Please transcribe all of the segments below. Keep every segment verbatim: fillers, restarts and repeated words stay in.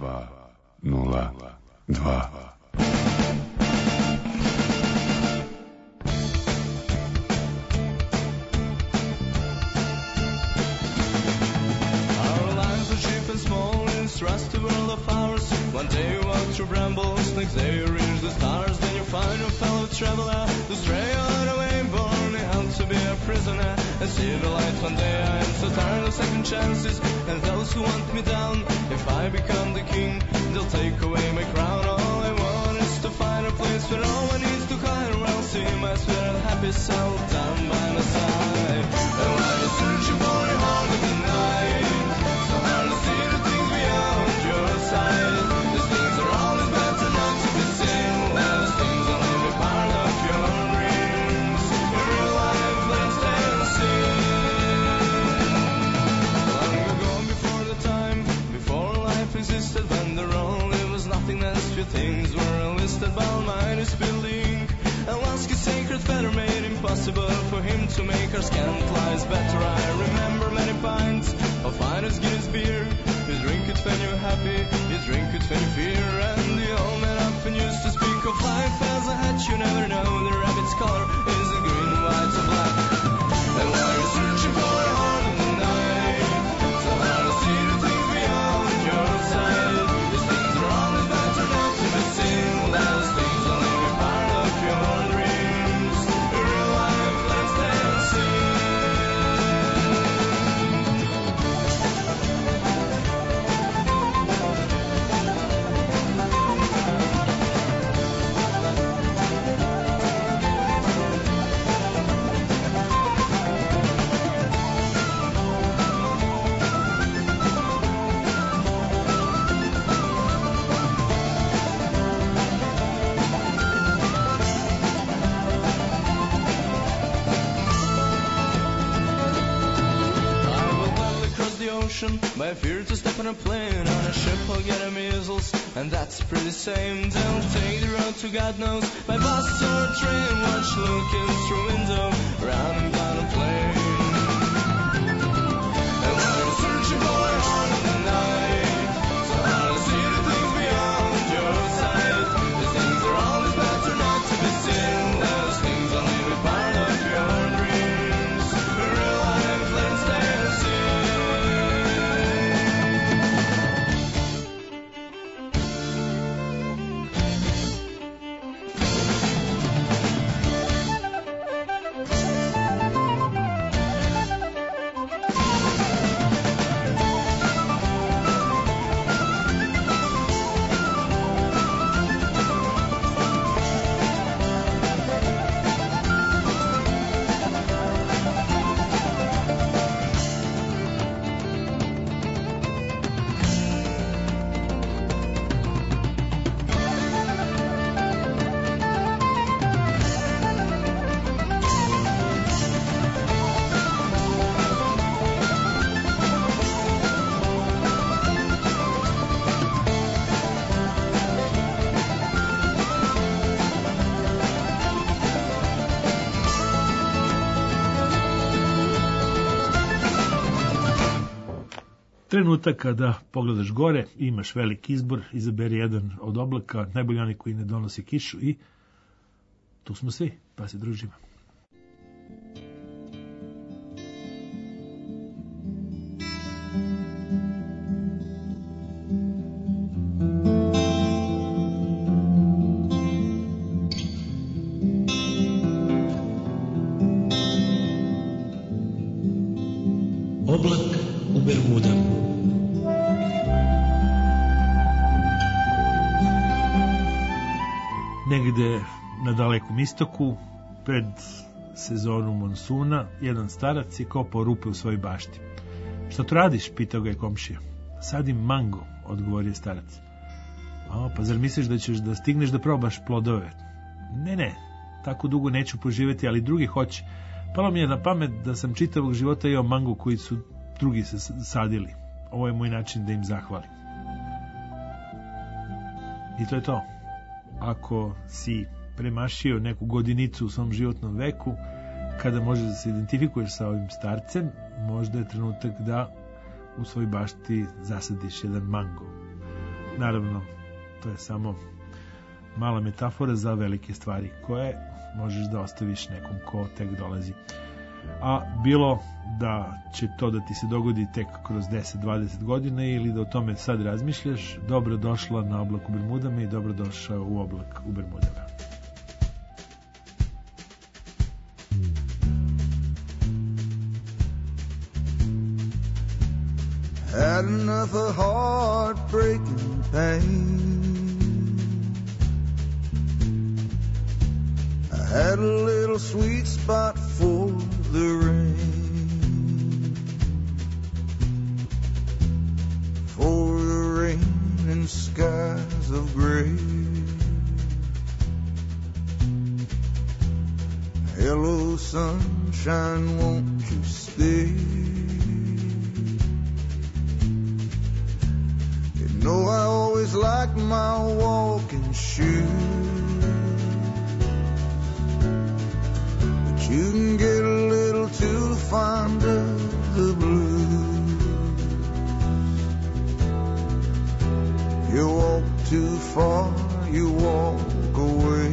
dva nula dva. Trust the world of ours. One day you walk through brambles, next day you reach the stars. Then you find your fellow traveler to stray on away, born out to be a prisoner. I see the light one day. I am so tired of second chances and those who want me down. If I become the king, they'll take away my crown. All I want is to find a place where no one needs to hide. Or I'll see my sweet and happy self down by my side. And while you're searching for a heart of the night, so hard to see the things beyond your sight. These things are always better not to be seen. Those things will only be part of your dreams. In real life, let's stay and see. Long ago, before the time, before life existed, when the only was nothingness, few things were enlisted. But mine is building. Alaska's sacred feather made impossible for him to make our scant lives better. I remember many pints of finest Guinness beer. You drink it when you're happy, you drink it when you fear. And the old man often used to speak of life as a hat. You never know the rabbit's color is the green, white, or black. And while you're searching for a heart in the night, so hard to see the things beyond your sight. These things are always better not to be seen. Those things will only be part of your dreams. In real life, let's stay and see. My fear to step on a plane, on a ship I'll get a measles, and that's pretty same. Don't take the road to God knows, by bus or train, watch looking through window, round and down a plane. And when I'm searching for a heart in the night, so hard to see the things beyond your sight. These things are always better not to be seen. Those things will only be part of your dreams. In real life, let's stay and see. Trenutak kada pogledaš gore, imaš veliki izbor, izaberi jedan od oblaka, najbolje oni koji ne donosi kišu i tu smo svi, pa se družimo. Oblak u Bermudama. Negde na dalekom istoku, pred sezonu monsuna, jedan starac je kopao rupe u svojoj bašti. Šta tu radiš? Pitao ga je komšija. Sadim mango, odgovorio starac. O, pa zar misliš da ćeš da stigneš da probaš plodove? Ne, ne, tako dugo neću poživjeti, ali drugi hoće. Palo mi je na pamet da sam čitavog života jeo mango koji su drugi se sadili. Ovo je moj način da im zahvalim. I to je to. Ako si premašio neku godinicu u svom životnom veku, kada možeš da se identifikuješ sa ovim starcem, možda je trenutak da u svoj bašti zasadiš jedan mango. naravno, to je samo mala metafora za velike stvari koje možeš da ostaviš nekom ko tek dolazi. A bilo da će to da ti se dogodi tek kroz deset do dvadeset godina ili da o tome sad razmišljaš, dobro došla na Oblak u Bermudama i dobro došao u Oblak u Bermudama. Had enough of heartbreaking pain. I had a little sweet spot for the rain, for the rain and skies of gray. Hello sunshine, won't you stay? You know I always liked my walking shoes, but you can get a little too fond of the blues. You walk too far, you walk away.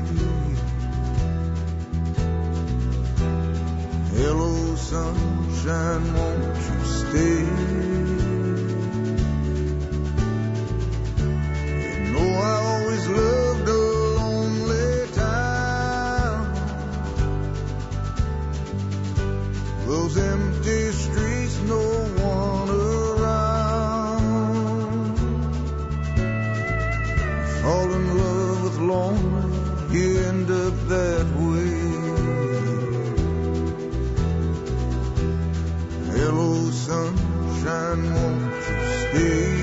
Hello sunshine, won't you stay? I always loved a lonely town, those empty streets, no one around. Fall in love with lonely, you end up that way. Hello sunshine, won't you stay?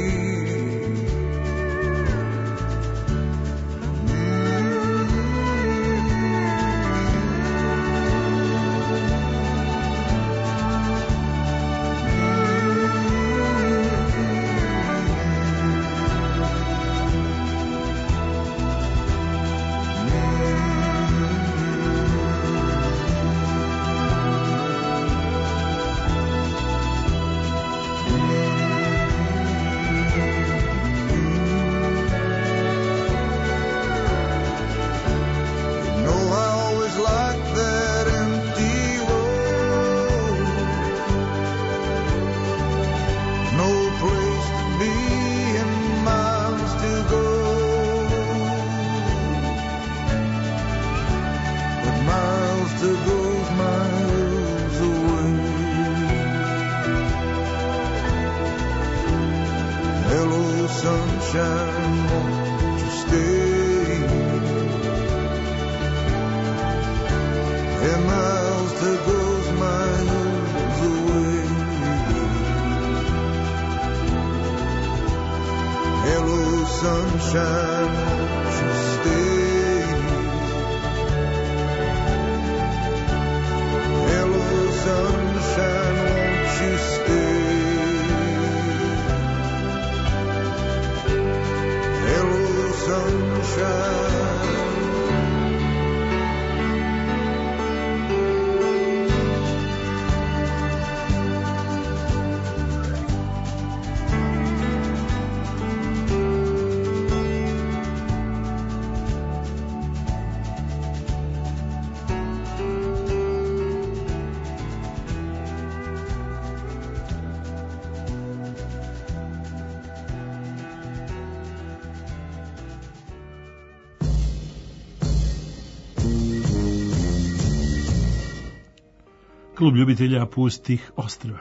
Klub ljubitelja pustih ostrva.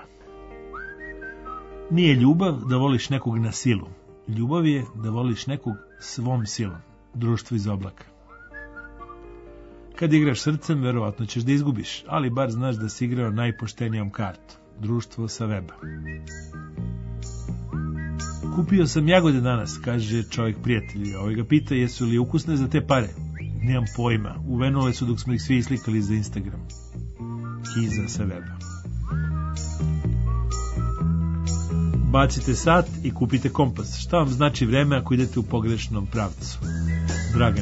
Nije ljubav da voliš nekog na silu. Ljubav je da voliš nekog svom silom. Društvo iz Oblaka. Kad igraš srcem, verovatno ćeš da izgubiš, ali bar znaš da si igrao najpoštenijom kartu. Društvo sa weba. Kupio sam jagode danas, kaže čovjek prijatelj. Ovaj ga pita jesu li ukusne za te pare. Nemam pojma, uvenule su dok smo ih svi islikali za Instagram. Kiza sa weba. Bacite sat i kupite kompas. Šta vam znači vreme ako idete u pogrešnom pravcu? Dragan.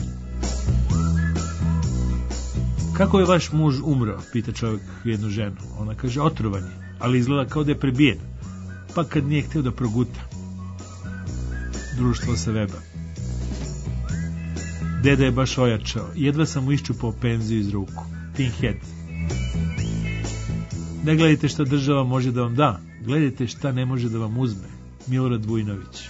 Kako je vaš muž umro? Pita čovjek jednu ženu. Ona kaže otrovanje, ali izgleda kao da je prebijen. Pa kad nije htio da proguta. Društvo sa weba. Deda je baš ojačao, jedva sam mu iščupao penziju iz ruku. Pinhead. Ne gledajte šta država može da vam da, gledajte šta ne može da vam uzme. Milorad Vujnović.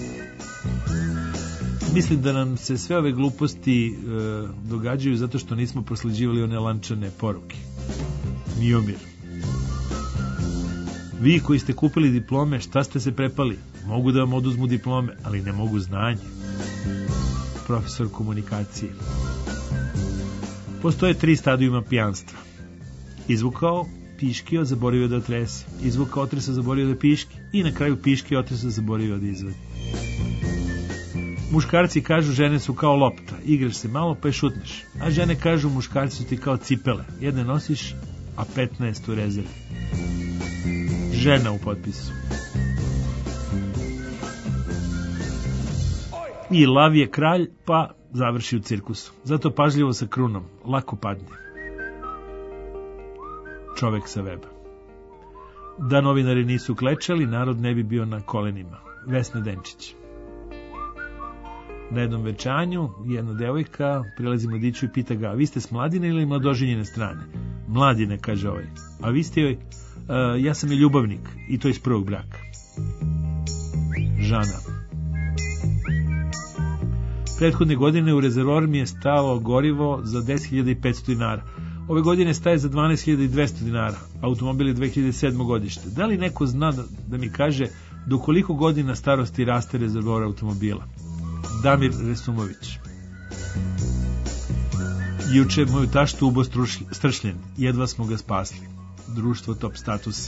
Mislim da nam se sve ove gluposti e, događaju zato što nismo prosleđivali one lančane poruke. Miomir. Vi koji ste kupili diplome, šta ste se prepali? Mogu da vam oduzmu diplome, ali ne mogu znanje. Profesor komunikacije. Postoje tri stadijuma pijanstva. Izvukao, piškio, zaboravio da otrese. Izvukao, otresa, zaboravio da piški. I na kraju piški, otresa, zaboravio da izvadi. Muškarci kažu žene su kao lopta. Igraš se malo pa je šutneš. A žene kažu muškarci su ti kao cipele. Jedne nosiš, a petnaest u rezervi. Žena u potpisu. I lav je kralj, pa završi u cirkusu. Zato pažljivo sa krunom. Lako padne. Čovek sa weba. Da novinari nisu klečali, narod ne bi bio na kolenima. Vesna Denčić. Na jednom večanju jedna devojka prilazi mladiću i pita ga: a vi ste s Mladine ili Mladoženjine strane? Mladine, kaže ovaj. A vi ste joj? Uh, ja sam je ljubavnik i to iz prvog braka. Žana. Prethodne godine u rezervoar mi je stalo gorivo za deset hiljada i petsto dinara. Ove godine staje za dvanaest hiljada i dvesta dinara. Automobil je dve hiljade sedme godište. Da li neko zna da, da mi kaže do koliko godina starosti raste rezervoar automobila? Damir Resumović. Juče moju taštu ubo stršljen. Jedva smo ga spasli. Društvo top statusa.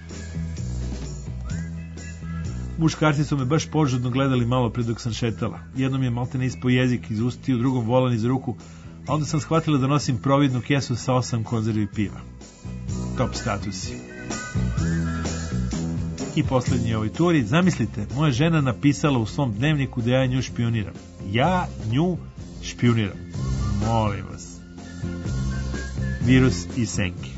Muškarci su me baš požudno gledali malo pre dok sam šetala. Jednom je maltene ispao jezik iz ustiju, drugom volan iz ruku, a onda sam shvatila da nosim providnu kesu sa osam konzervi piva. Top statusi. I poslednji ovoj turi, zamislite, moja žena napisala u svom dnevniku da ja nju špioniram. Ja nju špioniram. Molim vas. Virus i senke.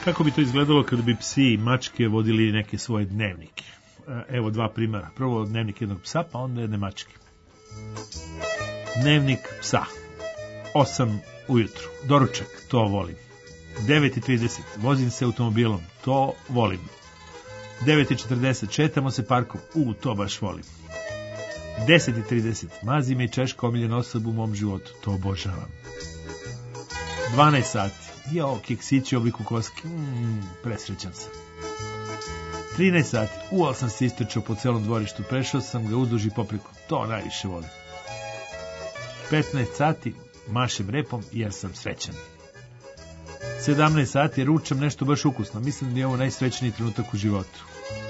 Kako bi to izgledalo kada bi psi i mačke vodili neke svoje dnevnike? Evo dva primjera. Prvo dnevnik jednog psa, pa onda jedne mačke. Dnevnik psa. osam ujutru. Doručak, to volim. devet i trideset. Vozim se automobilom, to volim. devet i četrdeset. Šetamo se parkom, u, to baš volim. deset i trideset. Mazi me i češka omiljena osoba u mom životu, to obožavam. dvanaest sati. Jo, keksići u obliku koske, mm, presrećan sam. trinaest sati. U, ali sam se istrčao po celom dvorištu, prešao sam ga uzduž i popreko, to najviše volim. petnaest sati. Mašem repom jer sam srećan. sedamnaest sati. Ručam nešto baš ukusno. Mislim da je ovo najsrećniji trenutak u životu.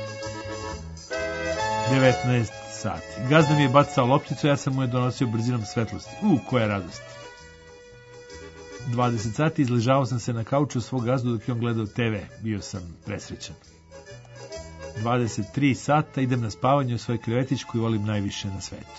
devetnaest sati. Gazda mi je bacao lopticu, ja sam mu je donosio brzinom svetlosti. U, koja radost. dvadeset sati. Izležavao sam se na kauču svog gazdu dok je on gledao te ve. Bio sam presrećan. dvadeset tri sata. Idem na spavanje u svoj krevetić koji volim najviše na svetu.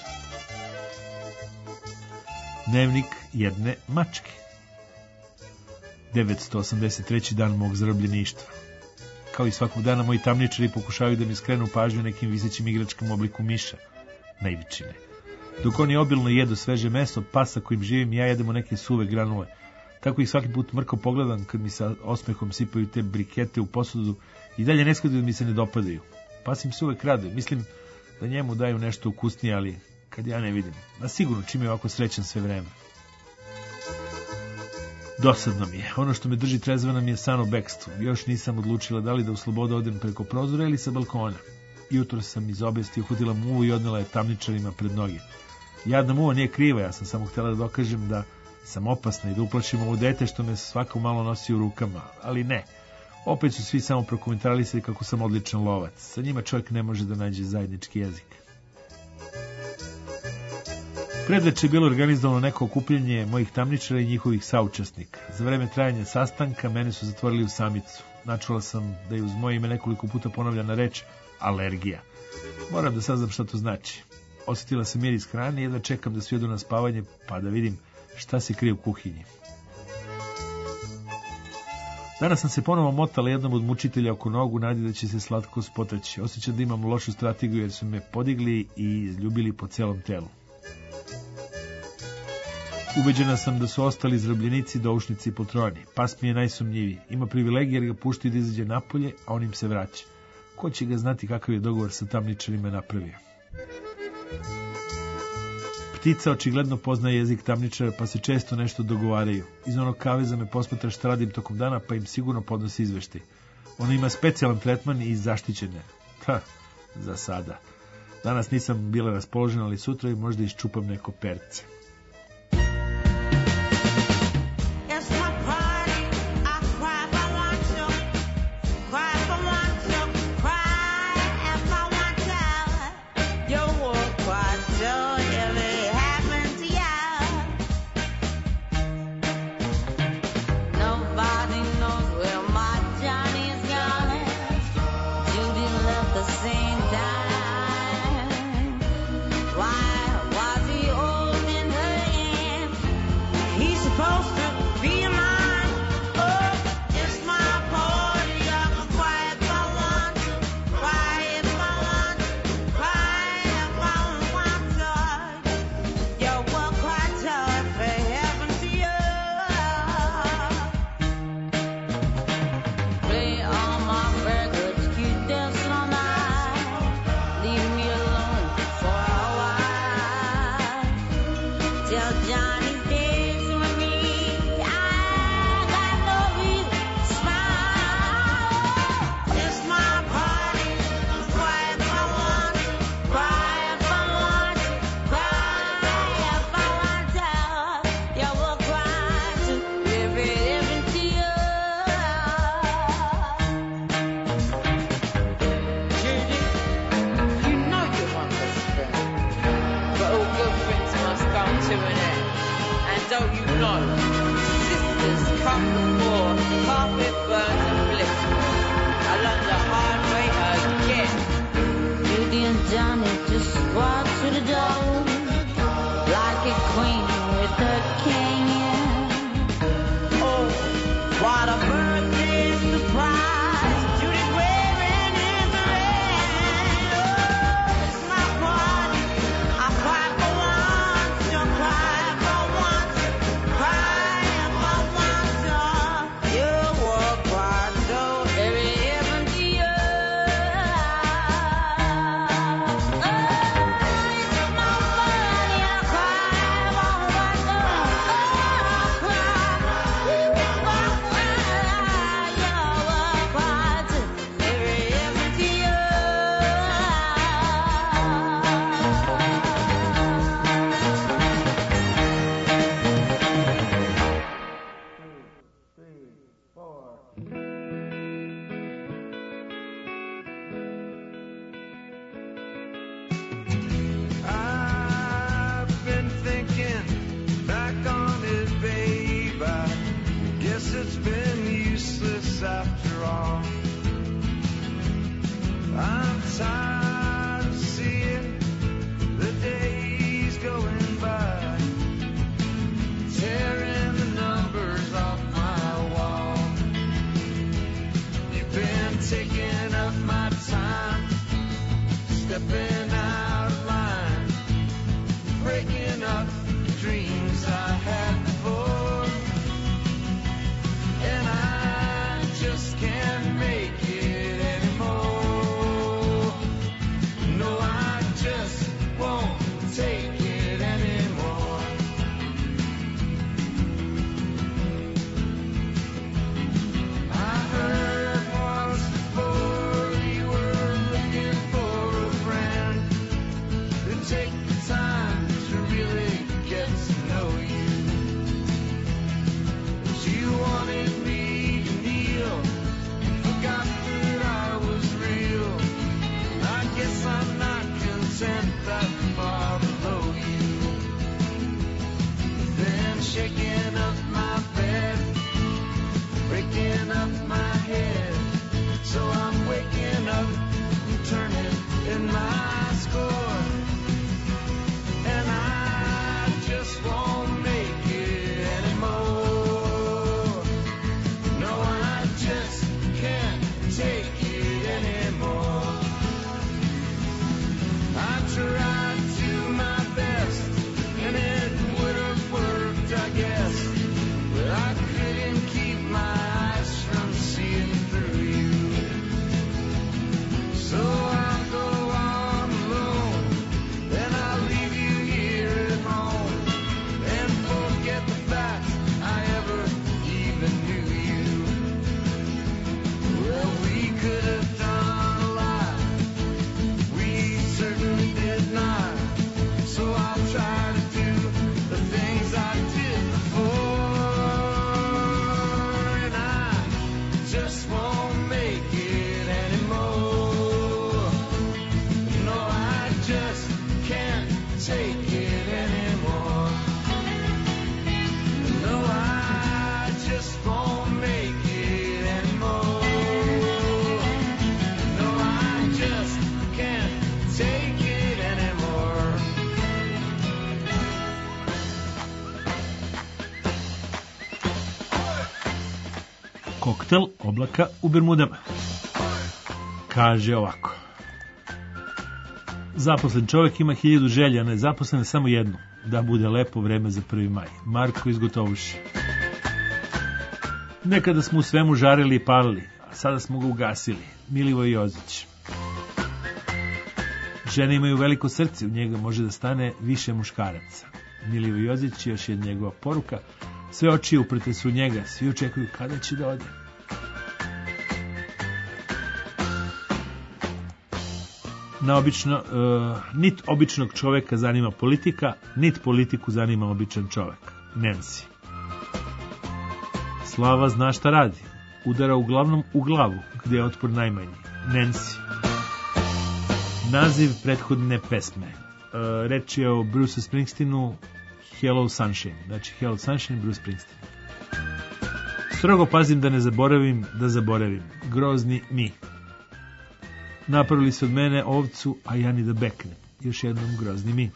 Dnevnik jedne mačke. devetsto osamdeset treći dan mog zarobljeništva. Kao i svakog dana, moji tamničari pokušavaju da mi skrenu pažnju nekim visećim igračkom obliku miša, najvičine. Dok oni obilno jedu sveže meso, pasa kojim živim, ja jedemo neke suve granule. Tako ih svaki put mrko pogledam kad mi sa osmehom sipaju te brikete u posudu i dalje ne shvataju da mi se ne dopadaju. Pas im se uvek raduje. Mislim da njemu daju nešto ukusnije, ali kad ja ne vidim. A sigurno čim je ovako srećan sve vreme. Dosadno mi je. Ono što me drži trezvena mi je san o bekstvu. Još nisam odlučila da li da u slobodu odem preko prozora ili sa balkona. Jutro sam iz obesti uhvatila muvu i odnela je tamničarima pred noge. Jadna muva nije kriva, ja sam samo htjela da dokažem da sam opasna i da uplašim ovo dete što me svako malo nosi u rukama. Ali ne. Opet su svi samo prokomentaralisali kako sam odličan lovac. Sa njima čovjek ne može da nađe zajednički jezik. Predveče je bilo organizovano neko okupljanje mojih tamničara i njihovih saučesnika. Za vreme trajanja sastanka mene su zatvorili u samicu. Načula sam da je uz moje ime nekoliko puta ponavljana reč alergija. Moram da saznam šta to znači. Osjetila sam miris hrane i jedva čekam da svi odu na spavanje pa da vidim šta se krije u kuhinji. Danas sam se ponovo motala jednom od mučitelja oko nogu, nadi da će se slatko spotaći. Osjećam da imam lošu strategiju jer su me podigli i izljubili po celom telu. Ubeđena sam da su ostali zarobljenici, doušnici i poltroni. Pas mi je najsumnjiviji. Ima privilegije jer ga puštaju da izađe napolje, a on im se vraća. Ko će ga znati kakav je dogovor sa tamničarima napravio? Ptica očigledno poznaje jezik tamničara, pa se često nešto dogovaraju. Iz onog kaveza me posmatra šta radim tokom dana, pa im sigurno podnosi izveštaj. Ona ima specijalan tretman i zaštićene. Ha, za sada. Danas nisam bila raspoložena, ali sutra i možda iščupam neko perce. What a birthday to after all. I'm tired of seeing the days going by, tearing the numbers off my wall. You've been taking up my time, stepping out of line, breaking up dreams I had before, and I just can't make it anymore. No, I just won't take it anymore. I heard once before you were looking for a friend who'd take the time to really get to know you. You wanted me to kneel, forgot that I was real. I guess I'm not content that far below you. Then shaking up my bed, breaking up my head, so I'm waking up and turning in my score, and I just won't make it anymore. No, I just can't take it anymore. I tried to do my best, and it would have worked, I guess, but I couldn't keep my eyes from seeing through you. So I'll go on alone, then I'll leave you here at home, and forget the fact I ever even knew you. Well, we could have done a lot, we certainly did not. So I'll try to do the things I did before, and I just won't make it anymore. No, I just can't take it anymore. No, I just won't make it anymore. No, I just can't take it anymore. Koktel oblaka u Bermudama. Kaže ovako. Zaposlen čovjek ima hiljadu želja, a nezaposlen je samo jednu. Da bude lepo vreme za prvi maj. Marko iz Gotovuši. Nekada smo u svemu žarili i palili, a sada smo ga ugasili. Milivoj Jozić. Žene imaju veliko srce, u njega može da stane više muškaraca. Milivoj Jozić, još jedna njegova poruka. Sve oči uprte su u njega, svi očekuju kada će da ode. Na obično, uh, nit običnog čoveka zanima politika, nit politiku zanima običan čovek. Nancy. Slava zna šta radi. Udara uglavnom u glavu, gdje je otpor najmanji. Nancy. Naziv prethodne pesme. Uh, reč je o Bruce Springsteenu, Hello Sunshine. Znači Hello Sunshine, Bruce Springsteen. Strogo pazim da ne zaboravim, da zaboravim. Grozni mi. Napravili su od mene ovcu, a ja ni da beknem. Još jednom grozni mi.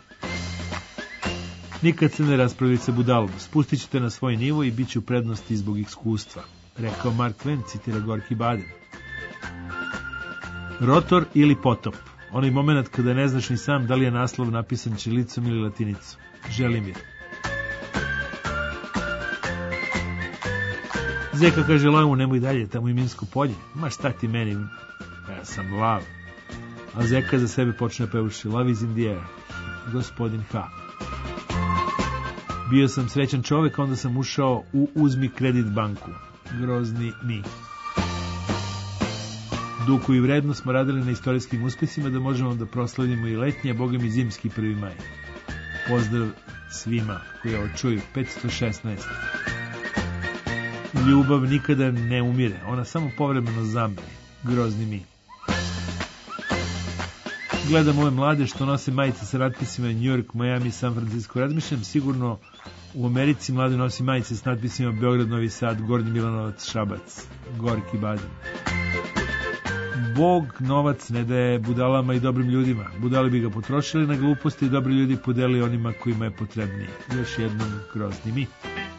Nikad se ne raspravili sa budalom. Spustit ćete na svoj nivo i bit ću u prednosti zbog iskustva. Rekao Mark Twain, citira Gorki Baden. Rotor ili potop. Onaj moment kada ne znaš ni sam da li je naslov napisan ćirilicom ili latinicom. Želim je. Zeka kaže Lavu, nemoj dalje, tamo je minsko polje. Ma šta ti meni, ja sam Lav. A Zeka za sebe počne pevuši Love is in the air. Gospodin H. Bio sam srećan čovjek, onda sam ušao u Uzmi kredit banku. Grozni mi. Duku i vredno smo radili na istorijskim uspjesima da možemo da proslavimo i letnje, a Boga mi zimski prvi maj. Pozdrav svima koji ovo čuju. petsto šesnaest. Ljubav nikada ne umire, ona samo povremeno zamre. Grozni mi. Gledam ove mlade što nose majice sa ratpisima New York, Miami, San Francisco. Razmišljam sigurno U Americi mladi nosi majice s natpisima Beograd, Novi Sad, Gornji Milanovac, Šabac, Gorki Badin. Bog novac ne daje budalama i dobrim ljudima. Budali bi ga potrošili na gluposti i dobri ljudi podeli onima kojima je potrebniji. Još jednom grozni mi.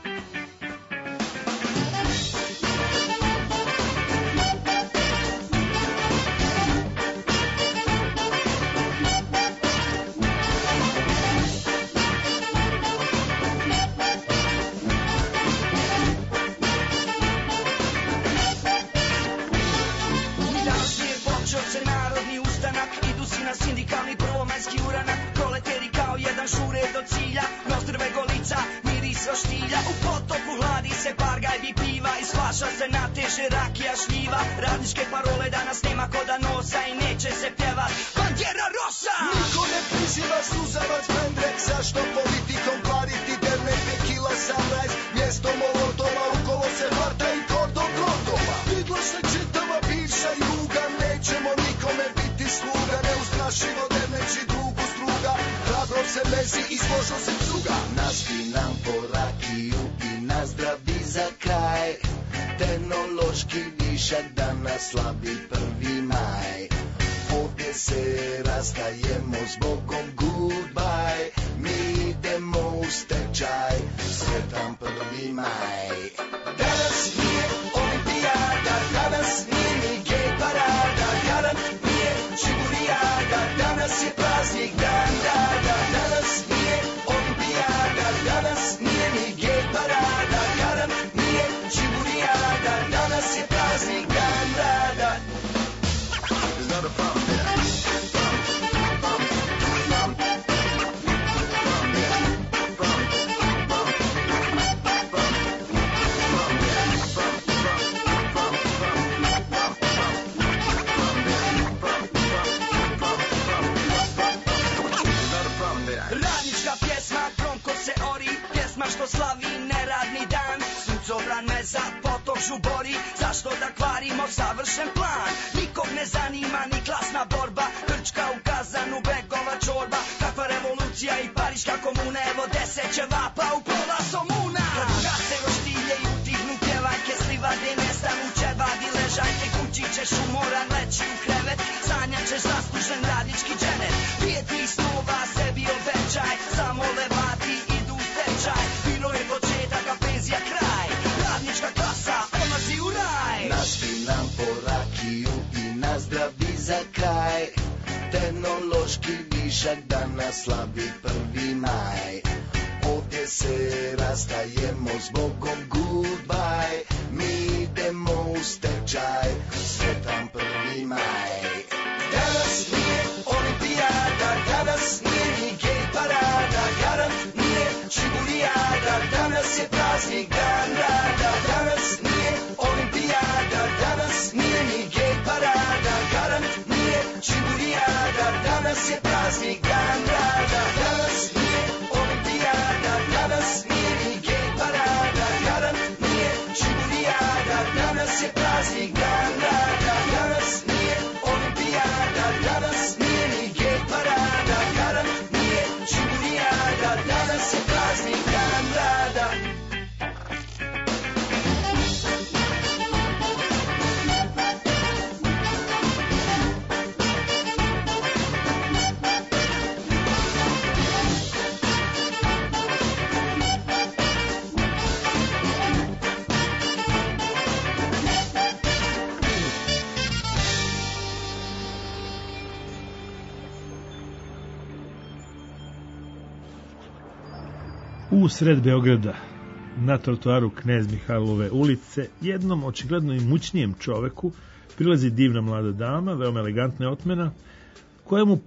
U sred Beograda, na trotoaru Knez Mihajlove ulice, jednom očigledno imućnijem čoveku prilazi divna mlada dama, veoma elegantna otmena, koja mu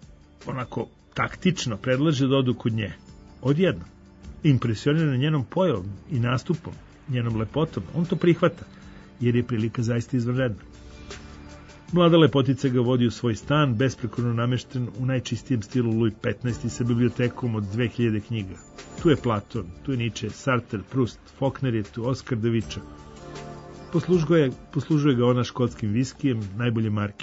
onako taktično predlaže da odu kod nje. Odjedno, impresioniran njenom pojavom i nastupom, njenom lepotom, on to prihvata, jer je prilika zaista izvanredna. Mlada lepotica ga vodi u svoj stan, besprekorno namešten u najčistijem stilu Luj petnaesti sa bibliotekom od dve hiljade knjiga. Tu je Platon, tu je Nietzsche, Sartre, Proust, Faulkner je tu, Oskar de Viča. Poslužuje, poslužuje ga ona škotskim viskijem, najbolje marke.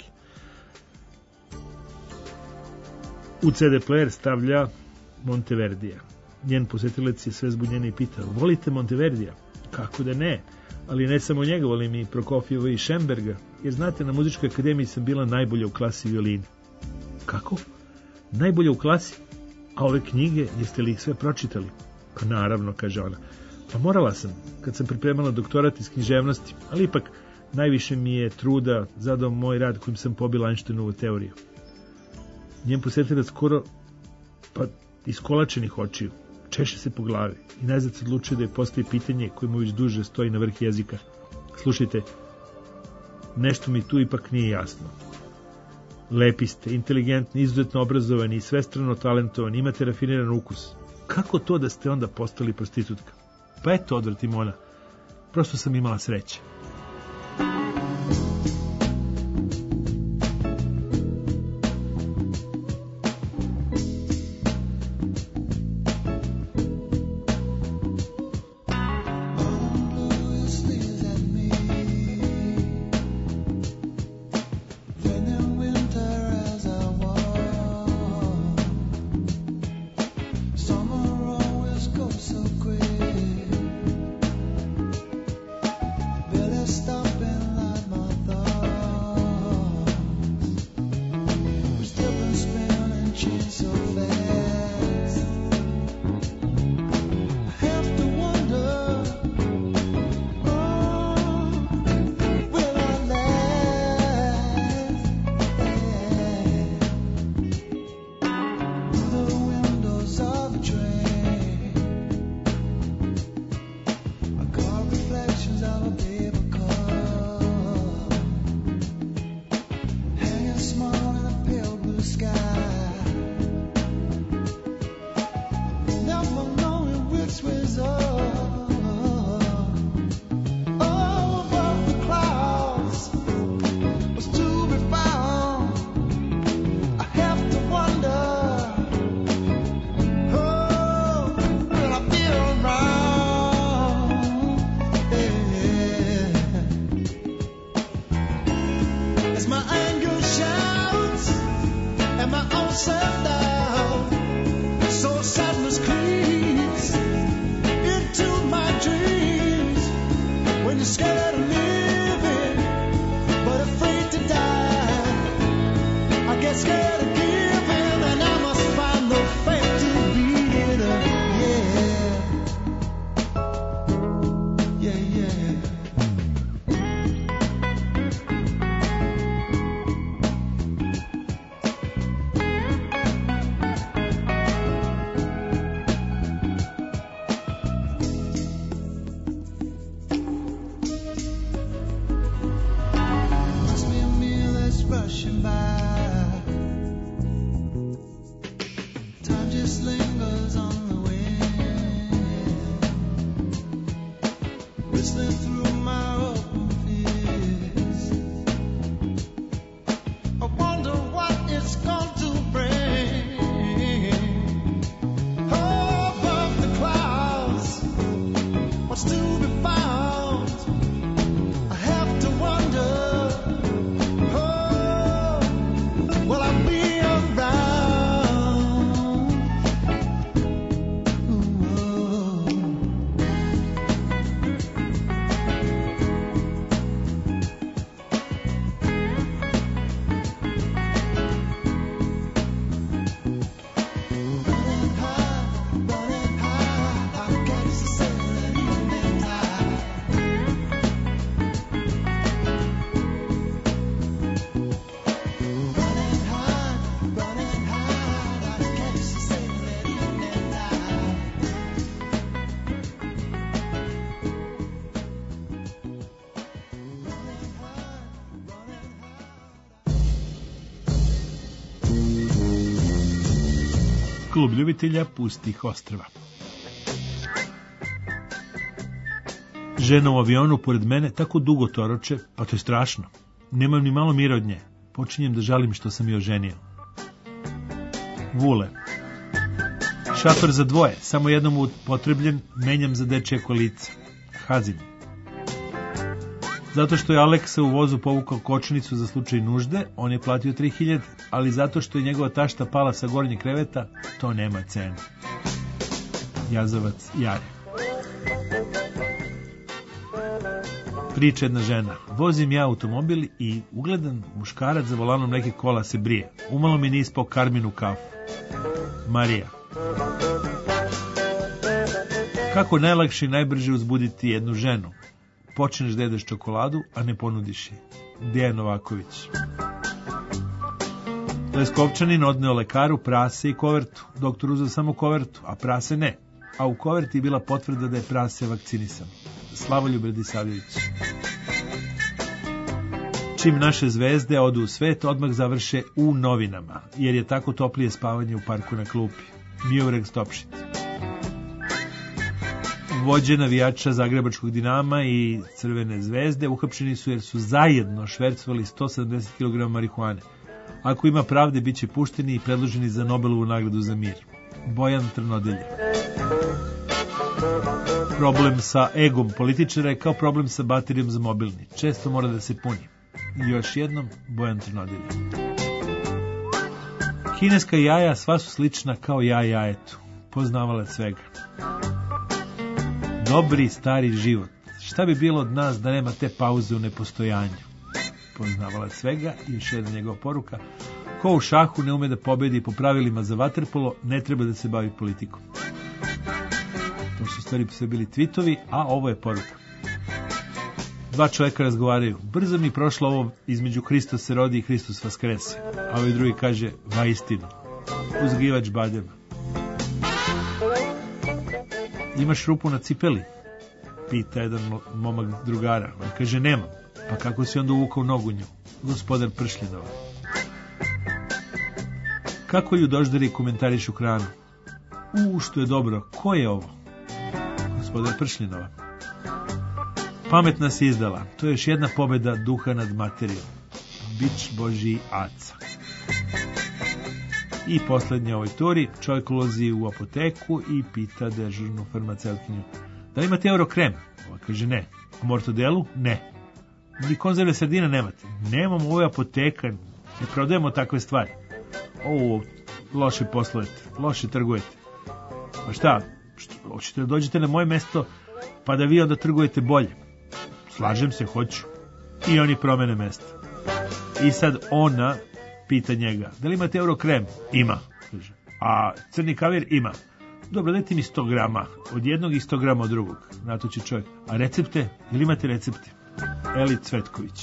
U ce de player stavlja Monteverdija. Njen posetilac je sve zbunjeniji i pitao: volite Monteverdija? Kako da ne? Ali ne samo njega, volim i Prokofjeva i Šemberga, jer znate, na muzičkoj akademiji sam bila najbolja u klasi violina. Kako? Najbolja u klasi? A ove knjige, jeste li ih sve pročitali? Pa naravno, kaže ona. Pa morala sam, kad sam pripremala doktorat iz književnosti, ali ipak najviše mi je truda zadao moj rad kojim sam pobila Einsteinovu teoriju. Njen posjetilac skoro pa iskolačenih očiju, češe se po glavi i najzad se odlučuje da je postoji pitanje koje mu već duže stoji na vrh jezika. Slušajte, nešto mi tu ipak nije jasno. Lepi ste, inteligentni, izuzetno obrazovani i svestrano talentovani, imate rafiniran ukus. Kako to da ste onda postali prostitutka? Pa eto, odvrati ona, prosto sam imala sreće. Klub ljubitelja pustih ostrva. Žena u avionu pored mene tako dugo toroče, pa to je strašno. Nemam ni malo mira od nje. Počinjem da žalim što sam je oženio. Vule. Šator za dvoje, samo jednom upotrebljen, menjam za dečje kolice. Hazin. Zato što je Aleksa u vozu povukao kočnicu za slučaj nužde, on je platio tri hiljade, ali zato što je njegova tašta pala sa gornjeg kreveta, to nema cenu. jazavac Jare. Priča jedna žena. Vozim ja automobil i ugledan muškarac za volanom neke kola se brije. Umalo mi nije ispao Karminu kafu. Marija. Kako najlakše i najbrže uzbuditi jednu ženu? Počneš da jedeš čokoladu, a ne ponudiš je. Dejan Novaković. Leskopčanin odneo lekaru prase i kovertu. Doktor uzeo samo kovertu, a prase ne. A u koverti je bila potvrda da je prase vakcinisan. Slavoljub Radisavljević. Čim naše zvezde odu u svet, odmah završe u novinama, jer je tako toplije spavanje u parku na klupi. Miovreg Stopšit. Vođe navijača Zagrebačkog Dinama i Crvene zvezde uhapšeni su jer su zajedno švercovali sto sedamdeset kilograma marihuane. Ako ima pravde, bit će pušteni i predloženi za Nobelovu nagradu za mir. Bojan Trnodelje. Problem sa egom političara je kao problem sa baterijom za mobilni. Često mora da se puni. I još jednom, Bojan Trnodelje. Kineska jaja sva su slična kao jaja jajetu. Poznavalac svega. Dobri stari život. Šta bi bilo od nas da nema te pauze u nepostojanju? Poznavalac svega i još jedna njegova poruka. Ko u šahu ne ume da pobedi po pravilima za vaterpolo, ne treba da se bavi politikom. To su stvari sve bili tvitovi, a ovo je poruka. Dva čovjeka razgovaraju. Brzo mi prošlo ovo između Hristos se rodi i Hristos vaskrese. A ovaj drugi kaže, va istinu. Uzgivač badema. Imaš rupu na cipeli? Pita jedan momak drugara. On kaže, nemam. Pa kako si onda uvukao nogu nju? Gospodar Pršljenova. Kako ljudoždari komentarišu hranu? U, što je dobro. Ko je ovo? Gospodar Pršljenova. Pamet nas izdala. To je još jedna pobjeda duha nad materijom. Bič Božji Aca. I posljednja ovoj turi, čovjek ulazi u apoteku i pita dežurnu farmaceutkinju. Da li imate Eurokrem? Ova kaže ne. A Mortadelu? Ne. Ni konzerve sardine nemate? Nemamo, ovo je apoteka. Ne prodajemo takve stvari. O, loše poslujete. Loše trgujete. Pa šta? Što, hoćete da dođete na moje mesto pa da vi onda trgujete bolje? Slažem se, hoću. I oni promene mesto. I sad ona pita njega, da li imate Eurokrem? Ima. Kaže. A crni kavir? Ima. Dobro, dajte mi sto grama od jednog i sto grama od drugog. Na to će čovjek. A recepte? Ili imate recepte? Eli Cvetković.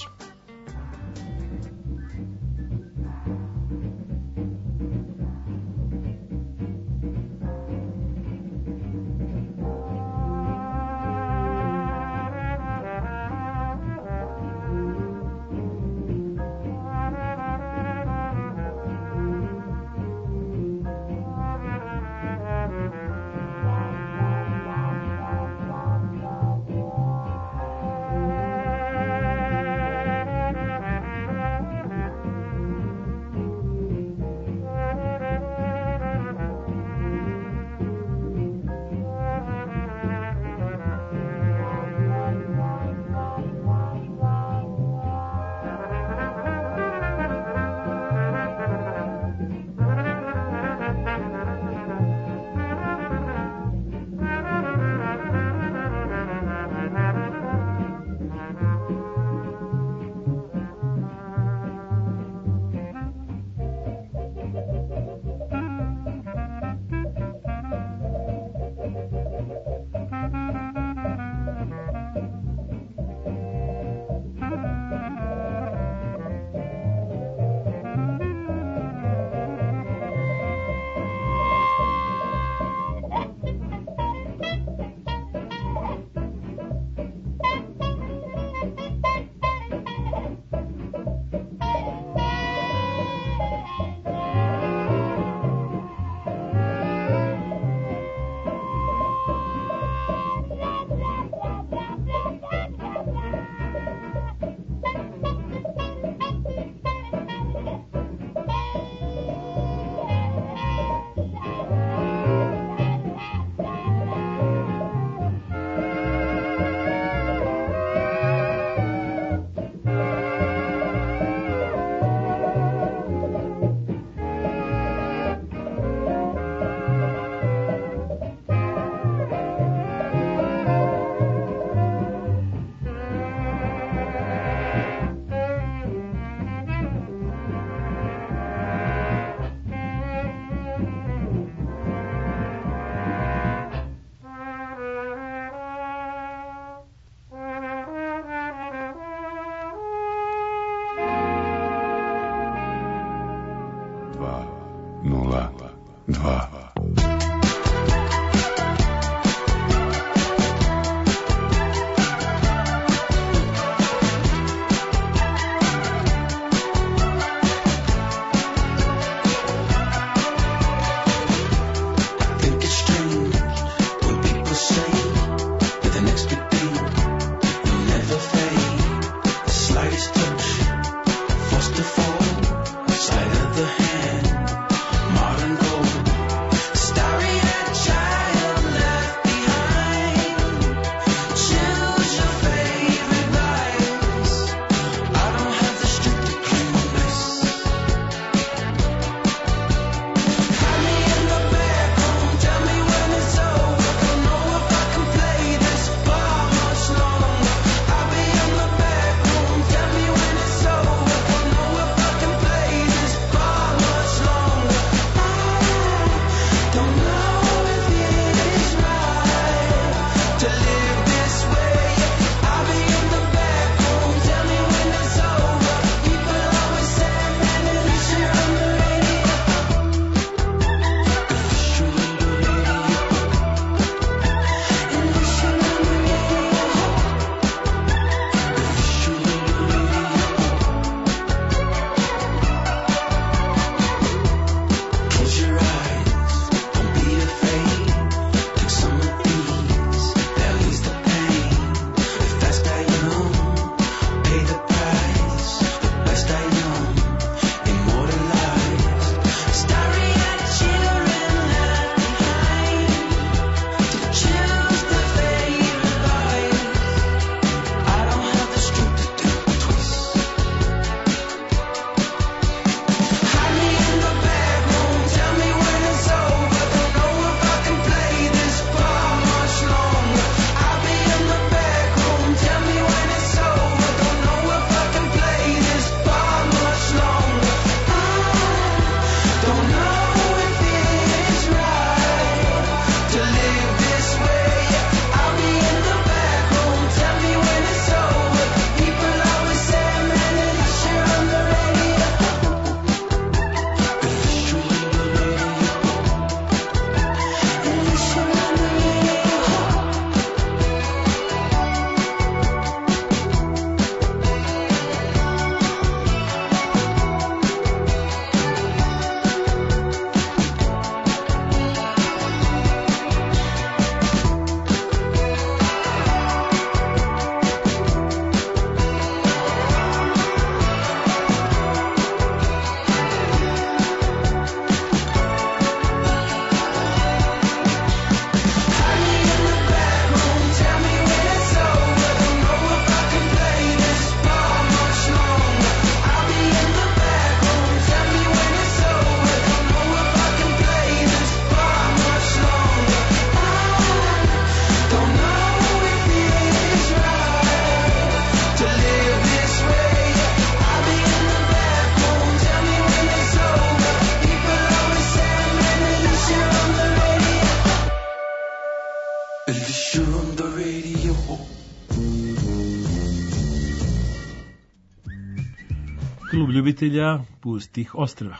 Klub ljubitelja pustih ostrva.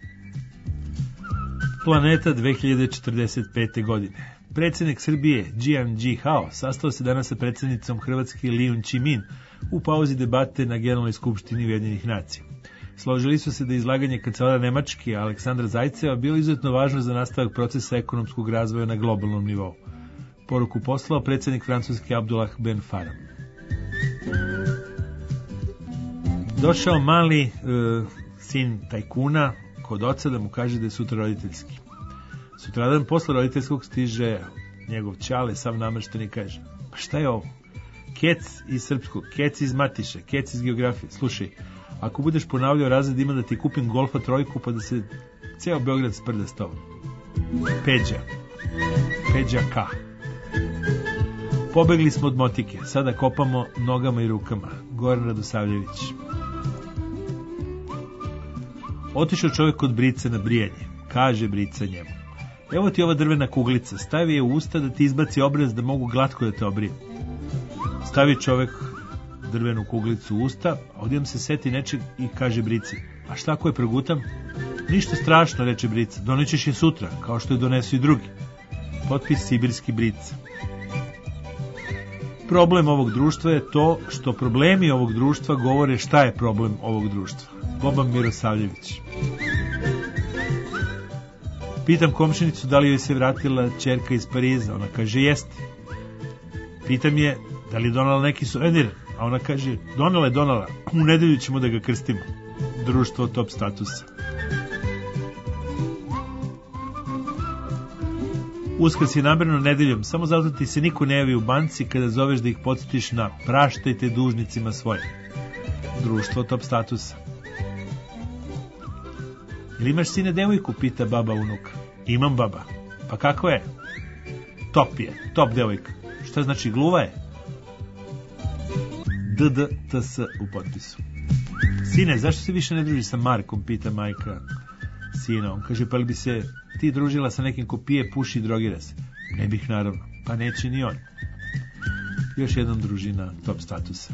Planeta dve hiljade četrdeset pete. godine. Predsjednik Srbije Jiang Jihao sastao se danas sa predsjednicom Hrvatske Liu Qimin u pauzi debate na Generalnoj skupštini Ujedinjenih nacija. Složili su se da izlaganje kancelara Nemačke Aleksandra Zajceva bilo izuzetno važno za nastavak procesa ekonomskog razvoja na globalnom nivou. Poruku poslao predsjednik Francuske Abdullah Ben Faram. Došao mali e, sin tajkuna kod oca da mu kaže da je sutra roditeljski. Sutradan posle roditeljskog stiže njegov ćale, sav namršten i kaže: pa šta je ovo? Kec iz srpskog, kec iz matiše, kec iz geografije. Slušaj, ako budeš ponavljao razred ima da ti kupim golfa trojku pa da se ceo Beograd sprda s tobom. Peđa. Peđa K. Pobegli smo od motike, sada kopamo nogama i rukama. Goran Radosavljević. Otišao čovjek kod Brice na brijanje. Kaže Brica njemu: evo ti ova drvena kuglica, stavi je u usta da ti izbaci obraz da mogu glatko da te obrijem. Stavi čovjek drvenu kuglicu u usta, a odjednom se seti nečeg i kaže Brici: a šta ako je progutam? Ništa strašno, reče Brica, donećeš je sutra, kao što je donesu i drugi. Potpis Sibirski Brica. Problem ovog društva je to što problemi ovog društva govore šta je problem ovog društva. Boban Mirosavljević. Pitam komšinicu da li joj se vratila ćerka iz Pariza, ona kaže jeste. Pitam je da li je donala neki suvenir, a ona kaže donala je, donala, u nedelju ćemo da ga krstimo. Društvo top statusa. Uskrs je namerno nedeljom, samo zato ti se niko ne javi u banci kada zoveš da ih podsjetiš na praštajte dužnicima svoje. Društvo top statusa. Ili imaš sine devojku, pita baba unuka. Imam baba. Pa kako je? Top je, top devojka. Šta znači gluva je? D D T S u potpisu. Sine, zašto se više ne družiš sa Markom, pita majka sina. On kaže, pa li bi se ti družila sa nekim ko pije, puši i drogira se? Ne bih, naravno. Pa neće ni on. Još jednom družina top statusa.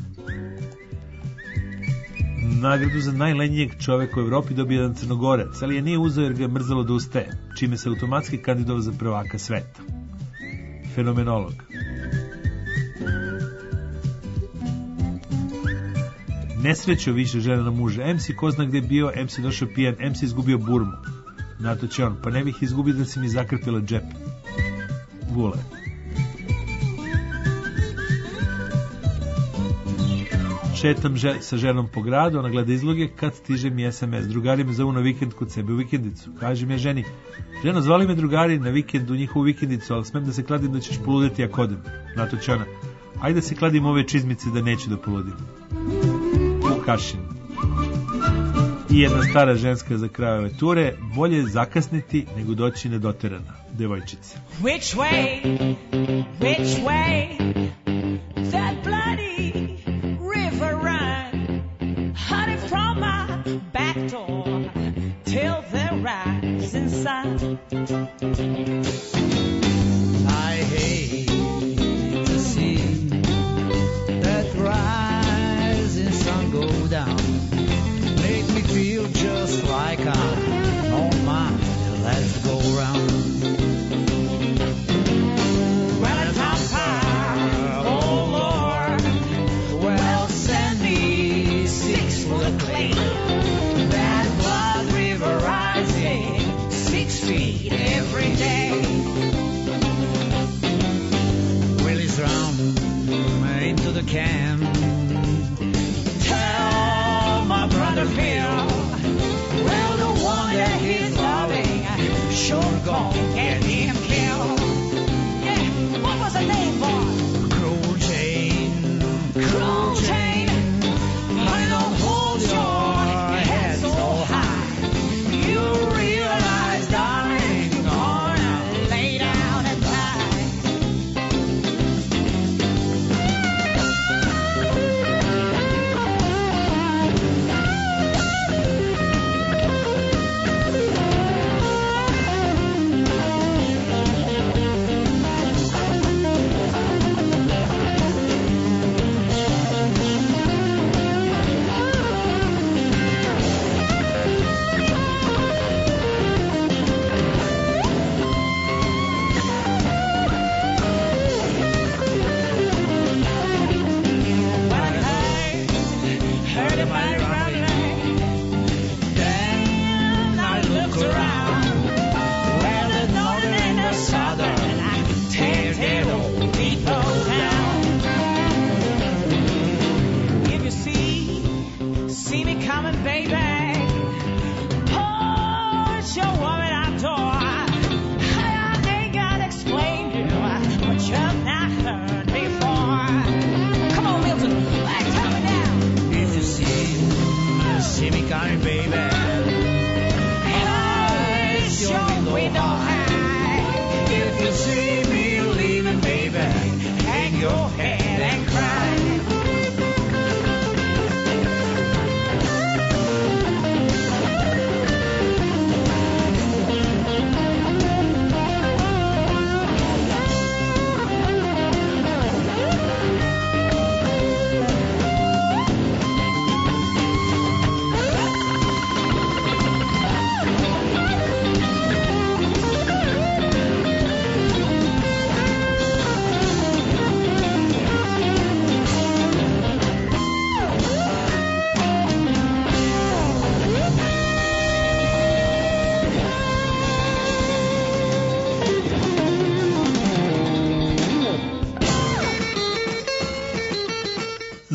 Nagradu za najlenjijeg čoveka u Evropi dobije jedan Crnogorac, ali je nije uzeo jer ga je mrzalo da ustaje, čime se automatski kandidovao za prvaka sveta. Fenomenolog. Nesrećo više žena na muža. Em si ko zna gde je bio, em si došao pijan, em si izgubio burmu. Na to će on, pa ne bih izgubio da si mi zakrpila džep. Vule. Šetam že, sa ženom po gradu, ona gleda izloge, kad stiže mi es em es. Drugari me zovu na vikend kod sebe u vikendicu. Kažem ja ženi, ženo, zvali me drugari na vikend u njihovu vikendicu, ali smem da se kladim da ćeš poludeti ako odem. Na to će ona, ajde da se kladim ove čizmice da neću da poludim. Vukašin. I jedna stara ženska za kraj ove ture, bolje zakasniti nego doći nedoterana. Devojčica. Which way, which way, that bloody river run, honey from my back door, till the rising sun. I hate to see that rising sun go down. Make me feel just like I'm on my last go round. Well, it's on fire, oh Lord. Well, send me six foot clay. That blood river rising six feet every day. Well, he's round into the camp. Tell my brother Phil, well, the one that he's loving, sure gonna get him killed. Yeah, what was the name, boy? Cruel Jane. Cruel Jane. Honey, don't hold your head so high. You realize, darling, you're gonna lay down and die.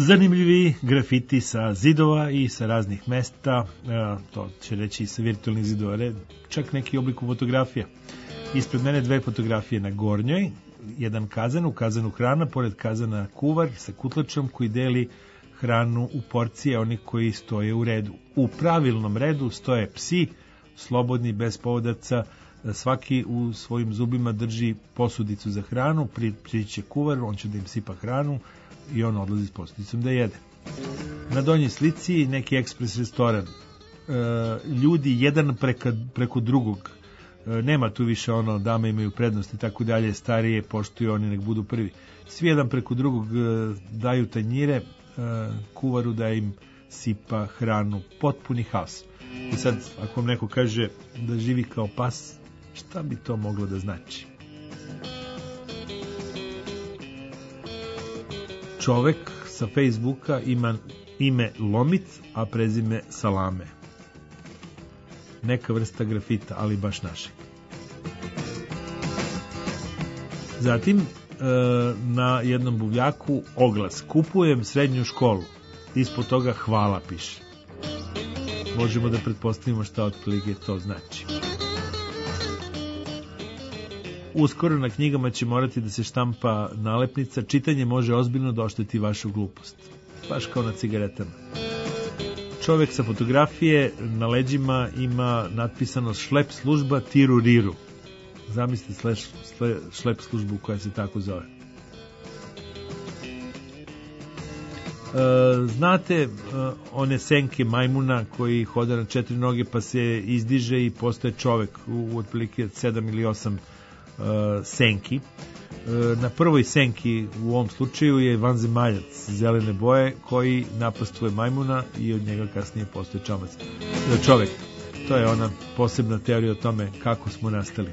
Zanimljivi grafiti sa zidova i sa raznih mesta, to će reći i sa virtualnih zidova, čak neki oblik fotografija. Ispred mene dve fotografije na gornjoj, jedan kazan, u kazanu hrana, pored kazana kuvar sa kutlačom koji deli hranu u porcije, oni koji stoje u redu. U pravilnom redu stoje psi, slobodni, bez povodaca, svaki u svojim zubima drži posudicu za hranu, pri, priće kuvar, on će da im sipa hranu i on odlazi s posudicom da jede. Na donjoj slici neki ekspres restoran. E, ljudi jedan preka, preko drugog. E, nema tu više ono, dame imaju prednost i tako dalje, starije poštuju, oni nek budu prvi. Svi jedan preko drugog e, daju tanjire, e, kuvaru da im sipa hranu. Potpuni haos. I sad, ako vam neko kaže da živi kao pas, šta bi to moglo da znači? Čovek sa Facebooka ima ime Lomit, a prezime Salame. Neka vrsta grafita, ali baš našeg. Zatim, na jednom buvljaku oglas: kupujem srednju školu. Ispod toga hvala piše. Možemo da pretpostavimo šta otprilike to znači. Uskoro na knjigama će morati da se štampa nalepnica: čitanje može ozbiljno da ošteti vašu glupost. Baš kao na cigaretama. Čovek sa fotografije na leđima ima natpisano šlep služba tiru riru. Zamislite sleš, sle, šlep službu koja se tako zove. E, znate e, one senke majmuna koji hoda na četiri noge pa se izdiže i postaje čovek u, u otprilike sedam ili osam Uh, senki. Uh, na prvoj senki u ovom slučaju je vanzemaljac zelene boje koji napastvuje majmuna i od njega kasnije postoje čamac. Uh, čovek. To je ona posebna teorija o tome kako smo nastali.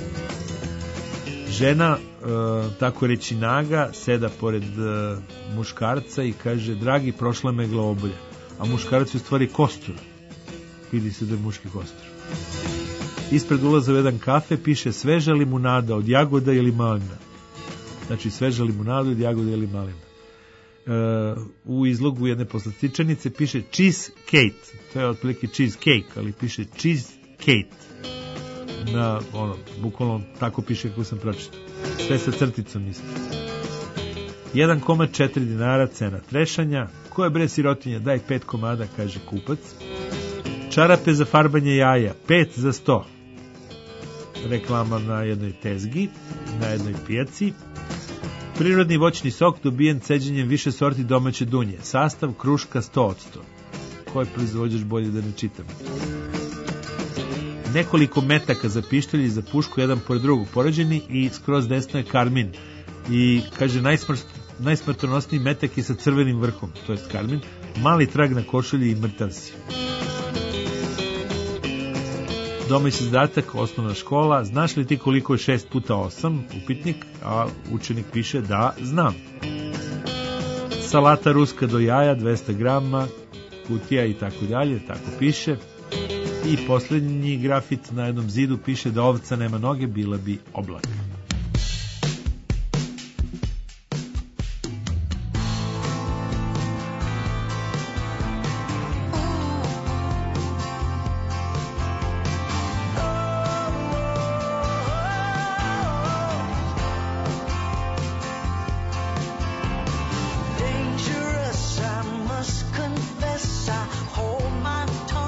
Žena, uh, tako reći naga, seda pored uh, muškarca i kaže: dragi, prošla me glavobolja. A muškarac je u stvari kostur. Vidi se da je muški kostur. Ispred ulaza u jedan kafe piše: sveža limunada od jagoda ili malina. Znači sveža limunada od jagoda ili malina. E, u izlogu jedne poslastičanice piše cheesecake. To je otprilike cheesecake, ali piše cheesecake. Na, ono, bukvalno tako piše kako sam pročitao. Sve sa crticom mislim. Jedan komad četiri dinara, cena trešanja. Ko je bre sirotinja? Daj pet komada, kaže kupac. Čarape za farbanje jaja, pet za sto. Reklama na jednoj tezgi, na jednoj pijaci. Prirodni voćni sok dobijen ceđenjem više sorti domaće dunje. Sastav kruška sto posto. Ko je proizvođač, bolje da ne čitam. Nekoliko metaka za pištolj i za pušku, jedan pored drugog poređeni, i skroz desno je karmin. I kaže najsmrt, najsmrtonosniji metak je sa crvenim vrhom, to jest karmin. Mali trag na košulji i mrtav si. Domaći zadatak, osnovna škola. Znaš li ti koliko je šest puta osam? Upitnik, a učenik piše da znam. Salata ruska do jaja, dvesta grama, kutija i tako dalje, tako piše. I posljednji grafit na jednom zidu piše: da ovca nema noge, bila bi oblak.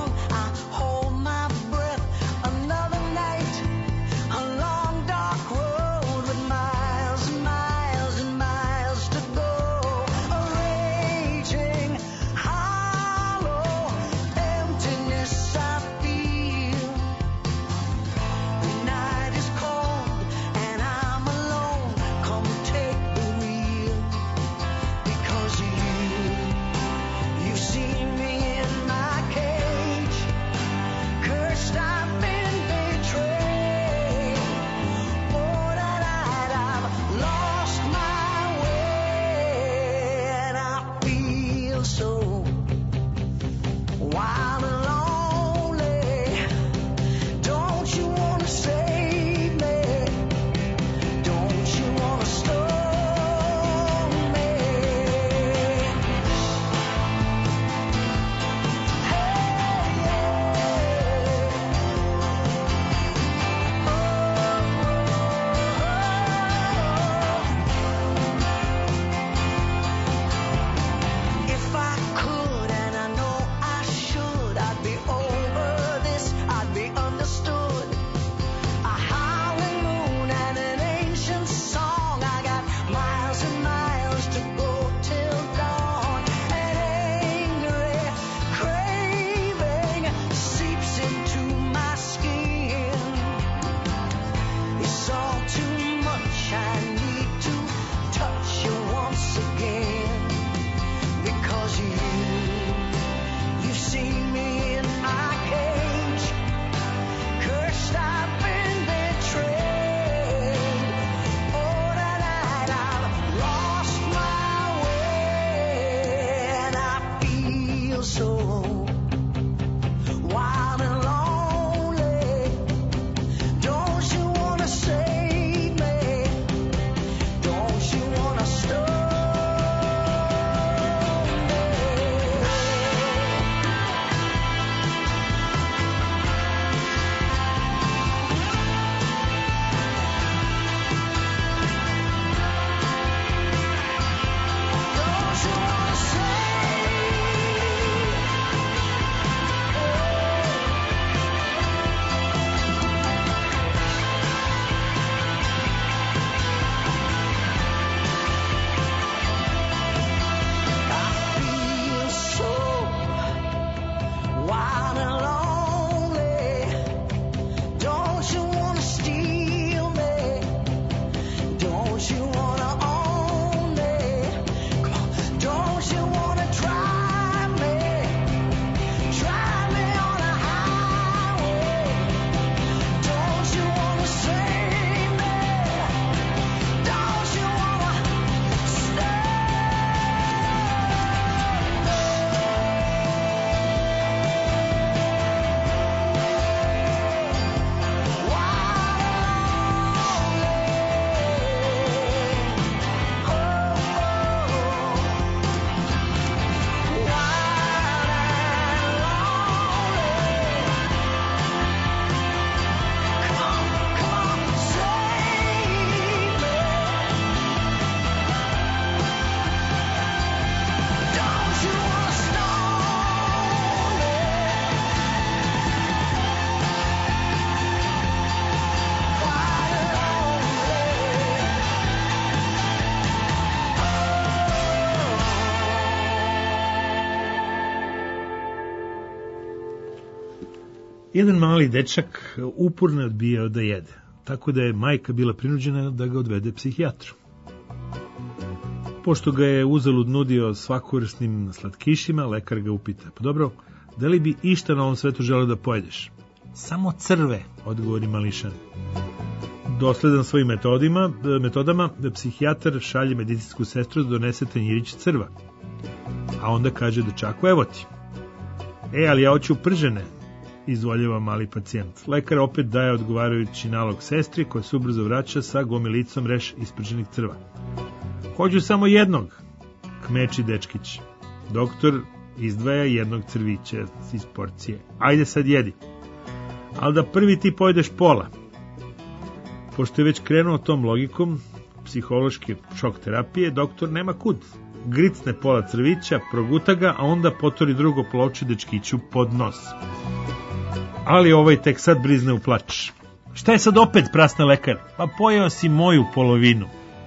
Hold my breath, another night, a long dark road. Jedan mali dečak uporno je odbijao da jede, tako da je majka bila prinuđena da ga odvede psihijatru. Pošto ga je uzalud nudio svakovrsnim slatkišima, lekar ga upita: pa dobro, da li bi išta na ovom svetu želeo da pojedeš? Samo crve, odgovori mališan. Dosledan svojim metodima, metodama, psihijatar šalje medicinsku sestru da donese tanjirić crva. A onda kaže dečaku: evo ti. E, ali ja hoću pržene, izvoljava mali pacijent. Lekar opet daje odgovarajući nalog sestri, koja se ubrzo vraća sa gomilicom reš isprženih crva. Hoću samo jednog, kmeči dečkić. Doktor izdvaja jednog crvića iz porcije. Ajde sad jedi. Ali da prvi ti pojedeš pola. Pošto je već krenuo tom logikom psihološke šok terapije, doktor nema kud. Gricne pola crvića, proguta ga, a onda potori drugo ploče dečkiću pod nos. Ali ovaj tek sad brizne u plač. Šta je sad opet, prasne lekar? Pa pojeo si moju polovinu.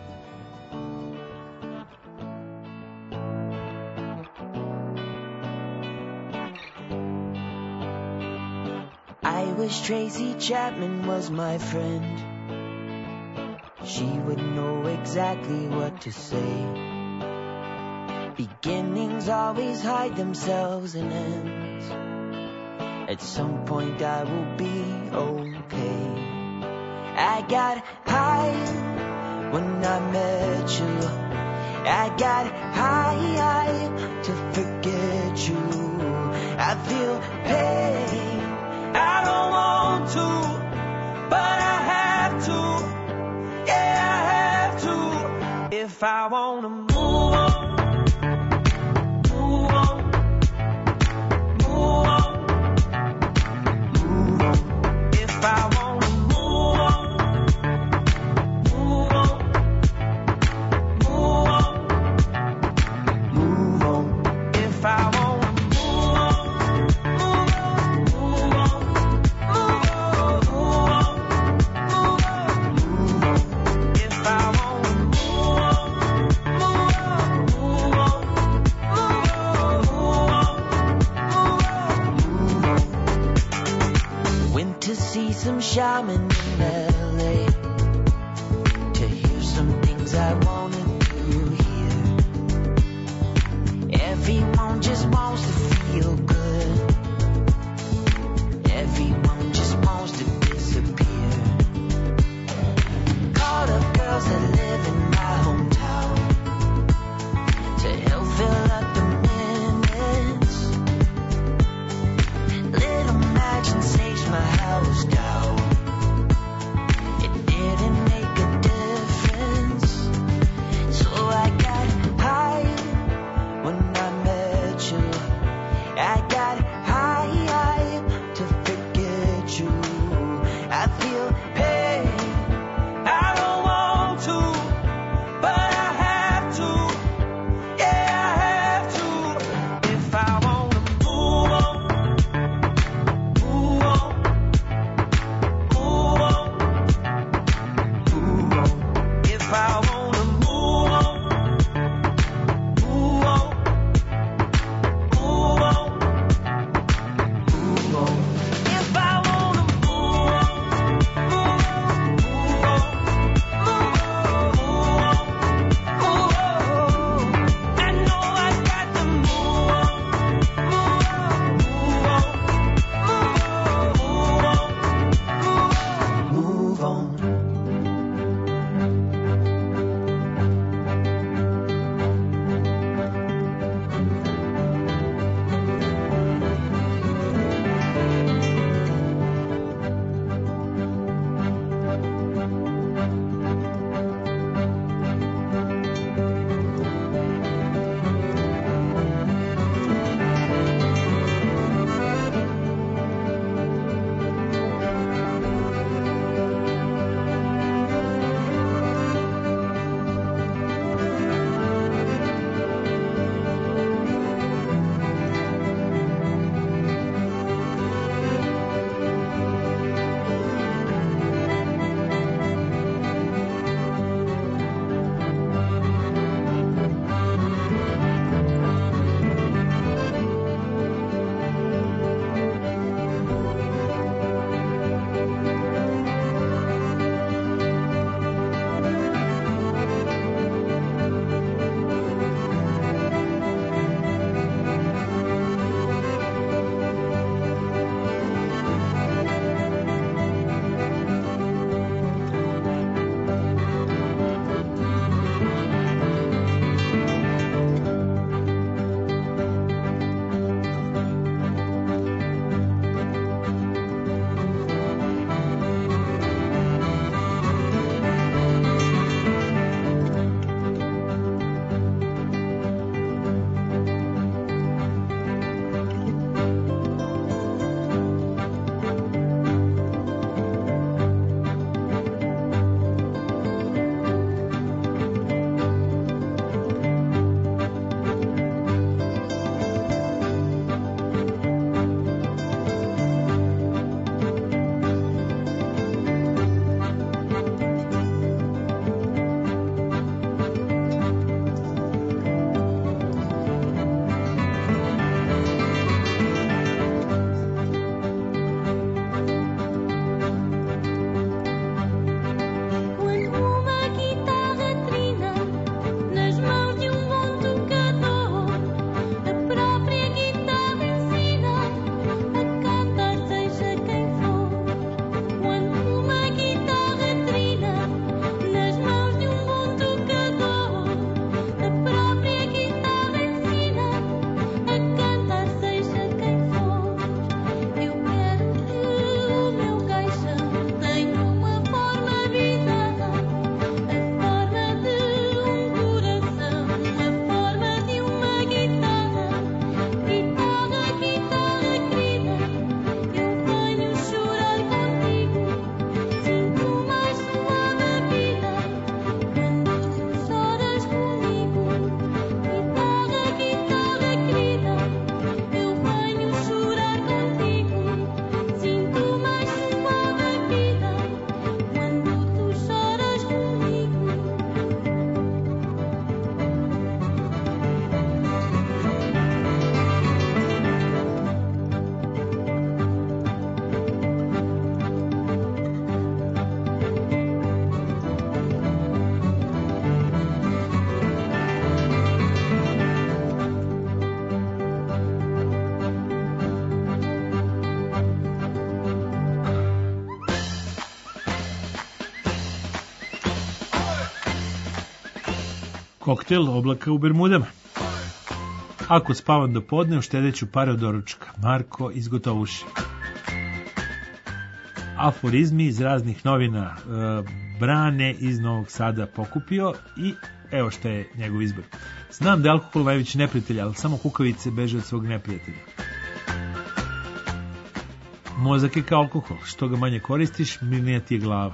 I wish Tracy Chapman was my friend. She would know exactly what to say. Beginnings always hide themselves in ends. At some point I will be okay. I got high when I met you. I got high to forget you. I feel pain. I don't want to, but I have to. Yeah, I have to. If I want to move on. Move Koktel oblaka u Bermudama. Ako spavam do podne, uštedeću pare od doručka. Marko iz Gotovuše. Aforizmi iz raznih novina. E, Brane iz Novog Sada pokupio i evo šta je njegov izbor. Znam da je alkohol najveći neprijatelj, ali samo kukavice beže od svog neprijatelja. Mozak je kao alkohol. Što ga manje koristiš, mirnija ti je glava.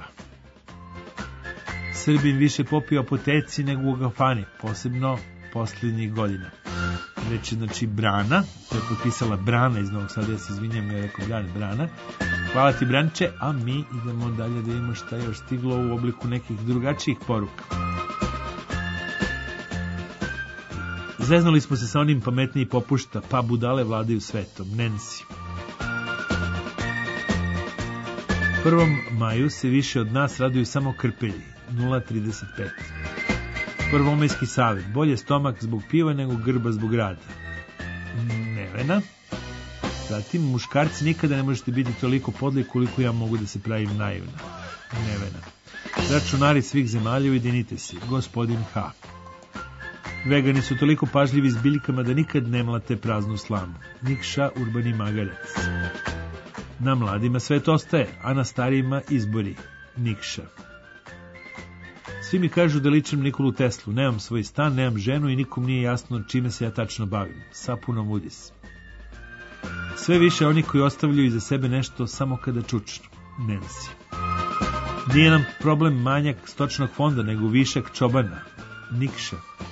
Srbin više popio apoteci nego u kafani, posebno posljednjih godina. Reče, znači, Brana, to je potpisala Brana iz Novog Sada, ja se izvinjam, ja rekao Brana, Brana. Hvala ti, Branče, a mi idemo dalje da vidimo šta je još stiglo u obliku nekih drugačijih poruka. Zeznuli smo se sa onim pametniji popušta, pa budale vladaju svetom. Nancy. Prvom maju se više od nas raduju samo krpelji. nula trideset pet. Prvomajski savjet. Bolje stomak zbog piva nego grba zbog rada. Nevena. Zatim, muškarci nikada ne možete biti toliko podli koliko ja mogu da se pravim naivna. Nevena. Računari svih zemalja, ujedinite se. Gospodin H. Vegani su toliko pažljivi s biljkama da nikad ne mlate praznu slamu. Nikša, urbani magarac. Na mladima svet ostaje, a na starijima izbori. Nikša. Svi mi kažu da ličim Nikolu Teslu. Nemam svoj stan, nemam ženu i nikom nije jasno čime se ja tačno bavim. Sapunom udis. Sve više oni koji ostavljaju iza sebe nešto samo kada čučnu. Nancy. Nije nam problem manjak stočnog fonda, nego višak čobana. Nikša.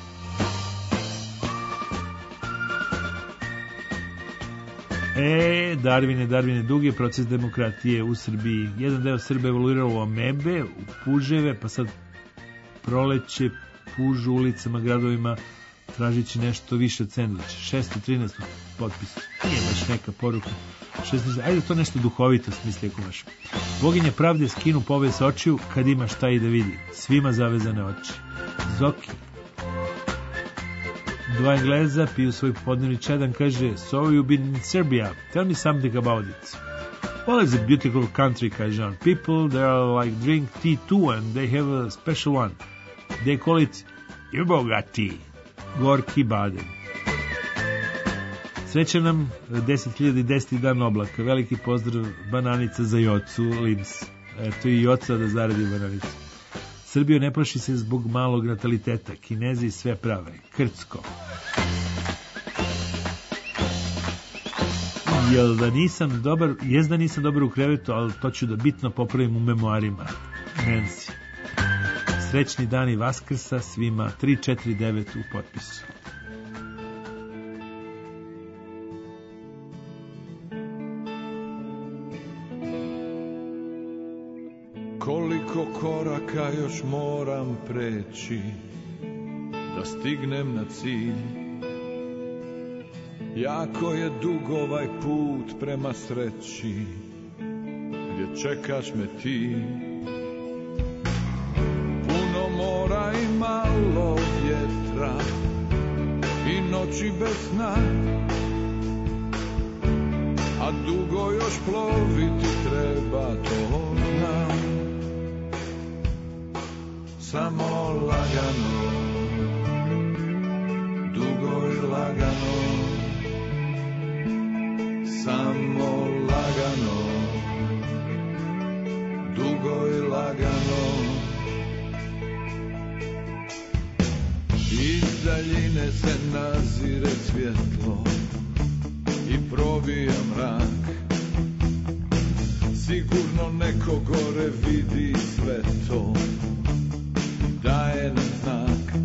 E, Darvine, Darvine, dug je proces demokratije u Srbiji. Jedan deo Srba evoluirao u amebe, u puževe, pa sad proleće pužu ulicama, gradovima, tražići nešto više od sendviča. šesto trinaest potpis. Nije baš neka poruka. šesnaest Ajde to nešto duhovito smisli ako baš. Boginja pravde skinu poves očiju kad ima šta i da vidi. Svima zavezane oči. Zoki. Dva Engleza piju svoj popodnevni čadan, kaže, so you've been in Serbia, tell me something about it. Well, it's a beautiful country, kaže on. People there like drink tea too, and they have a special one. They call it Juboga tea, gorki baden. Sreća nam deset hiljada deset dan oblaka. Veliki pozdrav Bananica za Jocu, Lims. Eto i Joca da zaradi Bananicu. Srbijo ne plaši se zbog malog nataliteta. Kinezi sve prave. Krcko. Jel da nisam dobar, jest da nisam dobar u krevetu, ali to ću da bitno popravim u memoarima. Nancy. Srećni dani Vaskrsa svima. tri četiri devet u potpisu. Koliko koraka još moram preći da stignem na cilj. Jako je dug ovaj put prema sreći, gdje čekaš me ti. Puno mora i malo vjetra i noći bez sna, a dugo još ploviti treba, to znam. Samo lagano, dugo i lagano, samo lagano, dugo i lagano. Iz daljine se nazire svjetlo i provija mrak. Sigurno neko gore vidi sve to, daje nam znak.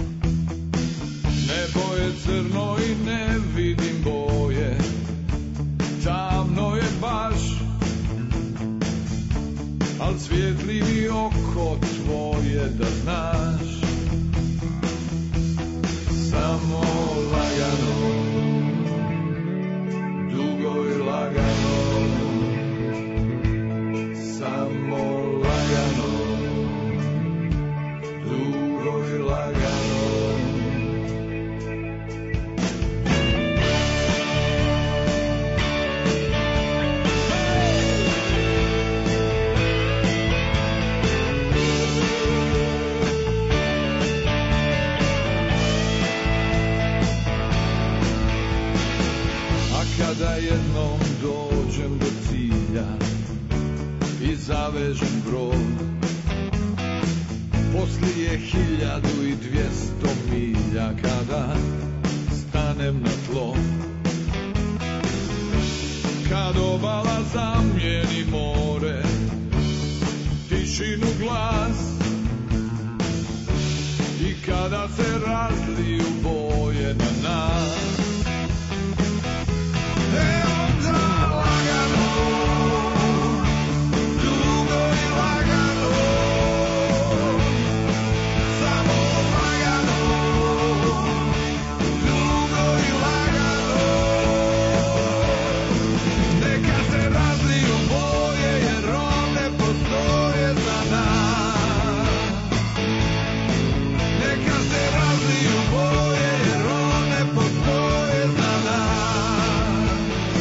Nebo je crno i ne vidim boje, tamno je baš, al svijetli mi oko tvoje da znaš. Samo lagano, dugo i lagano, samo lagano, dugo i lagano. zavežem brod. Poslije hiljadu i dvjesto milja kada stanem na tlo, kad obala zamijeni more, tišinu glas, i kada se razliju boje na nas. E onda lagano, dugo i lagano, samo lagano, dugo i lagano, neka se razliju boje jer one postoje za nas. Neka se razliju boje jer one postoje za nas.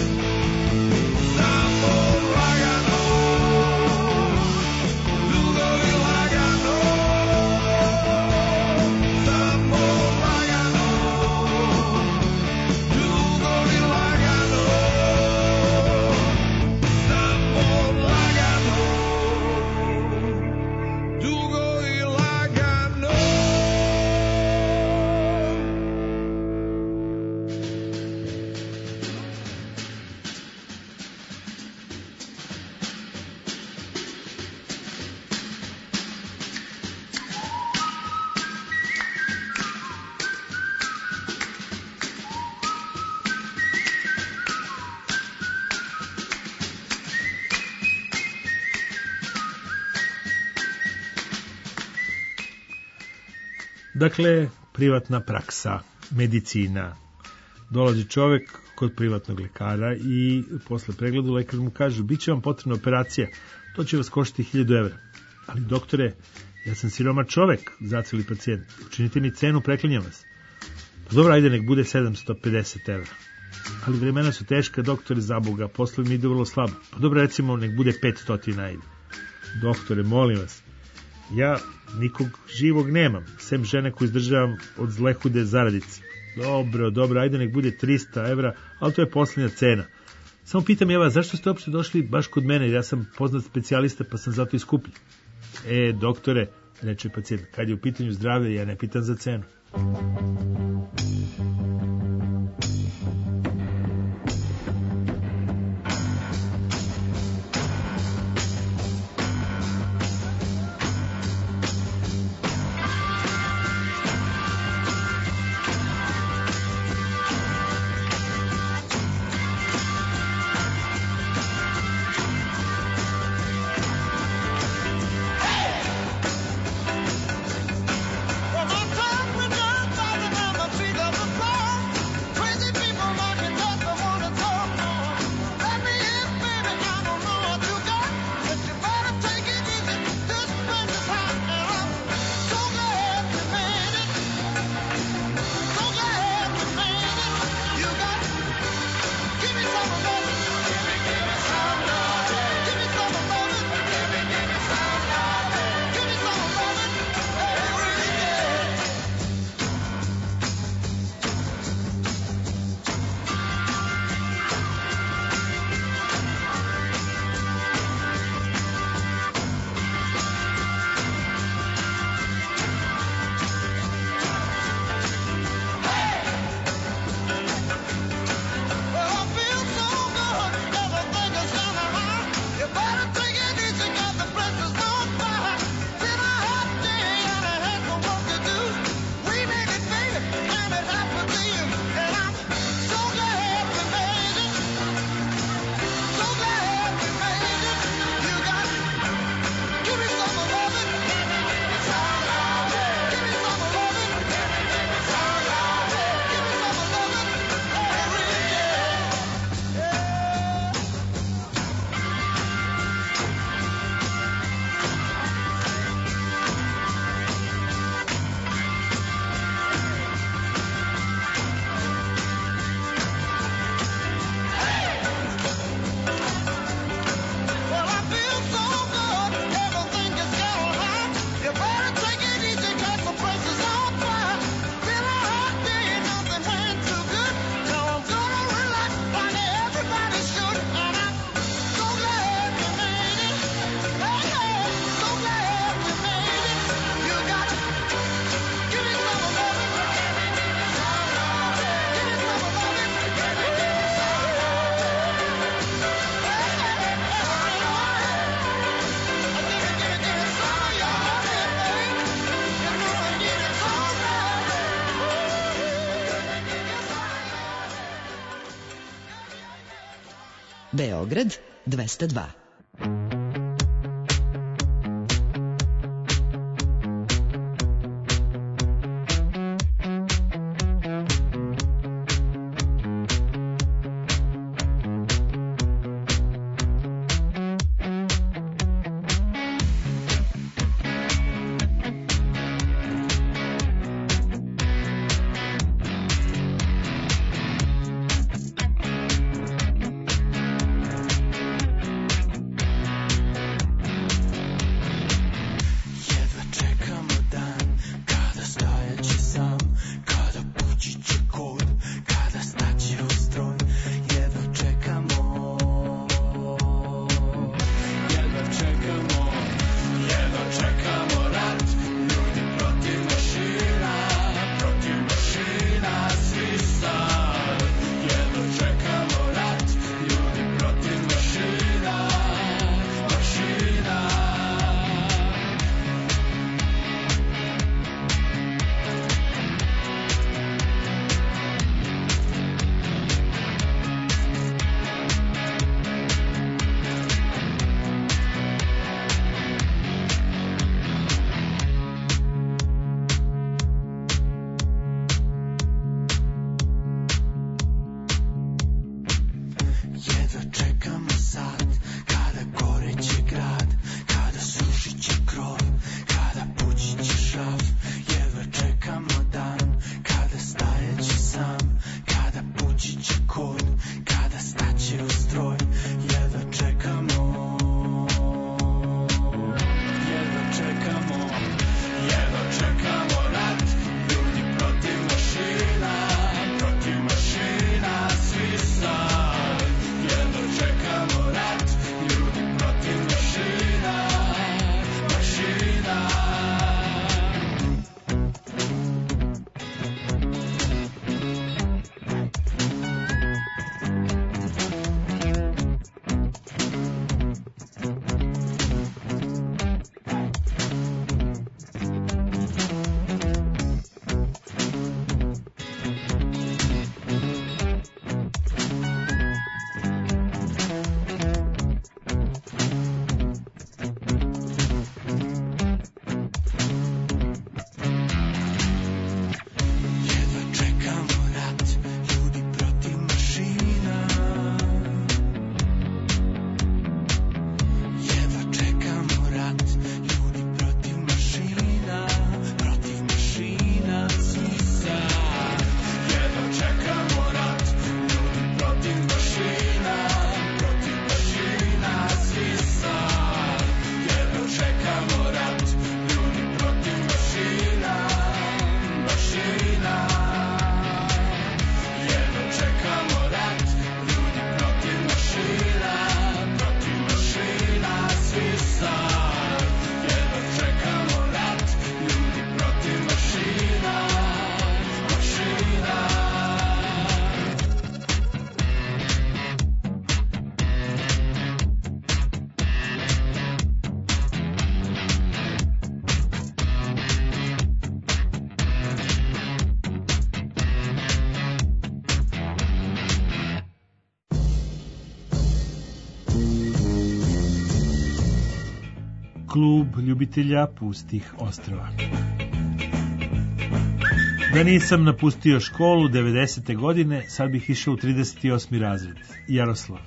Samo lagano, dugo i lagano, samo lagano, dugo i lagano, samo lagano, dugo i lagano. Dakle, privatna praksa, medicina. Dolazi čovjek kod privatnog lekara i posle pregledu lekar mu kaže: bit će vam potrebna operacija, to će vas koštiti hiljadu evra. Ali doktore, ja sam siromaš čovjek, zaceli pacijent, učinite mi cenu, preklinjam vas. Pa dobro, ajde, nek bude sedamsto pedeset evra. Ali vremena su teška, doktore, za Boga, posle mi ide vrlo slabo. Pa dobro, recimo, nek bude petsto ajde. Doktore, molim vas, ja nikog živog nemam, sem žene koju izdržavam od zlehude zaradice. Dobro, dobro, ajde, nek bude trista evra, ali to je posljednja cena. Samo pitam ja vas, zašto ste uopšte došli baš kod mene, jer ja sam poznat specijalista pa sam zato i skuplji. E, doktore, reče pacijent, kad je u pitanju zdravlje, ja ne pitam za cenu. Well, my time went up by the night. Beograd dvesta dva. Klub ljubitelja pustih ostrva. Da nisam napustio školu devedesete godine, sad bih išao u trideset osmi razred. Jaroslav.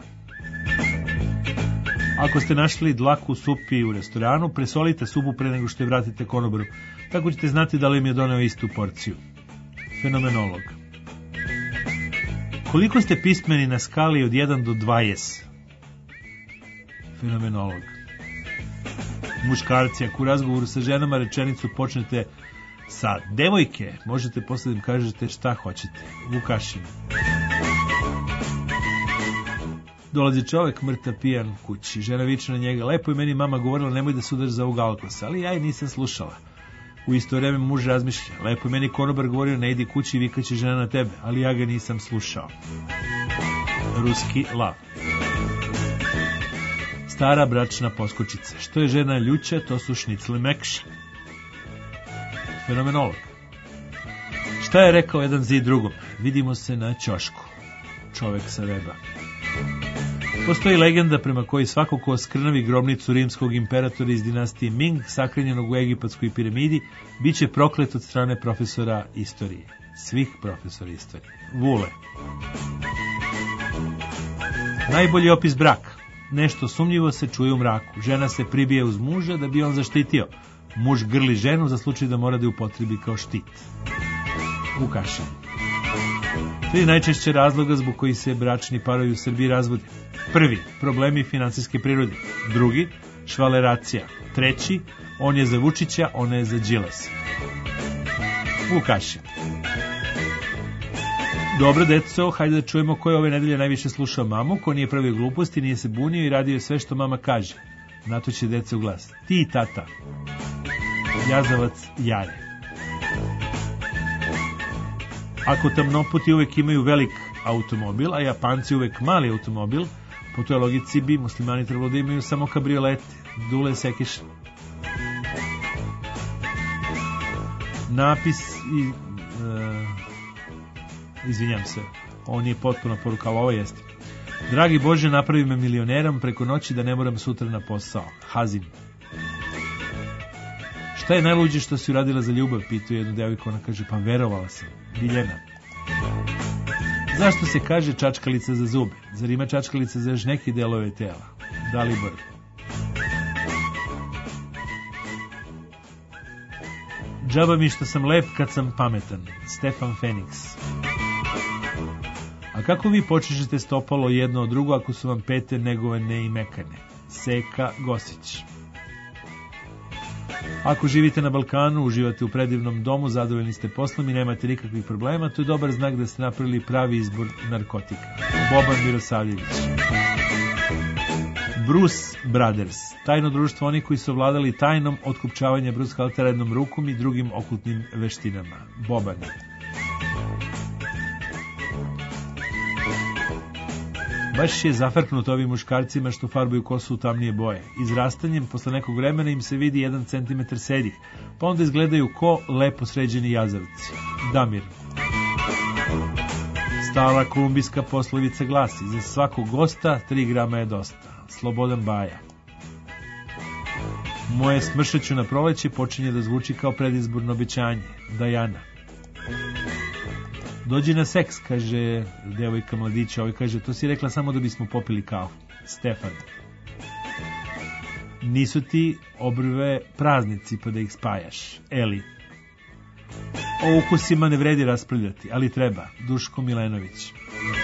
Ako ste našli dlaku u supi u restoranu, presolite supu pre nego što je vratite konobaru. Tako ćete znati da li im je doneo istu porciju. Fenomenolog. Koliko ste pismeni na skali od jedan do dvadeset? Fenomenolog. Muškarci, ako u razgovoru sa ženama rečenicu počnete sa devojke, možete posle da im kažete šta hoćete. Vukašin. Dolazi čovek mrtav pijan kući, žena viče na njega, lepo je meni mama govorila nemoj da se udar za ovog alkosa, ali ja je nisam slušala. U isto vreme muž razmišlja, lepo je meni konobar govorio ne idi kući i vikaće žena na tebe, ali ja ga nisam slušao. Ruski lav. Stara bračna poskočica. Što je žena ljuća, to su šnicle mekše. Fenomenolog. Šta je rekao jedan zid drugom? Vidimo se na ćošku. Čovek sa weba. Postoji legenda prema kojoj svako ko oskrnavi grobnicu rimskog imperatora iz dinastije Ming, sakrenjenog u egipatskoj piramidi, bit će proklet od strane profesora istorije. Svih profesora istorije. Vule. Najbolji opis braka. Nešto sumnjivo se čuje u mraku. Žena se pribije uz muža da bi on zaštitio. Muž grli ženu za slučaj da mora da je upotrebi kao štit. Vukašin. Tri najčešće razloga zbog koji se bračni parovi u Srbiji razvode. Prvi, problemi finansijske prirode. Drugi, švaleracija. Treći, on je za Vučića, ona je za Đilasa. Vukašin. Dobro, deco, hajde da čujemo ko je ove nedelje najviše slušao mamu, ko nije pravio gluposti, nije se bunio i radio sve što mama kaže. Na to će deca u glas. Ti, tata. Jazavac Jare. Ako tamnoputi uvek imaju velik automobil, a Japanci uvek mali automobil, po toj logici bi muslimani trebalo da imaju samo kabriolete. Dule Sekiš. Napis i... E, izvinjam se, on je potpuno poruka, ali ovo jeste. Dragi Bože, napravi me milionerom preko noći da ne moram sutra na posao. Hazim. Šta je najluđe što si uradila za ljubav? Pituje jednu devojku, ona kaže, pa verovala sam. Biljena. Zašto se kaže čačkalica za zube? Zar ima čačkalica za još neke delove tela? Dalibor. Džaba mi što sam lep kad sam pametan. Stefan Feniks. A kako vi počežete stopalo jedno od drugo ako su vam pete negovane i mekane? Seka Gosić. Ako živite na Balkanu, uživate u predivnom domu, zadovoljni ste poslom i nemate nikakvih problema, to je dobar znak da ste napravili pravi izbor narkotika. Boban Mirosavljević. Bruce Brothers. Tajno društvo oni koji su vladali tajnom otkupčavanja Bruce Haltera jednom rukom i drugim okultnim veštinama. Boban. Baš je zafrknut ovim muškarcima što farbuju kosu u tamnije boje. Izrastanjem, posle nekog vremena im se vidi jedan centimetar sedih, pa onda izgledaju ko lepo sređeni jazavci. Damir. Stara kolumbijska poslovica glasi, za svakog gosta tri grama je dosta. Slobodan Baja. Moje smršeću na proleće počinje da zvuči kao predizborno obećanje. Dajana. Dođi na seks, kaže devojka mladića, ovaj kaže, to si rekla samo da bismo popili kafu. Stefan. Nisu ti obrve praznici pa da ih spajaš. Eli. O ukusima ne vredi raspravljati, ali treba. Duško Milenović.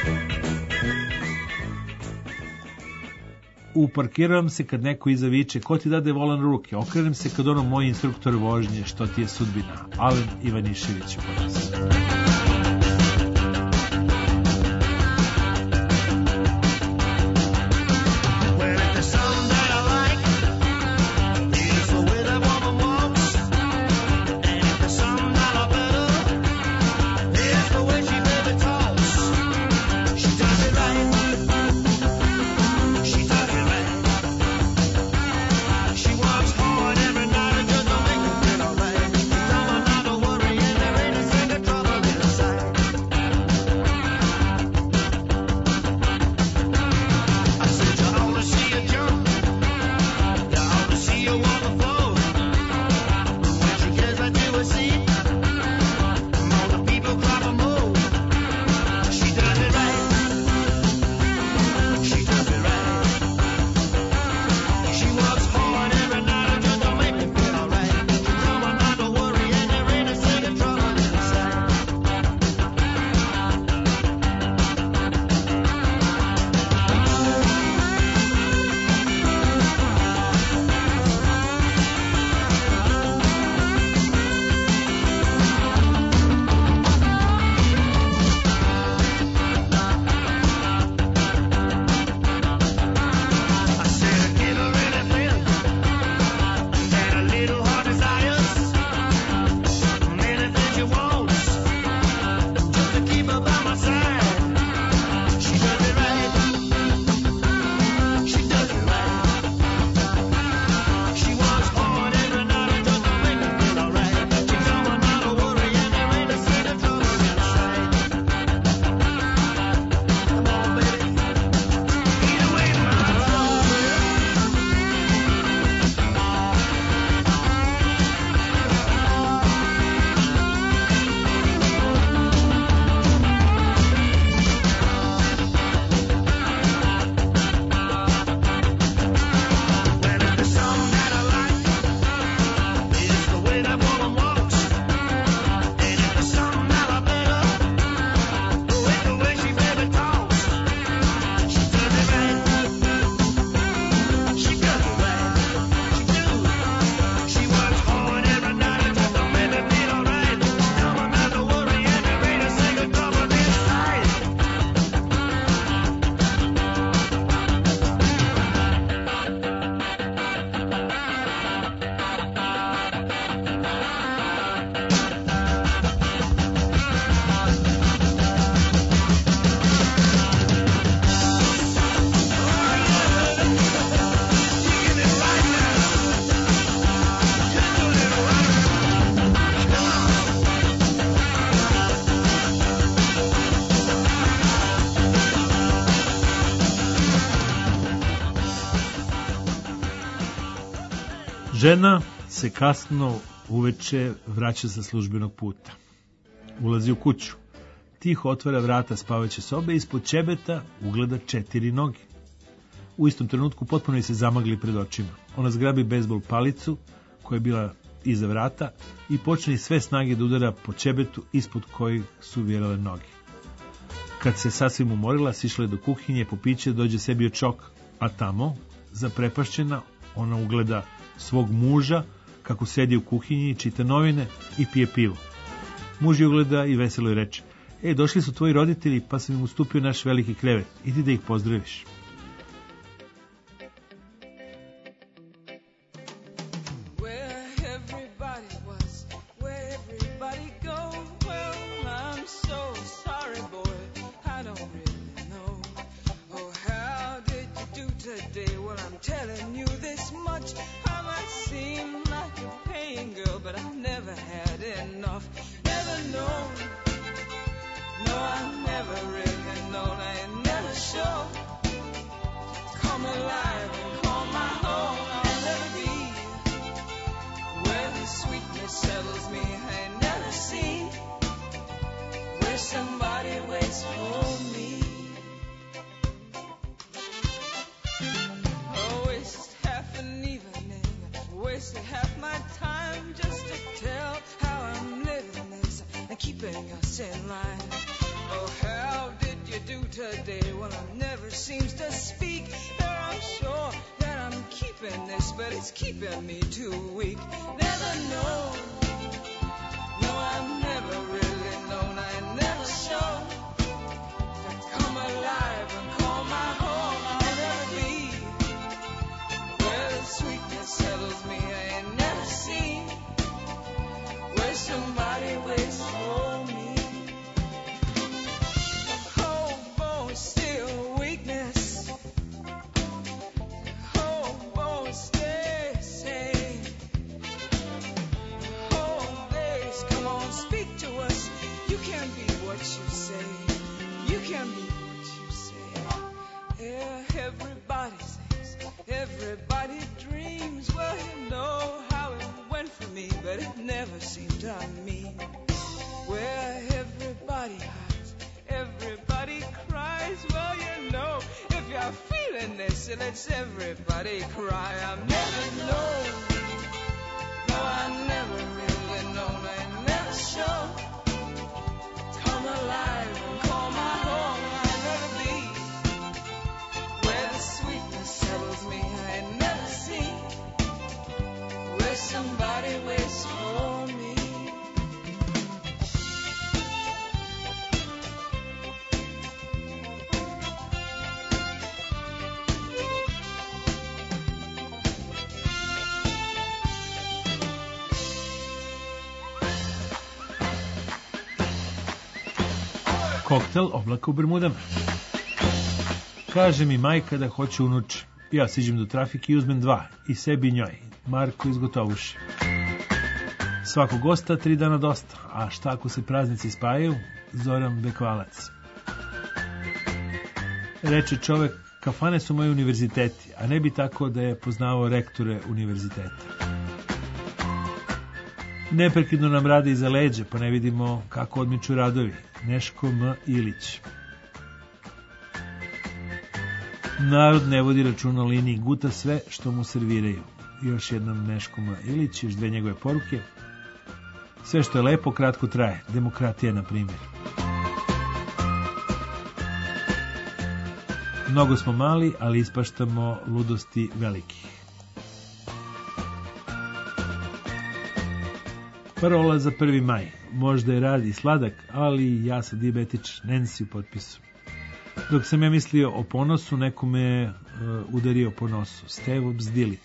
Uparkiravam se kad neko iza viče, ko ti dade volan ruke? Okrenem se kad ono moj instruktor vožnje, što ti je sudbina. Alen Ivanišević u poraz. Žena se kasno uveče vraća sa službenog puta. Ulazi u kuću. Tiho otvara vrata spavaće sobe i ispod ćebeta ugleda četiri noge. U istom trenutku potpuno je se zamagli pred očima. Ona zgrabi bejzbol palicu koja je bila iza vrata i počne iz sve snage da udara po ćebetu ispod kojih su virale noge. Kad se sasvim umorila, sišla je do kuhinje po piće, dođe sebi od čok, a tamo, zaprepašćena, ona ugleda svog muža kako sedi u kuhinji, čita novine i pije pivo. Muž je ugleda i veselo je reče: "E, došli su tvoji roditelji, pa sam im ustupio naš veliki krevet. Idi da ih pozdraviš." Koktel oblaka u Bermudama. Kaže mi majka da hoće unuče. Ja siđem do trafike i uzmem dva. I sebi i njoj. Marko izgotovuše. Svakog gosta tri dana dosta. A šta ako se praznici spajaju? Zoran Bekvalac. Reče čovek: kafane su moji univerziteti, a ne bi tako da je poznavao rektore univerziteta. Neprekidno nam rade iza leđa, pa ne vidimo kako odmiču radovi. Neško M. Ilić. Narod ne vodi računa o liniji, guta sve što mu serviraju. Još jednom Neško M. Ilić, još dve njegove poruke. Sve što je lepo, kratko traje. Demokratija, na primjer. Mnogo smo mali, ali ispaštamo ludosti velikih. Parola za prvi maj. Možda je rad i sladak, ali ja sam dijabetič, Nancy u potpisu. Dok sam ja mislio o ponosu, neko me uh, udario po nosu. Stevo Bzdili.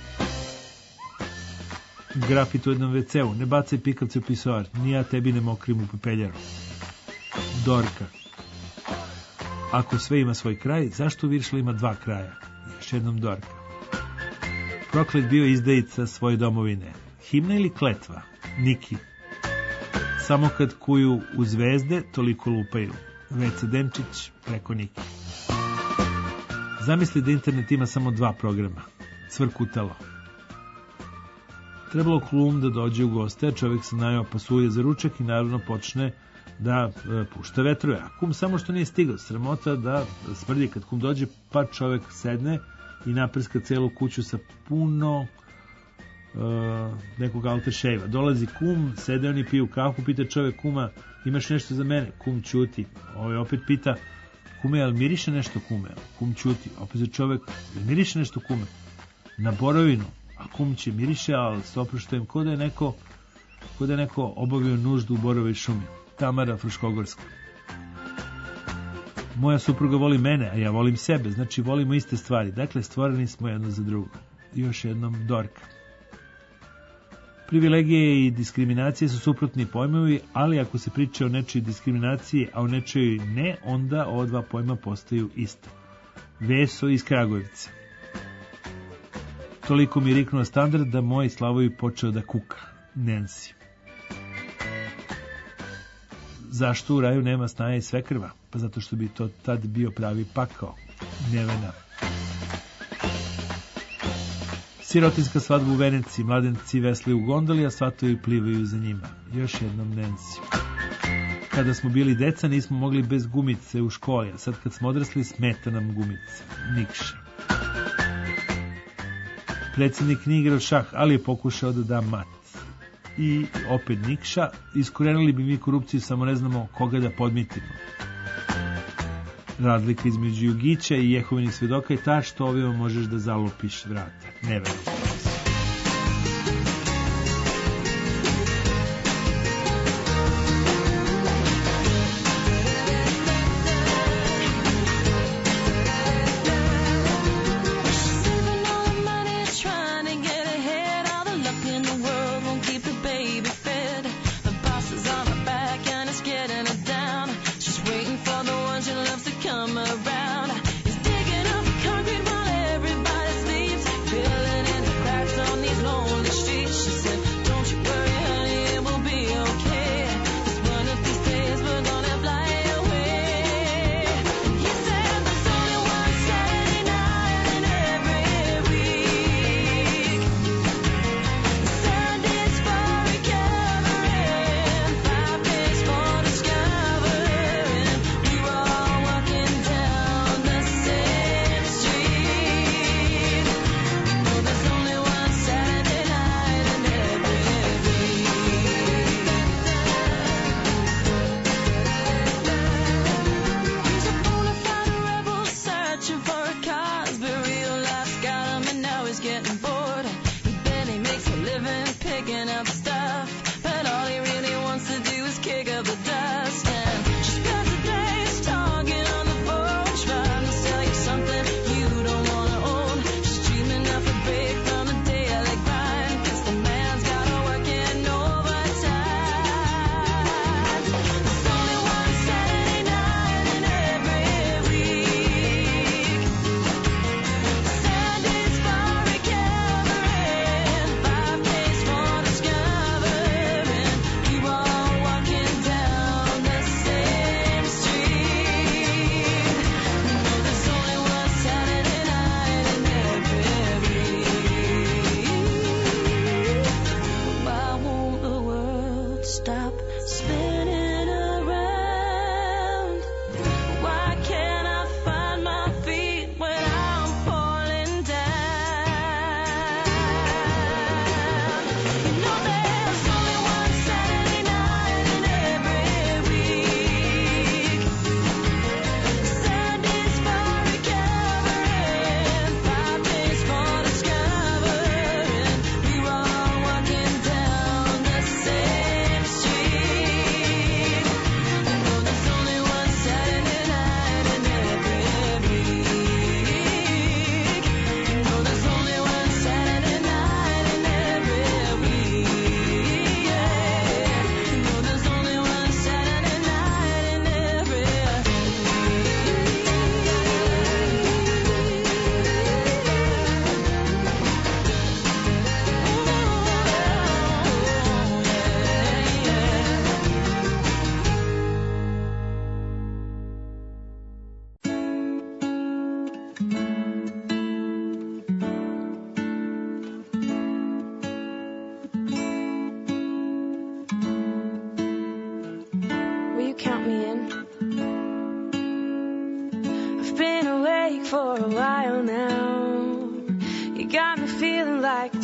Grafit u jednom ve ce u. Ne bacaj pikavce u pisoar. Ni ja tebi ne mokrim u pepeljaru. Dorka. Ako sve ima svoj kraj, zašto Viršla ima dva kraja? Još jednom Dorka. Proklet bio izdajica svoje domovine. Himna ili kletva? Niki. Samo kad kuju u zvezde, toliko lupaju. Veca Demčić preko Niki. Zamisli da internet ima samo dva programa. Cvrkutalo. Trebalo Klum da dođe u goste, čovjek se najao pasuje za ručak i naravno počne da e, pušta vetrove. A Kum samo što nije stigao, sramota da smrdi kad Kum dođe, pa čovjek sedne i naprska celu kuću sa puno e, nekog aftershave-a. Dolazi Kum, sede oni piju kafu, pita čovjek Kuma, imaš nešto za mene? Kum ćuti. Ovaj opet pita, Kume, jel miriše nešto Kume? Kum ćuti. Opet za čovjek, jel miriše nešto Kume? Na borovinu. A Kum će miriše, ali s oproštajem, ko da je neko, ko da je neko obavio nuždu u borovoj šumi. Tamara Fruškogorska. Moja supruga voli mene, a ja volim sebe, znači volimo iste stvari. Dakle, stvoreni smo jedno za drugo. I još jednom Dorka. Privilegije i diskriminacije su suprotni pojmovi, ali ako se priča o nečoj diskriminaciji, a o nečoj ne, onda ova dva pojma postaju ista. Veso iz Kragujevice. Toliko mi je riknuo standard da moj Slavoj počeo da kuka. Nancy. Zašto u raju nema snaja i svekrva? Pa zato što bi to tad bio pravi pakao. Nevena. Sirotinska svadba u Veneciji, mladenci veslaju u gondoli, a svatovi plivaju za njima. Još jednom Nancy. Kada smo bili deca nismo mogli bez gumice u školi, a sad kad smo odrasli smeta nam gumice. Nikša. Predsjednik nije igrao šah, ali je pokušao da da mat. I opet Nikša, iskorenili bi mi korupciju, samo ne znamo koga da podmitimo. Razlika između Jugića i Jehovinih svedoka je ta što ovima možeš da zalupiš vrata. Ne verujem.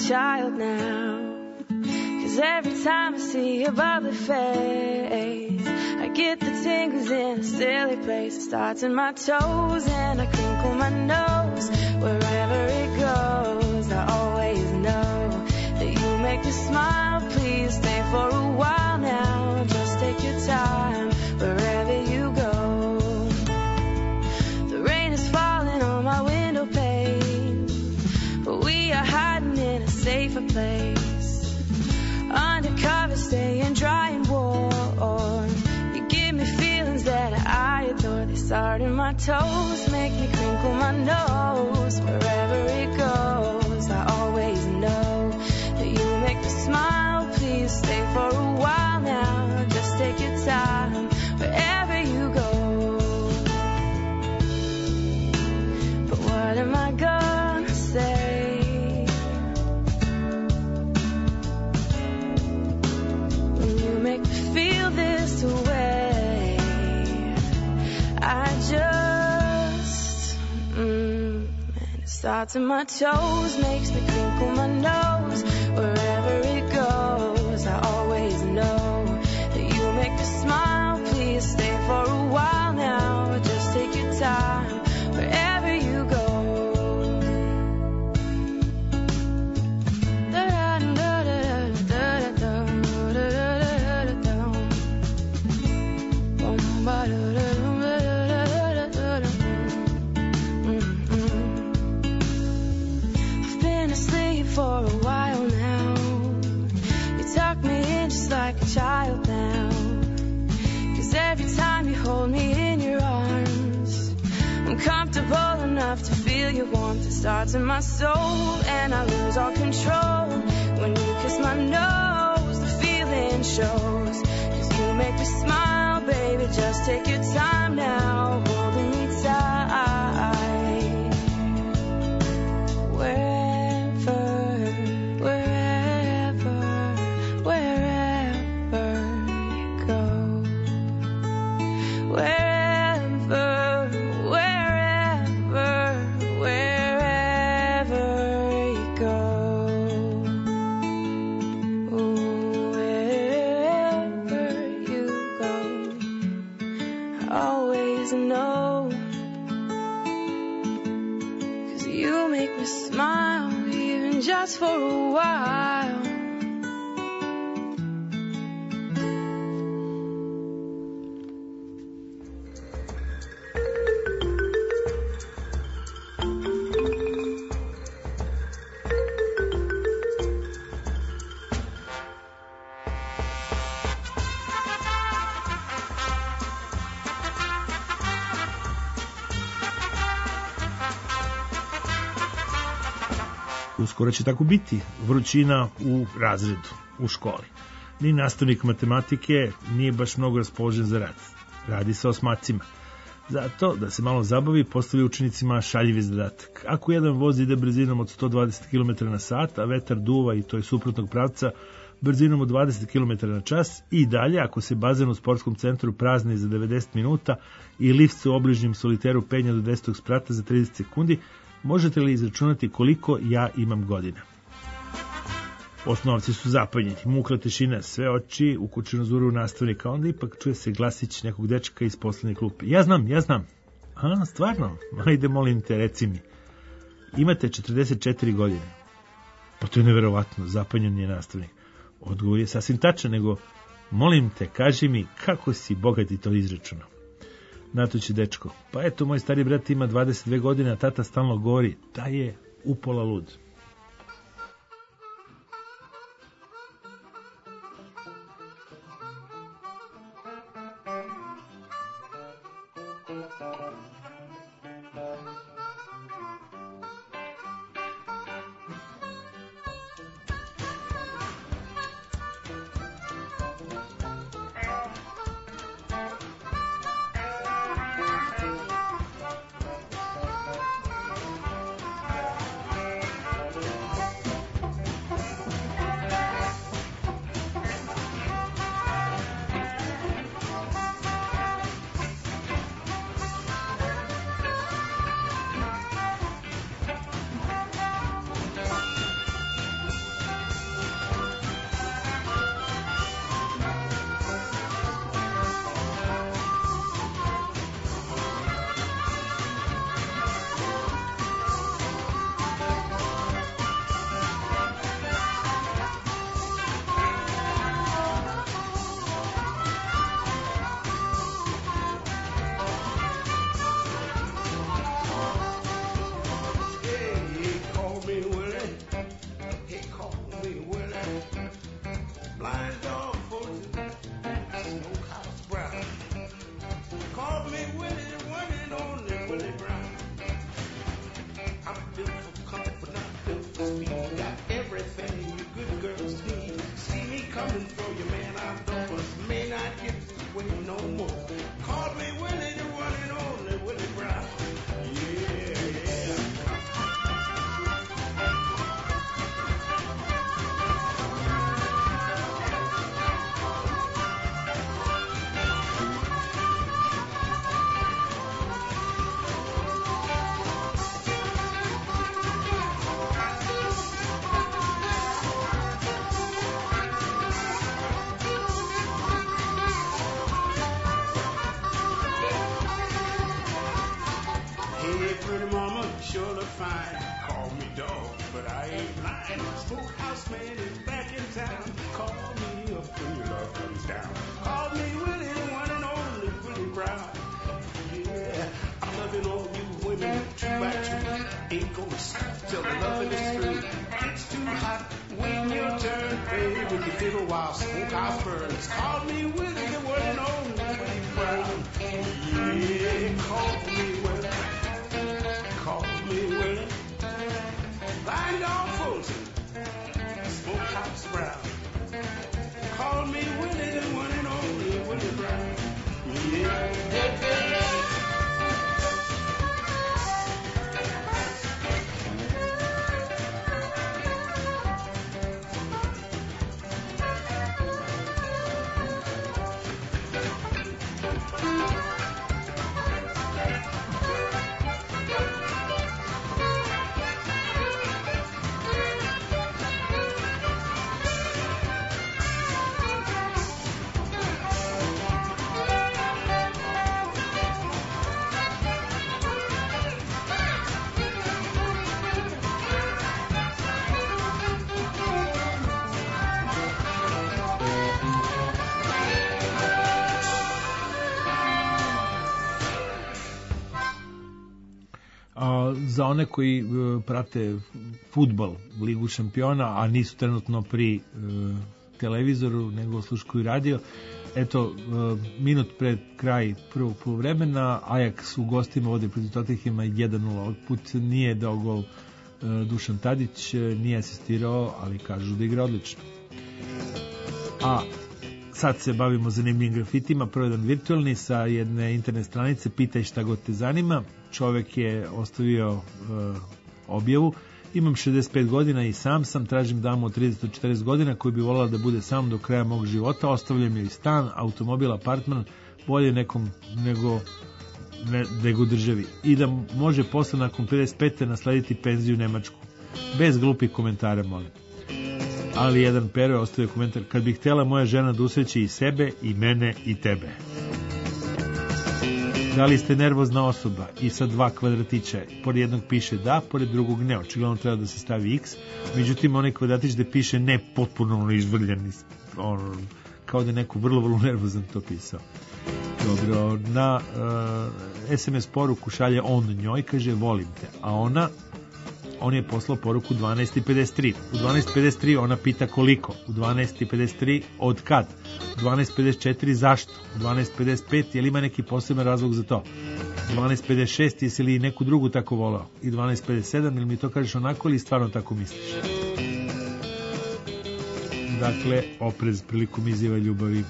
child now. Cause every time I see your bubbly face, I get the tingles in a silly place. It starts in my toes and I crinkle my nose. Wherever it goes, I always know that you make me smile. Please stay for a while now. Just take your time wherever you go. The rain is falling on my window pane, but we are hiding in a safer place. Undercover, staying dry and warm. You give me feelings that I adore. They start in my toes, make me crinkle my nose. Wherever it goes, I always know that you make me smile. Please stay for a while now. Just take your time wherever you go. But what am I gonna say? Make me feel this way. I just mm, and it starts in my toes, makes me crinkle my nose. Wherever it goes, I always know that you make me smile. Please stay for a while now. Just take your time wherever you go. I've been asleep for a while now. You tuck me in just like a child now. Cause every time you hold me in your arms, I'm comfortable enough to feel your warmth. It starts in my soul and I lose all control. When you kiss my nose, the feeling shows. Cause you make me smile, baby, just take your time now, holding me tight. Wherever, wherever, wherever you go. Wherever, wherever, wherever you go. Wherever you go, I always know. Cause you make me smile, even just for a while. Uskoro će tako biti vrućina u razredu, u školi. Ni nastavnik matematike nije baš mnogo raspoložen za rad. Radi se o osmacima. Zato, da se malo zabavi, postavi učenicima šaljivi zadatak. Ako jedan voz ide brzinom od sto dvadeset kilometara na sat, a vetar duva i to je suprotnog pravca brzinom od dvadeset kilometara na čas, i dalje, ako se bazen u sportskom centru prazni za devedeset minuta i lift se u obližnjem soliteru penja do desetog sprata za trideset sekundi, možete li izračunati koliko ja imam godina? Osnovci su zapanjeni, mukla tišina, sve oči ukučeno zuru u nastavnika, onda ipak čuje se glasić nekog dečka iz poslednje klupe. Ja znam, ja znam. A, stvarno? Ajde, molim te, reci mi. Imate četrdeset četiri godine. Pa to je neverovatno, zapanjen je nastavnik. Odgovor je sasvim tačan, nego, molim te, kaži mi kako si bogati to izračunao. Natući dečko, pa eto, moj stari brat ima dvadeset dve godine, a tata stalno govori da je upola lud. Smokehouse man is back in town. Call me up when your love comes down. Call me Willie, the one and only Willie Brown. Yeah, I'm loving all you women two by two. Ain't gonna stop till the loving is through. It's too hot when your turn, baby. You give a while smokehouse burns. Call me Willie, the one and only Willie Brown. Yeah, call me Willie. Call me Willie. Lying down Fulton, Smokehouse Brown. Call me Willie, the one and only Willie Brown. Yeah. Za one koji uh, prate fudbal, Ligu šampiona, a nisu trenutno pri uh, televizoru, nego sluškuju radio, eto, uh, minut pred kraj prvog poluvremena, Ajax u gostima vodi protiv Tottenhama jedan nula. Ovog put nije dao gol uh, Dušan Tadić, nije asistirao, ali kažu da igra odlično. A sad se bavimo zanimljivim grafitima. Prvo jedan virtualni sa jedne internet stranice, pitaj šta god te zanima. Čovek je ostavio uh, objavu. Imam šezdeset pet godina i sam sam, tražim damu od trideset do četrdeset godina koji bi voljela da bude sam do kraja mog života. Ostavljam joj stan, automobil, apartman, bolje nekom nego, ne, nego državi. I da može posle nakon pedeset pete naslediti penziju u Nemačku. Bez glupih komentara, molim. Ali jedan Pero je ostavio komentar: kad bi htjela moja žena da usreći i sebe, i mene, i tebe. Da li ste nervozna osoba i sa dva kvadratića? Pored jednog piše da, pored drugog ne. Očigledno treba da se stavi x. Međutim, onaj kvadratić da piše ne, potpuno ono izvrljan, ono, kao da je neko vrlo, vrlo nervozan to pisao. Dobro, na uh, es em es poruku šalje on njoj, kaže volim te. A ona, on je poslao poruku dvanaest i pedeset tri. U dvanaest i pedeset tri ona pita koliko. U dvanaest i pedeset tri od kad. U dvanaest i pedeset četiri zašto. U dvanaest i pedeset pet je li ima neki poseban razlog za to. U dvanaest i pedeset šest jesi li neku drugu tako volao. I dvanaest i pedeset sedam ili mi to kažeš onako ili stvarno tako misliš. Dakle, oprez prilikom izjava ljubavi.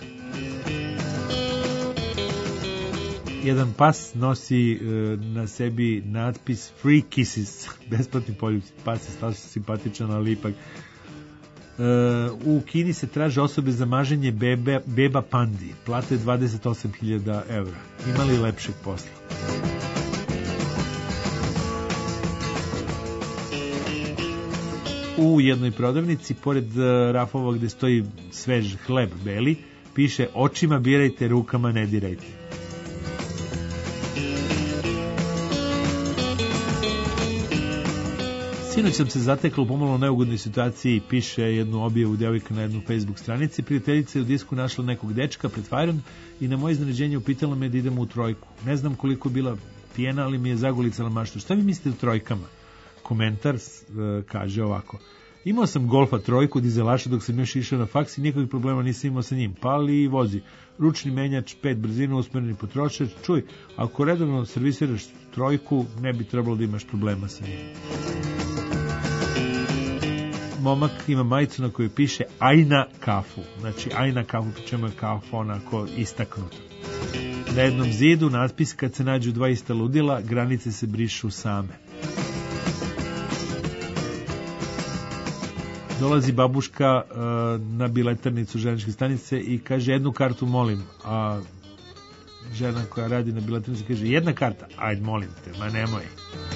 Jedan pas nosi e, na sebi natpis Free Kisses, besplatni poljub. Pas je strašno simpatičan, ali ipak. E, u Kini se traže osobe za maženje bebe, beba pandi. Plate dvadeset osam hiljada evra. Ima li lepšeg posla? U jednoj prodavnici, pored rafova gde stoji svež hleb beli, piše očima birajte, rukama ne dirajte. Sinoć sam se zatekla u pomalo neugodnoj situaciji, piše jednu objavu devojka na jednu Facebook stranici. Prijateljica je u disku našla nekog dečka pred fajrom i na moje iznenađenje upitala me da idemo u trojku. Ne znam koliko je bila pijena, ali mi je zagulicala maštu. Šta vi mislite o trojkama? Komentar uh, kaže ovako: imao sam Golfa trojku dizelaša dok sam još išao na faks i nikakvih problema nisam imao sa njim. Pali i vozi. Ručni menjač, pet brzina, usmereni potrošač. Čuj, ako redovno servisiraš trojku, ne bi trebalo da imaš problema sa njim. Momak ima majicu na kojoj piše Ajna kafu. Znači, Ajna kafu, po čemu je kafu onako istaknuta. Na jednom zidu natpis: kad se nađu dva ista ludila, granice se brišu same. Dolazi babuška uh, na biletarnicu ženičke stanice i kaže jednu kartu molim, a žena koja radi na biletarnici kaže jedna karta, ajde molim te, ma nemoj.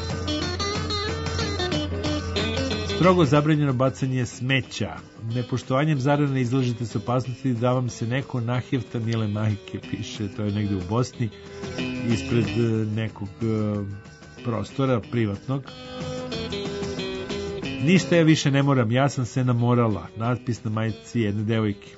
Strogo zabranjeno bacanje smeća. Nepoštovanjem zarane izlažete se opasnosti da vam se neko nahjefta mile majke, piše, to je negde u Bosni, ispred nekog uh, prostora privatnog. Ništa ja više ne moram, ja sam se namorala. Natpis na majici jedne devojke.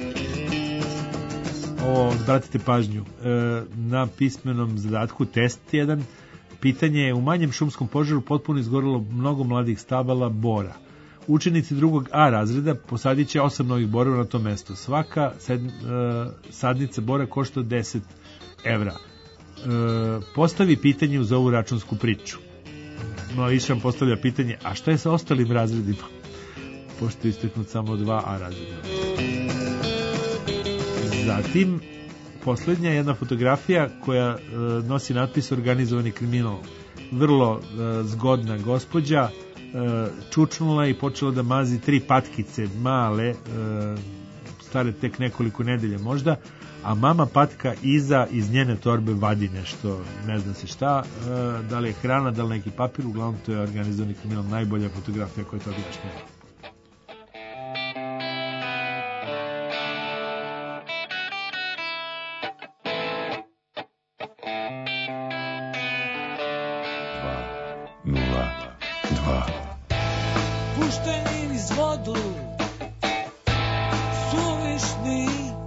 Ovo, obratite pažnju, e, na pismenom zadatku test jedan, pitanje je: u manjem šumskom požaru potpuno izgorilo mnogo mladih stabala bora. Učenici drugog A razreda posadit će osam novih borova na tom mestu. Svaka sed, e, sadnica bora košta deset evra. E, postavi pitanje uz ovu računsku priču. Mladić vam postavlja pitanje: a šta je sa ostalim razredima? Pošto je isteknut samo dva A razreda. Zatim, posljednja jedna fotografija koja e, nosi natpis organizovani kriminal. Vrlo e, zgodna gospođa, e, čučnula i počela da mazi tri patkice male, e, stare tek nekoliko nedelja možda, a mama patka iza iz njene torbe vadi nešto, ne zna se šta, e, da li je hrana, da li neki papir, uglavnom to je organizovani kriminal, najbolja fotografija koja je to objašnjava. Pušteni niz vodu, suvišni,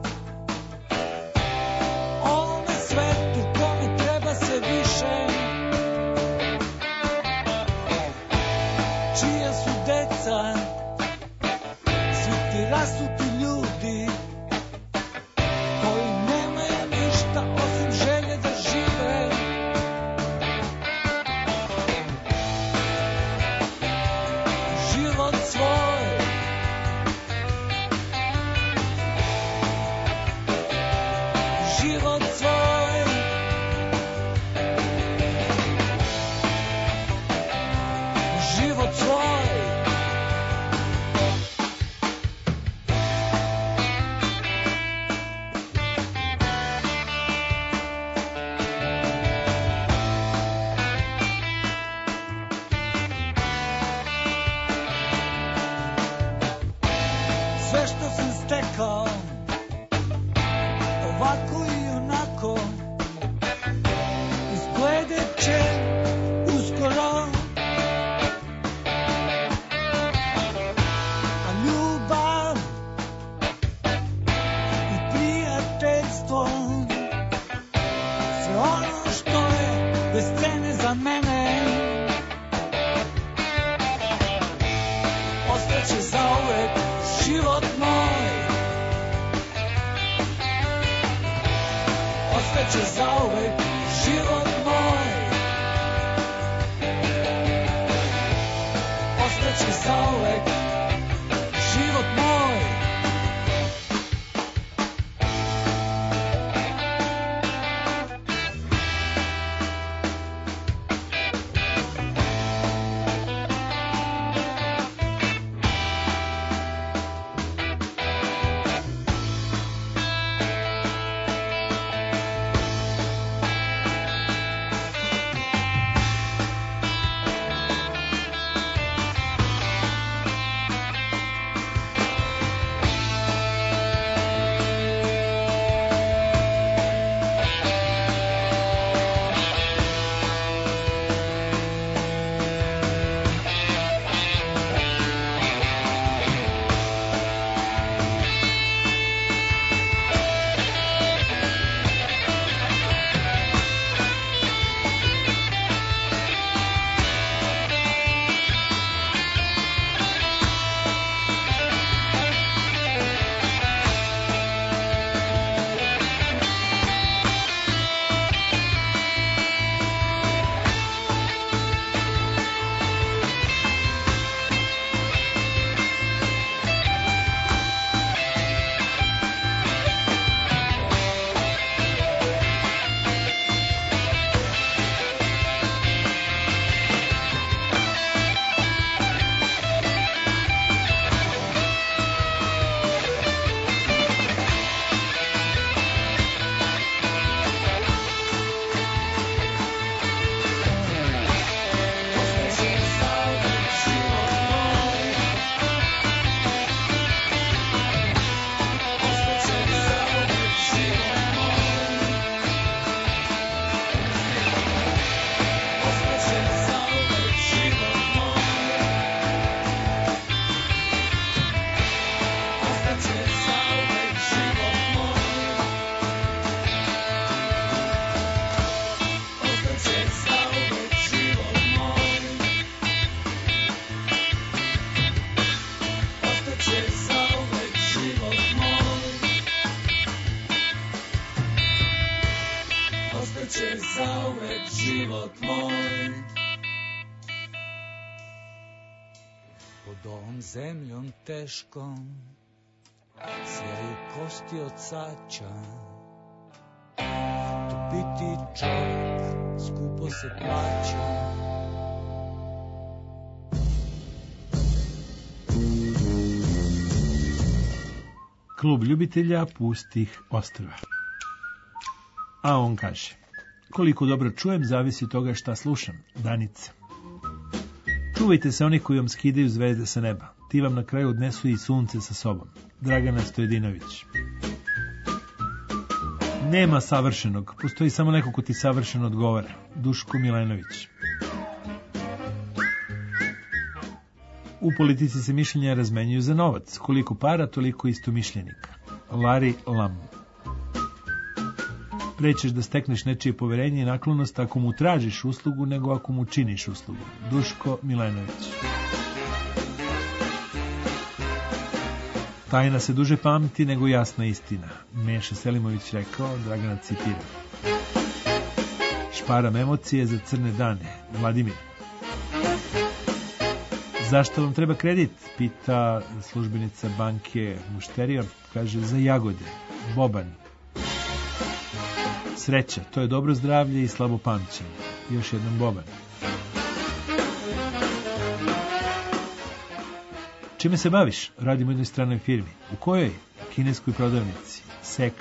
ovome svetu kome treba se više, čija su deca, svi ti rasuti ljudi, koji nemaju ništa osim želje da žive. Život svoj, život svoj, život svoj, sve što sam stekao, ovako i onako, izgledat će uskoro. A ljubav i prijateljstvo, sve ono što je bez cene za mene, ostaće zauvek. Život moj ostaće zauvek, život moj ostaće zauvek, život moj. zauvek život moj. Pod ovom zemljom teškom sjaju kosti od sača. Tu biti čovjek skupo se plaća. Klub ljubitelja pustih ostrva. A on kaže: koliko dobro čujem, zavisi od toga šta slušam. Danica. Čuvajte se oni koji vam skidaju zvezde sa neba. Ti vam na kraju odnesu i sunce sa sobom. Dragana Stojedinović. Nema savršenog, postoji samo neko ko ti savršeno odgovara. Duško Milenović. U politici se mišljenja razmenjuju za novac. Koliko para, toliko istomišljenika. Larry Lam. Prećeš da stekneš nečije poverenje i naklonost ako mu tražiš uslugu, nego ako mu činiš uslugu. Duško Milenović. Tajna se duže pamti nego jasna istina. Meša Selimović rekao, Dragana citira. Šparam emocije za crne dane. Vladimir. Zašto vam treba kredit? Pita službenica banke Mušterija. Kaže, za jagode. Boban. Sreća, to je dobro zdravlje i slabo pamćenje. Još jednom Boban. Čime se baviš? Radim u jednoj stranoj firmi. U kojoj? U kineskoj prodavnici. Seka.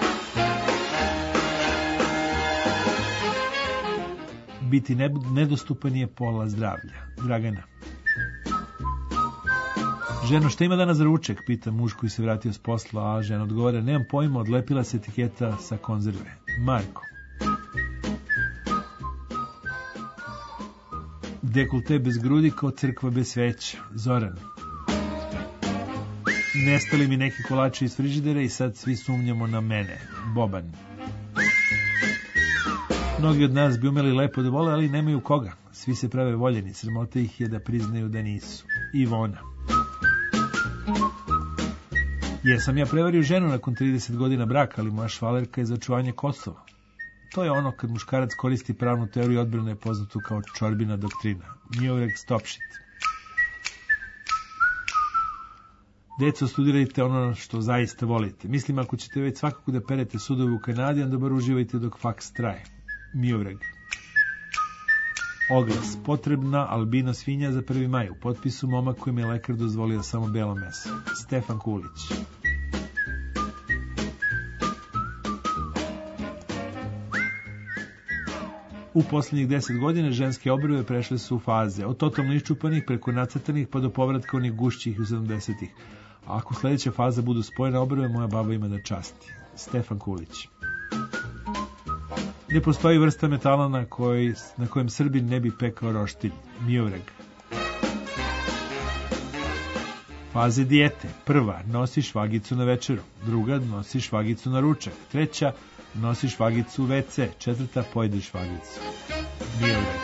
Biti nedostupan je pola zdravlja. Dragana. Ženo, šta ima danas za ručak? Pita muž koji se vratio s posla, a žena odgovara, nemam pojma, odlepila se etiketa sa konzerve. Marko. Dekolte bez grudi kao crkva bez sveća. Zoran. Nestali mi neki kolači iz frižidera i sad svi sumnjamo na mene. Boban. Mnogi od nas bi umeli lepo da vole, ali nemaju koga. Svi se prave voljeni, sramota ih je da priznaju da nisu. Ivona. Jesam ja prevario ženu nakon trideset godina braka, ali moja švalerka je za čuvanje Kosova. To je ono kad muškarac koristi pravnu teoriju odbrane poznatu kao čorbina doktrina. Miovreg Stopšit. Deco, studirajte ono što zaista volite. Mislim, ako ćete već svakako da perete sudove u Kanadi, onda bar uživajte dok faks traje. Miovreg. Oglas. Potrebna albino svinja za prvi maj. U potpisu momak kojem je lekar dozvolio samo belo meso. Stefan Kulić. U posljednjih deset godina ženske obrve prešle su u faze. Od totalno iščupanih preko nacrtanih pa do povratka onih gušćih u sedamdesetih. A ako sljedeća faza budu spojene obrve, moja baba ima da časti. Stefan Kulić. Ne postoji vrsta metala na, koj, na kojem Srbin ne bi pekao roštilj. Miovreg. Faze dijete. Prva, nosiš vagicu na večeru. Druga, nosiš vagicu na ručak. Treća, nosiš vagicu u ve ce. Četvrta, pojedeš vagicu. Miovreg.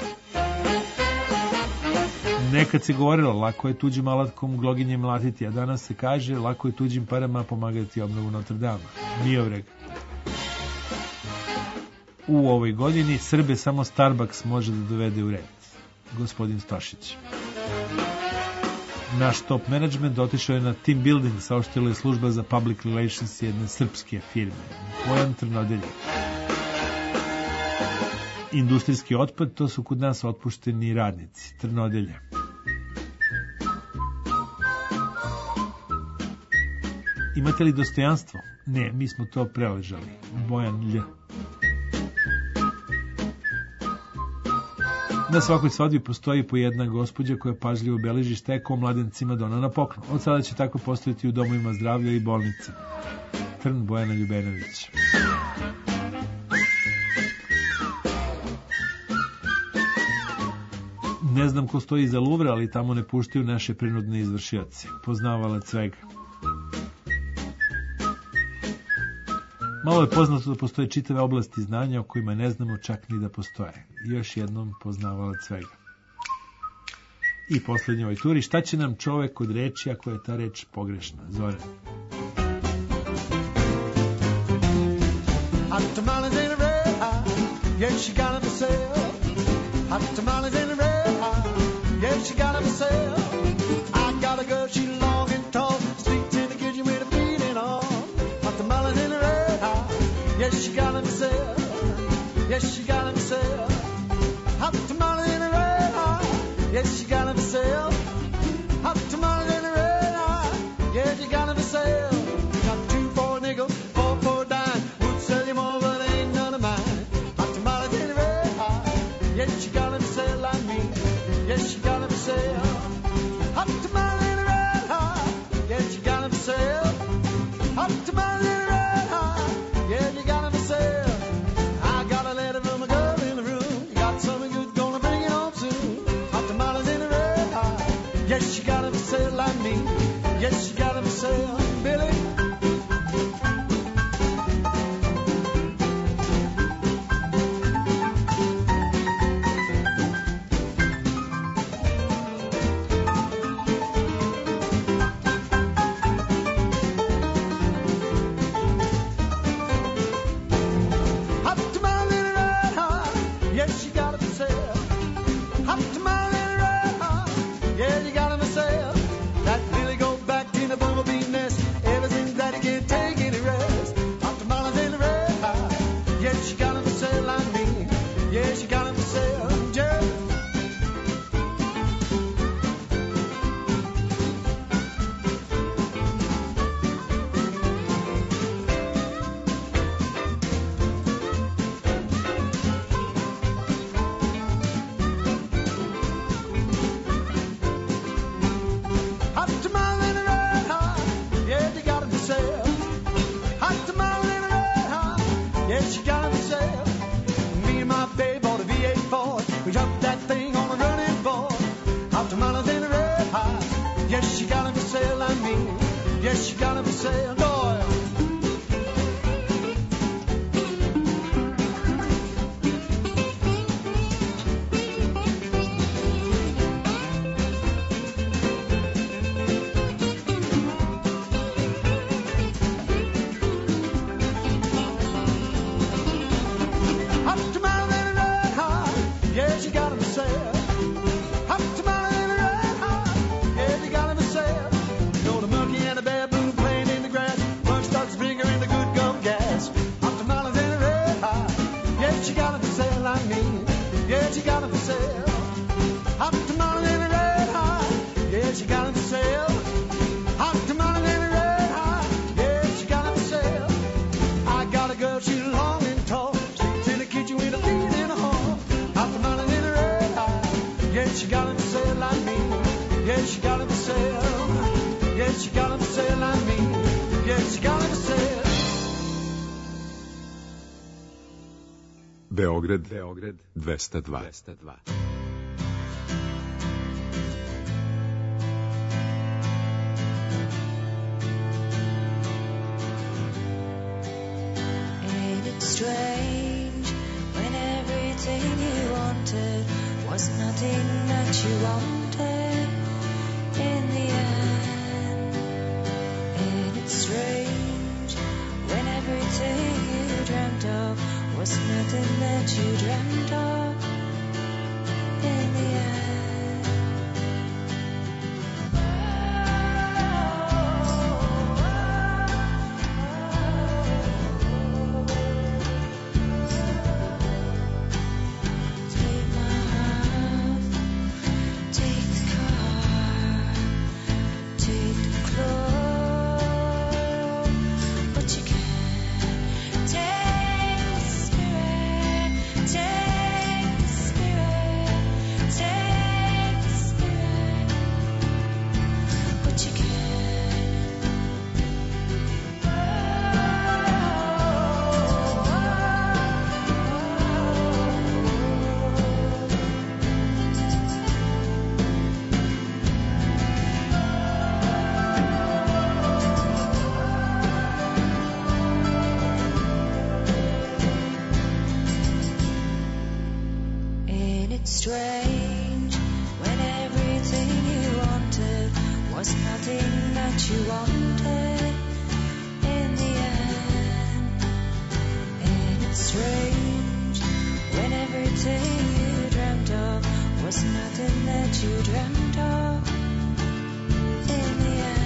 Nekad se govorilo, lako je tuđim alatkom gloginje mlatiti, a danas se kaže, lako je tuđim parama pomagati obnovu Notre Dame. Miovreg. U ovoj godini Srbe samo Starbucks može da dovede u red. Gospodin Stošić. Naš top management otišao je na team building, saopštila je služba za public relations jedne srpske firme. Bojan Trnodelje. Industrijski otpad, to su kod nas otpušteni radnici. Trnodelje. Imate li dostojanstvo? Ne, mi smo to preležali. Bojan Lj. Na svakoj svadbi postoji po jedna gospođa koja pažljivo beleži šta je ko mladencima dona na poklon. Od sada će tako postojati u domovima zdravlja i bolnice. Trn Bojana Ljubenović. Ne znam ko stoji iza Luvra, ali tamo ne puštaju naše prinudne izvršioce. Poznavalac svega. Malo je poznato da postoje čitave oblasti znanja o kojima ne znamo čak ni da postoje. Još jednom poznavalac svega. I posljednji ovoj turi, šta će nam čovek od reči ako je ta reč pogrešna? Zoran. Hot tamales ain't a red hot. Yeah, she got them for sale. Hot tamales in the red hot. Yeah, she got them for sale. I got a girl, she long and tall, sweet in the kitchen with a feeling on. Hot tamales in the red hot. Yeah, she got them for sale. Yeah, she got them for sale. Hot tamales in the red hot. Yeah, she got them for sale. Hot tamales in the red hot. Yeah, she got them for sale. Got two for a nickel, four for a dime. Would sell you more, but ain't none of mine. Hot tamales in the red hot. Yeah, she got them for sale like me. Yeah, she got them for sale. Hot tamales in the red hot. Yeah, she got them for sale. Hot tamales in the red hot. Yeah, you got them for sale. I got a letter from a girl in the room. Got something good, gonna bring it home soon. Hot tamales in the red hot. Yes, she got them for sale like me. Yes, she got them for sale, Billy. Hot tamale in the red hot. Yes, she got them for sale. Hot tamale in the red hot. Yeah, you got them for sale. That Billy go back in the bumblebee nest. Everything that he can't take any rest. Hot tamales in the red hot. Yeah, she got them for sale like me. Yeah, she got them for sale. Yeah. Hot tamale in the red hot. Yeah, they got them for sale. Hot tamale in the red hot. Yeah, she got them for sale. Me and my babe bought a V eight Ford. We dropped that thing on a running board. Hot tamales in the red hot. Yes, she got them for sale like me. Yes, she got them for sale. Doyle. Hot tamale in the red hot. Yeah, she got them for sale. Hot tamale in the red hot. Yeah, she got them for sale. You know the monkey and the baboon playing in the grass. One starts fingering the good gum gas. Hot tamales in the red hot. Yeah, she got them for sale like me. Yeah, she got them for sale. Hot tamales in the red hot. Yeah, she got them for sale. Hot tamales in the red hot. Yeah, she got them for sale. I got a girl, she's long and tall. Sleeps in the kitchen with a feet in the hall. Hot tamales in the red hot. Yeah, she got them for sale like me. Yeah, she got them for sale. Yeah, she got them for sale like me. Yeah, she got them for sale. Beograd, Beograd, dvesta dva. Ain't it strange when everything you wanted was nothing that you wanted in the end? Ain't it strange when everything you dreamt of was nothing that you dreamt of in the end? Take my hand, take the car, take the clothes, but you can't take the spirit, take the spirit, take the spirit, but you can't. Ain't it strange when everything you wanted was nothing that you wanted in the end? Ain't it strange that you dreamt of in the end.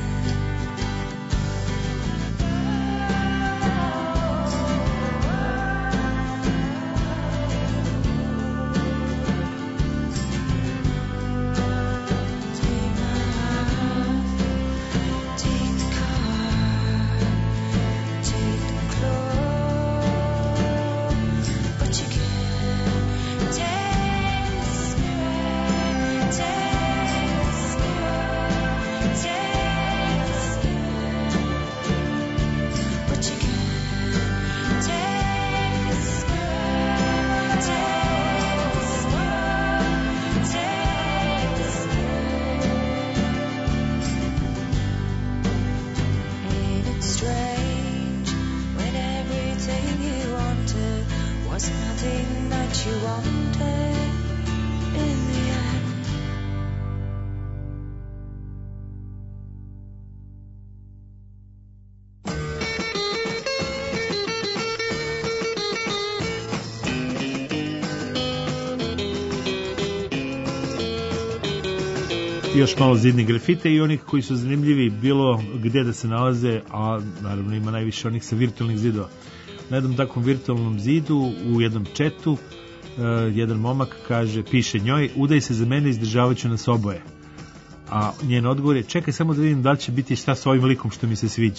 Još malo zidnih grafita i onih koji su zanimljivi bilo gdje da se nalaze, a naravno ima najviše onih sa virtualnih zidova. Na jednom takvom virtualnom zidu u jednom četu uh, jedan momak kaže, piše njoj, udaj se za mene, izdržavat ću nas oboje. A njen odgovor je, čekaj samo da vidim da li će biti šta s ovim likom što mi se sviđa.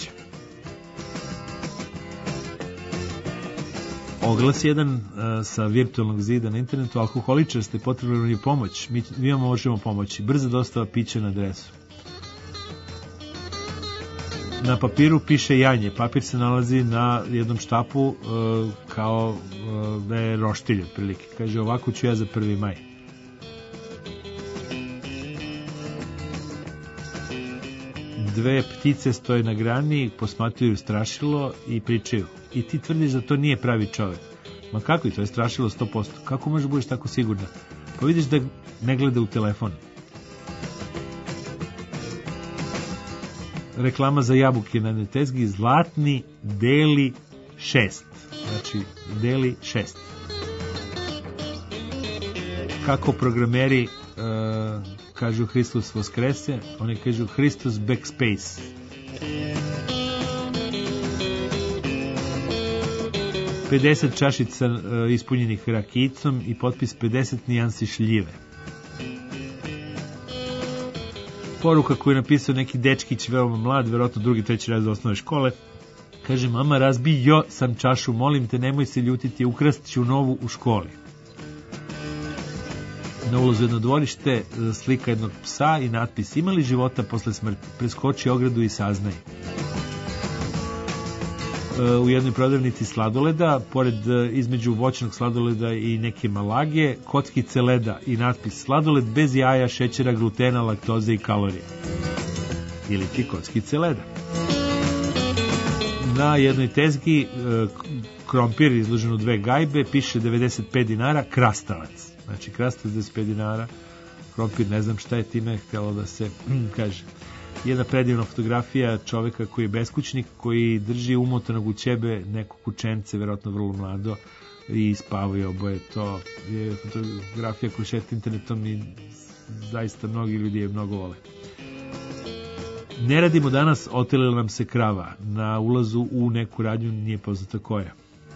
Oglas jedan uh, sa virtualnog zida na internetu, alkoholičar ste, potrebno je pomoć, mi, mi vam možemo pomoći, brza dostava pića na adresu. Na papiru piše janje, papir se nalazi na jednom štapu uh, kao uh, da je roštilj otprilike, kaže ovako ću ja za prvi maj. Dve ptice stoje na grani, posmatruju strašilo i pričaju. I ti tvrdiš da to nije pravi čovjek. Ma kako i to je strašilo sto posto. Kako možeš budeš tako sigurna? Pa vidiš da ne gleda u telefon. Reklama za jabuke na netezgi, zlatni deli šest. Znači, deli šest. Kako programeri uh, kažu Hristos Voskrese, oni kažu Hristos Backspace. pedeset čašica uh, ispunjenih rakicom i potpis pedeset nijansi šljive. Poruka koju je napisao neki dečkić, veoma mlad, verovatno drugi, treći razred osnovne škole. Kaže, mama, razbio sam čašu, molim te, nemoj se ljutiti, ukrast ću novu u školi. Na ulazu jedno dvorište, slika jednog psa i natpis, ima li života posle smrti? Preskoči ogradu i saznaj. U jednoj prodavnici sladoleda, pored između voćnog sladoleda i neke malage, kockice leda i natpis sladoled bez jaja, šećera, glutena, laktoze i kalorija. Ili ti kockice leda. Na jednoj tezgi krompir izložen u dve gajbe, piše devedeset pet dinara, krastavac. Znači krastavac devedeset pet dinara, krompir, ne znam šta je time htjelo da se kaže. Jedna predivna fotografija čoveka koji je beskućnik, koji drži umotanog u ćebe neko kućence, verovatno vrlo mlado, i spavaju oboje. To je fotografija koju šeta internetom i zaista mnogi ljudi je mnogo vole. Ne radimo danas, otelila nam se krava. Na ulazu u neku radnju nije poznata koja.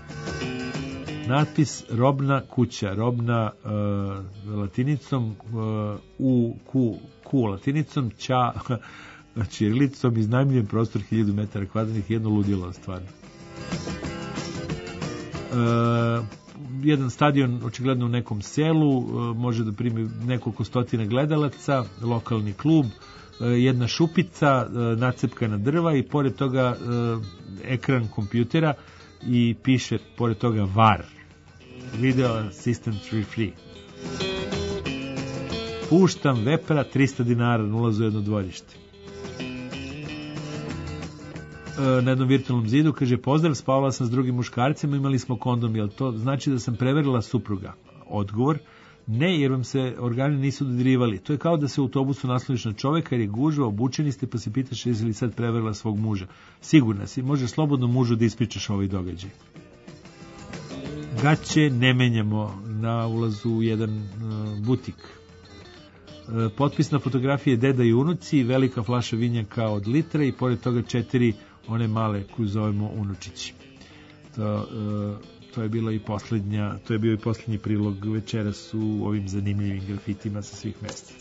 Natpis robna kuća, robna uh, latinicom, uh, u ku, ku latinicom, ča ćirilicom, iznajmljen prostor hiljadu metara kvadratnih, jedno ludilo stvarno. Uh, jedan stadion očigledno u nekom selu, uh, može da primi nekoliko stotina gledalaca, lokalni klub, uh, jedna šupica, uh, nacepkana drva i pored toga uh, ekran kompjutera i piše pored toga V A R, Video Assistant Free. Puštam vepra, trista dinara na ulazu u jedno dvorište. Na jednom virtualnom zidu kaže, pozdrav, spavala sam s drugim muškarcima, imali smo kondom, jel to znači da sam preverila supruga? Odgovor, ne, jer vam se organi nisu dodirivali. To je kao da se u autobusu nasloniš na čoveka jer je gužva, obučeni ste, pa se pitaš jesi li sad preverila svog muža. Sigurna si, možeš slobodno mužu da ispričaš ovaj događaj. Gaće ne menjamo na ulazu u jedan uh, butik. Potpisna fotografija je deda i unuci, velika flaša vinjaka od litre i pored toga četiri one male koju zovemo unučići. To, to je bila i poslednja, to je bio i poslednji prilog večeras u ovim zanimljivim grafitima sa svih mesta.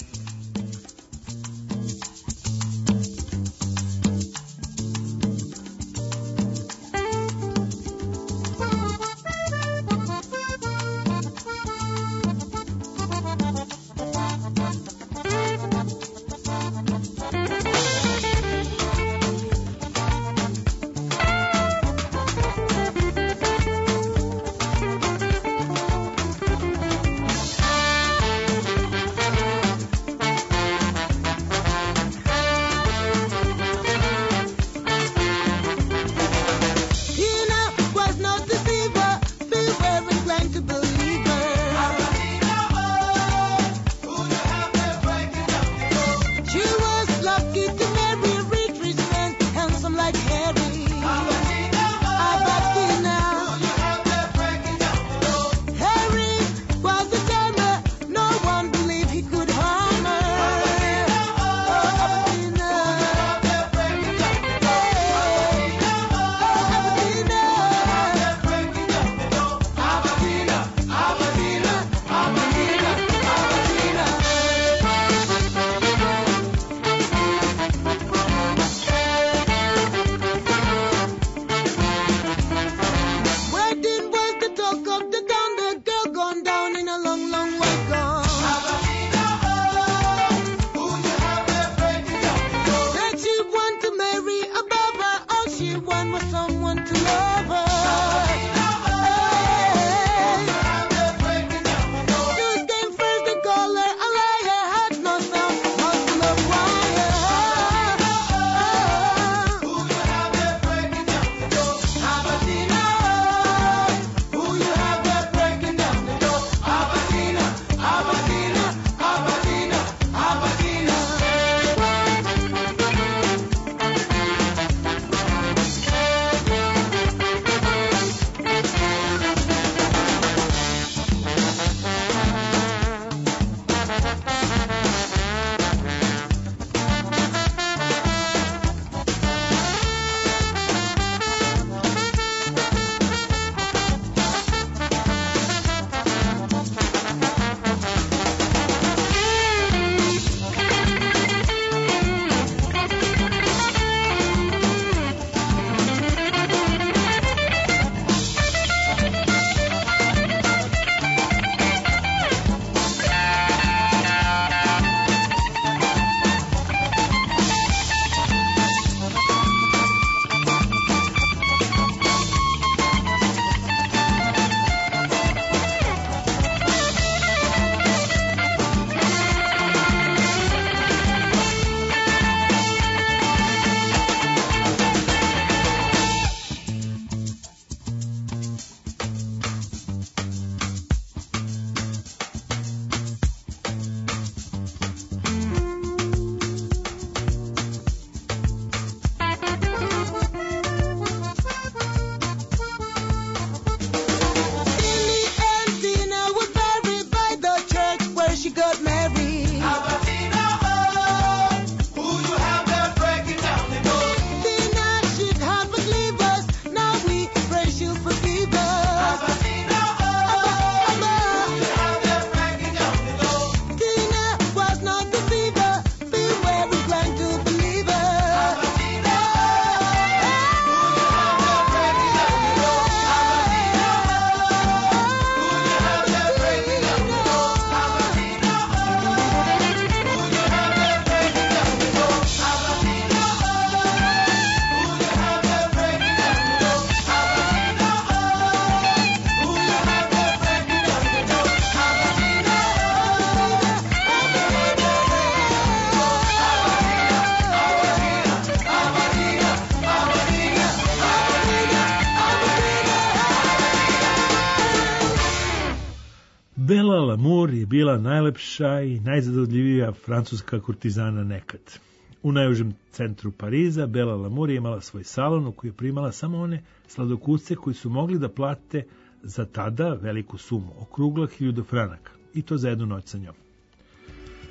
Bela Lamour je bila najlepša i najzadovoljivija francuska kurtizana nekad. U najužem centru Pariza Bela Lamour je imala svoj salon u koji je primala samo one sladokusce koji su mogli da plate za tada veliku sumu, okrugla hiljadu franaka, i to za jednu noć sa njom.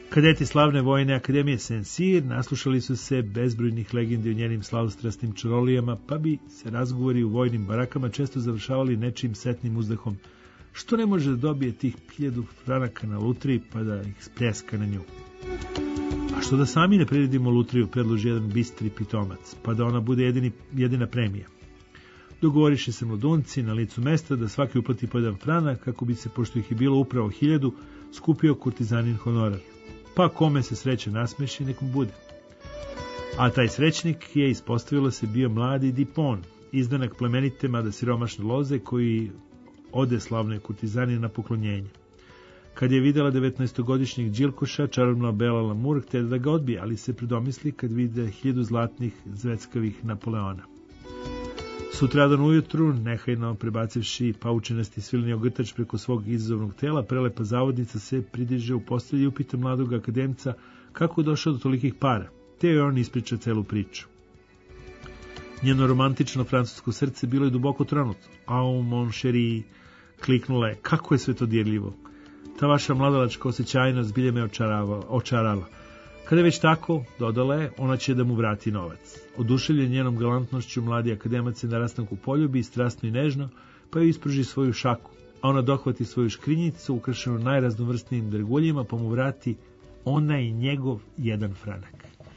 Kadeti slavne vojne akademije Saint-Cyr naslušali su se bezbrojnih legendi o njenim slavstrasnim čarolijama, pa bi se razgovori u vojnim barakama često završavali nečim setnim uzdahom. Što ne može da dobije tih hiljadu franaka na lutriji pa da ih spljeska na nju? A što da sami ne priredimo lutriju, predloži jedan bistri pitomac, pa da ona bude jedini, jedina premija. Dogovoriše se mladunci na licu mesta da svaki uplati po jedan franak, kako bi se, pošto ih je bilo upravo hiljadu, skupio kurtizanin honorar. Pa kome se sreće nasmeši, nekom bude. A taj srećnik je, ispostavilo se, bio mladi Dipon, izdanak plemenite mada siromašne loze, koji ode slavnoj kurtizani na poklonjenje. Kad je videla devetnaestogodišnjeg Đilkoša, čarobno obelala Mur, htjela da ga odbije, ali se predomisli kad vide hiljadu zlatnih zveckavih Napoleona. Sutradan ujutru, nehajno prebacivši paučinasti svilni ogrtač preko svog izazovnog tela, prelepa zavodnica se pridiže u postelji i upita mladog akademca kako je došao do tolikih para, te je on ispriča celu priču. Njeno romantično francusko srce bilo je duboko tronuto. Au, mon chéri, kliknula je, kako je sve to dirljivo. Ta vaša mladalačka osjećajnost zbilje me očarala. Kada je već tako, dodala je, ona će da mu vrati novac. Oduševljen njenom galantnošću, mladi akademac se na rastanku poljubi, strasno i nežno, pa joj ispruži svoju šaku, a ona dohvati svoju škrinjicu, ukrašenu najraznovrsnijim drguljima, pa mu vrati onaj njegov jedan franak.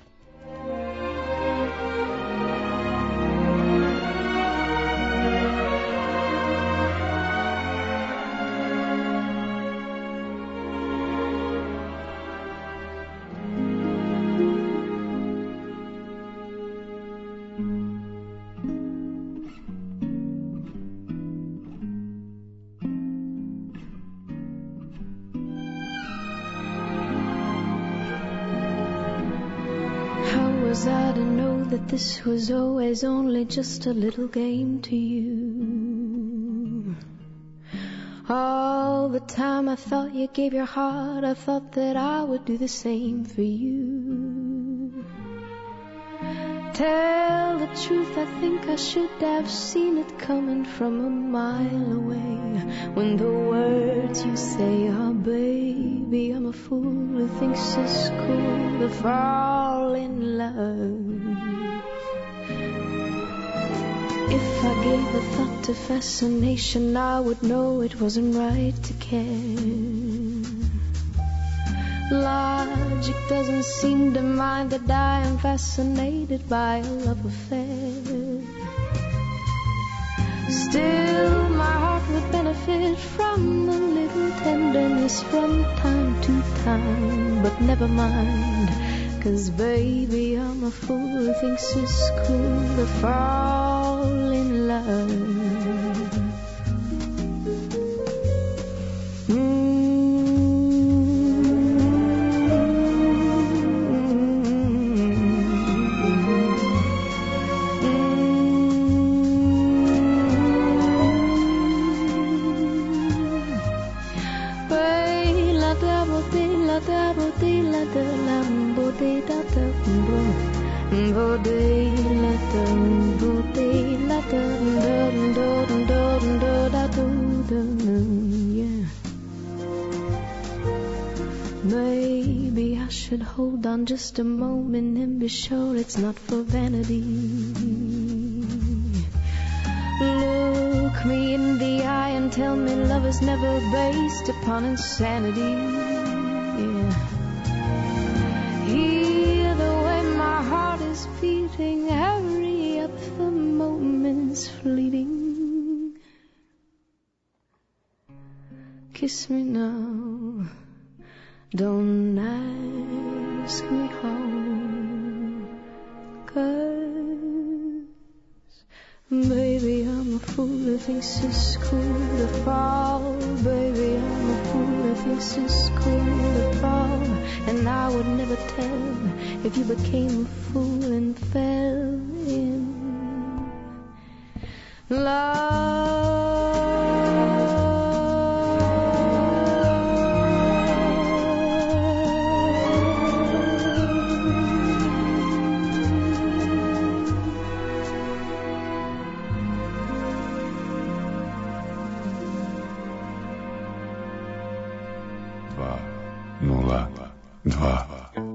This was always only just a little game to you. All the time I thought you gave your heart, I thought that I would do the same for you. Tell the truth, I think I should have seen it coming from a mile away. When the words you say are, baby, I'm a fool who thinks it's cool to fall in love. If I gave a thought to fascination, I would know it wasn't right to care. Logic doesn't seem to mind that I am fascinated by a love affair. Still, my heart would benefit from a little tenderness from time to time. But never mind, 'cause baby, I'm a fool who thinks it's cool to fall in love. Maybe I should hold on just a moment and be sure it's not for vanity. Look me in the eye and tell me love is never based upon insanity. Yeah. Hear the way my heart is beating, hurry up, the moment's fleeting. Kiss me now, don't ask me how, 'cause baby, I'm a fool who thinks it's cool to fall. Baby, I'm a fool who thinks it's cool to fall. And I would never tell if you became a fool and fell in love. nula dva.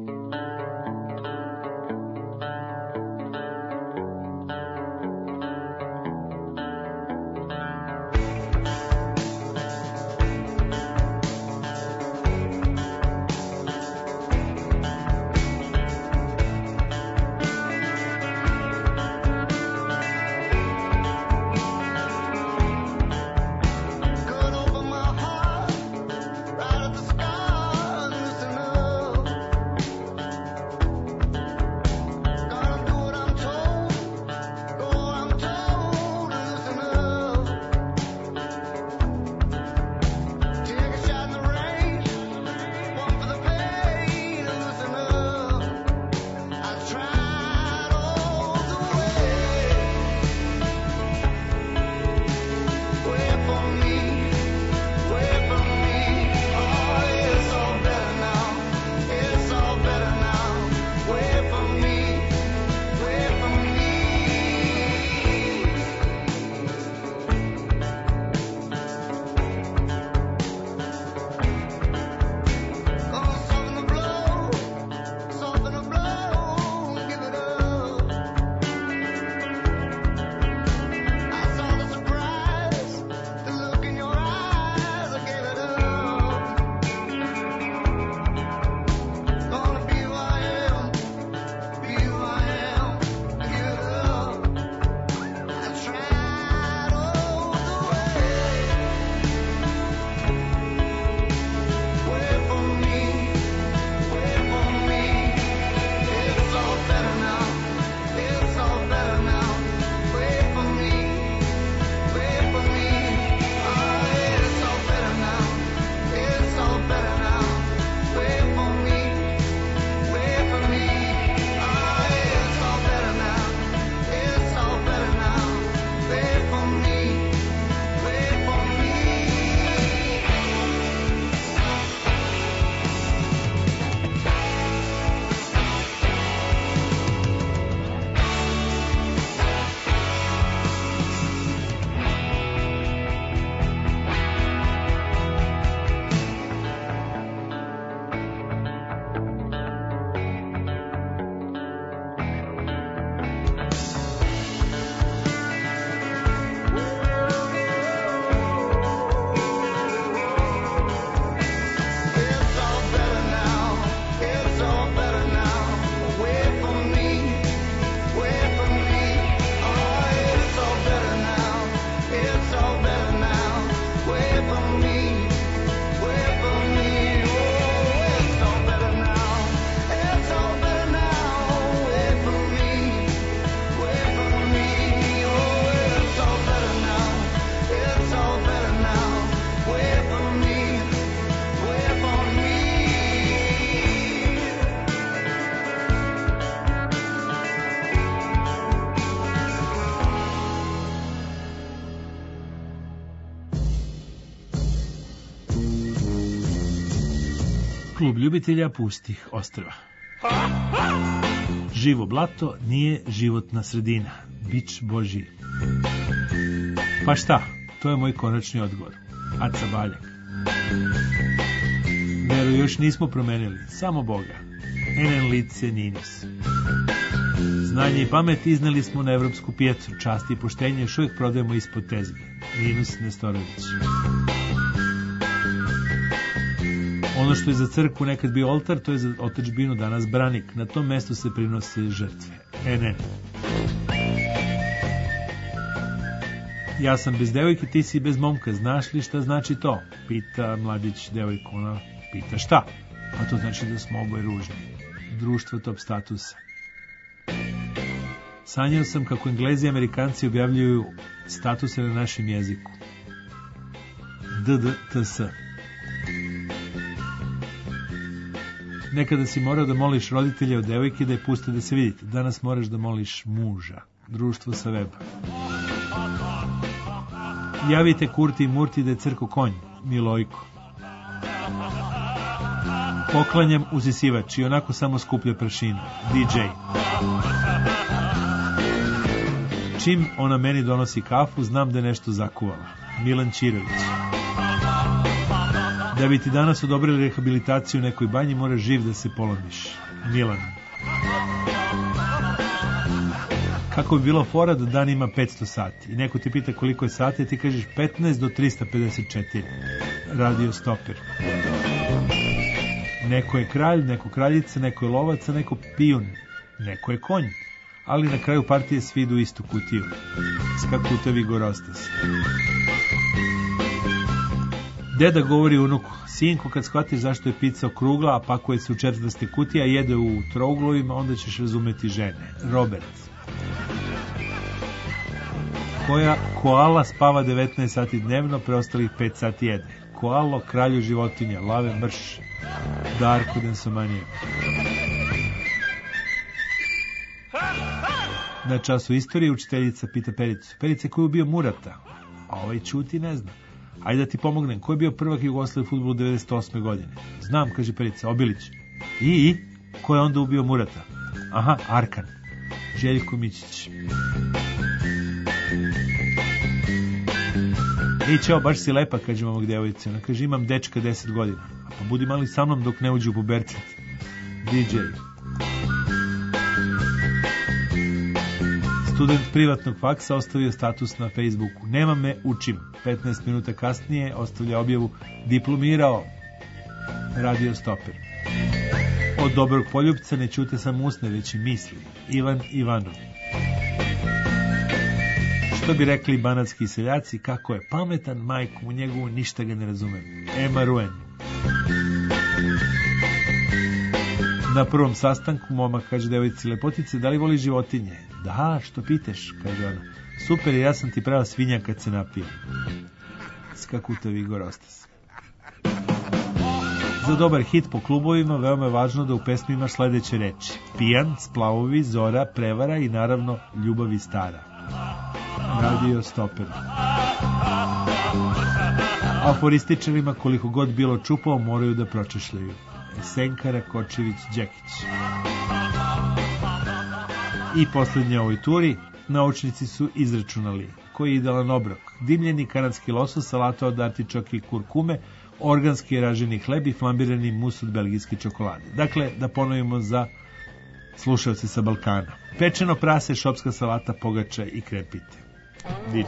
Klub ljubitelja pustih ostrva. Živo blato nije životna sredina. Bič Božji. Pa šta? To je moj konačni odgovor. Aca Baljak. Veru još nismo promenili. Samo Boga. Enen lice ninus. Znanje i pamet izneli smo na evropsku pijacu. Čast i poštenje još uvijek prodajemo ispod tezge. Ninus Nestorović. Ono što je za crkvu nekad bio oltar, to je za otadžbinu danas branik. Na tom mestu se prinose žrtve. N N. Ja sam bez devojke, ti si bez momka. Znaš li šta znači to? Pita mladić devojku. Ona pita šta? A to znači da smo oboje ružni. Društvo top statusa. Sanjao sam kako Englezi i Amerikanci objavljuju statuse na našem jeziku. D D T S. Nekada si morao da moliš roditelje od devojke da je puste da se vidite. Danas moraš da moliš muža. Društvo sa weba. Javite Kurti i Murti da je crko konj. Milojko. Poklanjam usisivač i onako samo skuplja prašinu. D J. Čim ona meni donosi kafu, znam da je nešto zakuvala. Milan Ćirović. Da bi ti danas odobrili rehabilitaciju u nekoj banji, moraš živ da se polomiš. Milan. Kako bi bilo fora da dan ima petsto sati i neko ti pita koliko je sati, ti kažeš petnaest do trista pedeset četiri. Radio Stoper. Neko je kralj, neko kraljica, neko je lovac, a neko pijun, neko je konj, ali na kraju partije svi idu istu kutiju. Skakutavi gorostas. Deda govori unuku: sinko, kad shvatiš zašto je pizza okrugla, a pakuje se u četvrste kutije, a jede u trouglovima, onda ćeš razumeti žene. Robert. Koja koala spava devetnaest sati dnevno, preostalih pet sati jede. Koalo, kralju životinja, lave mrš. Darko Densomanija. Na času istorije učiteljica pita Pericu: Perice, ko je ubio Murata? A ovaj čuti, ne zna. Ajde da ti pomognem, ko je bio prvak Jugoslavije u fudbalu devedeset osme godine? Znam, kaže Perica, Obilić. I, i? Ko je onda ubio Murata? Aha, Arkan. Željko Mićić. Ej, čeo, baš si lepa, kaže momak devojce. Ona kaže, imam dečka deset godina. Pa budi mali sa mnom dok ne uđe u pubertet. D J. Student privatnog faksa ostavio status na Facebooku: nema me, učim. petnaest minuta kasnije ostavlja objavu: diplomirao. Radio Stoper. Od dobrog poljupca ne ćute samo usne, već i misli. Ivan Ivanov. Što bi rekli banatski seljaci, kako je pametan, majku u njegovu, ništa ga ne razumem. Ema Ruen. Na prvom sastanku momak kaže devojci: lepotice, da li voli životinje? Da, što piteš, kaže ona. Super, ja sam ti prava svinja kad se napijem. Skakutavi gorostas. Za dobar hit po klubovima veoma je važno da u pesmi imaš sledeće reči: pijan, splavovi, zora, prevara i naravno ljubavi stara. Radio Stoper. Aforističarima koliko god bilo čupao moraju da pročešljaju. Senka Rakočević-Đekić. I poslednje ovoj turi, naučnici su izračunali koji je idealan obrok: dimljeni kanadski losos, salata od artičoke i kurkume, organski raženi hleb i flambirani mus od belgijske čokolade. Dakle, da ponovimo za slušalce sa Balkana: pečeno prase, šopska salata, pogača i krepite. D J.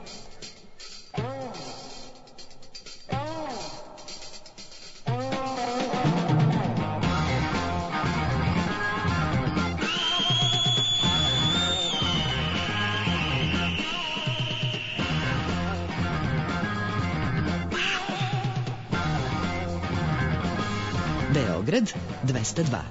Beograd dvesta dva.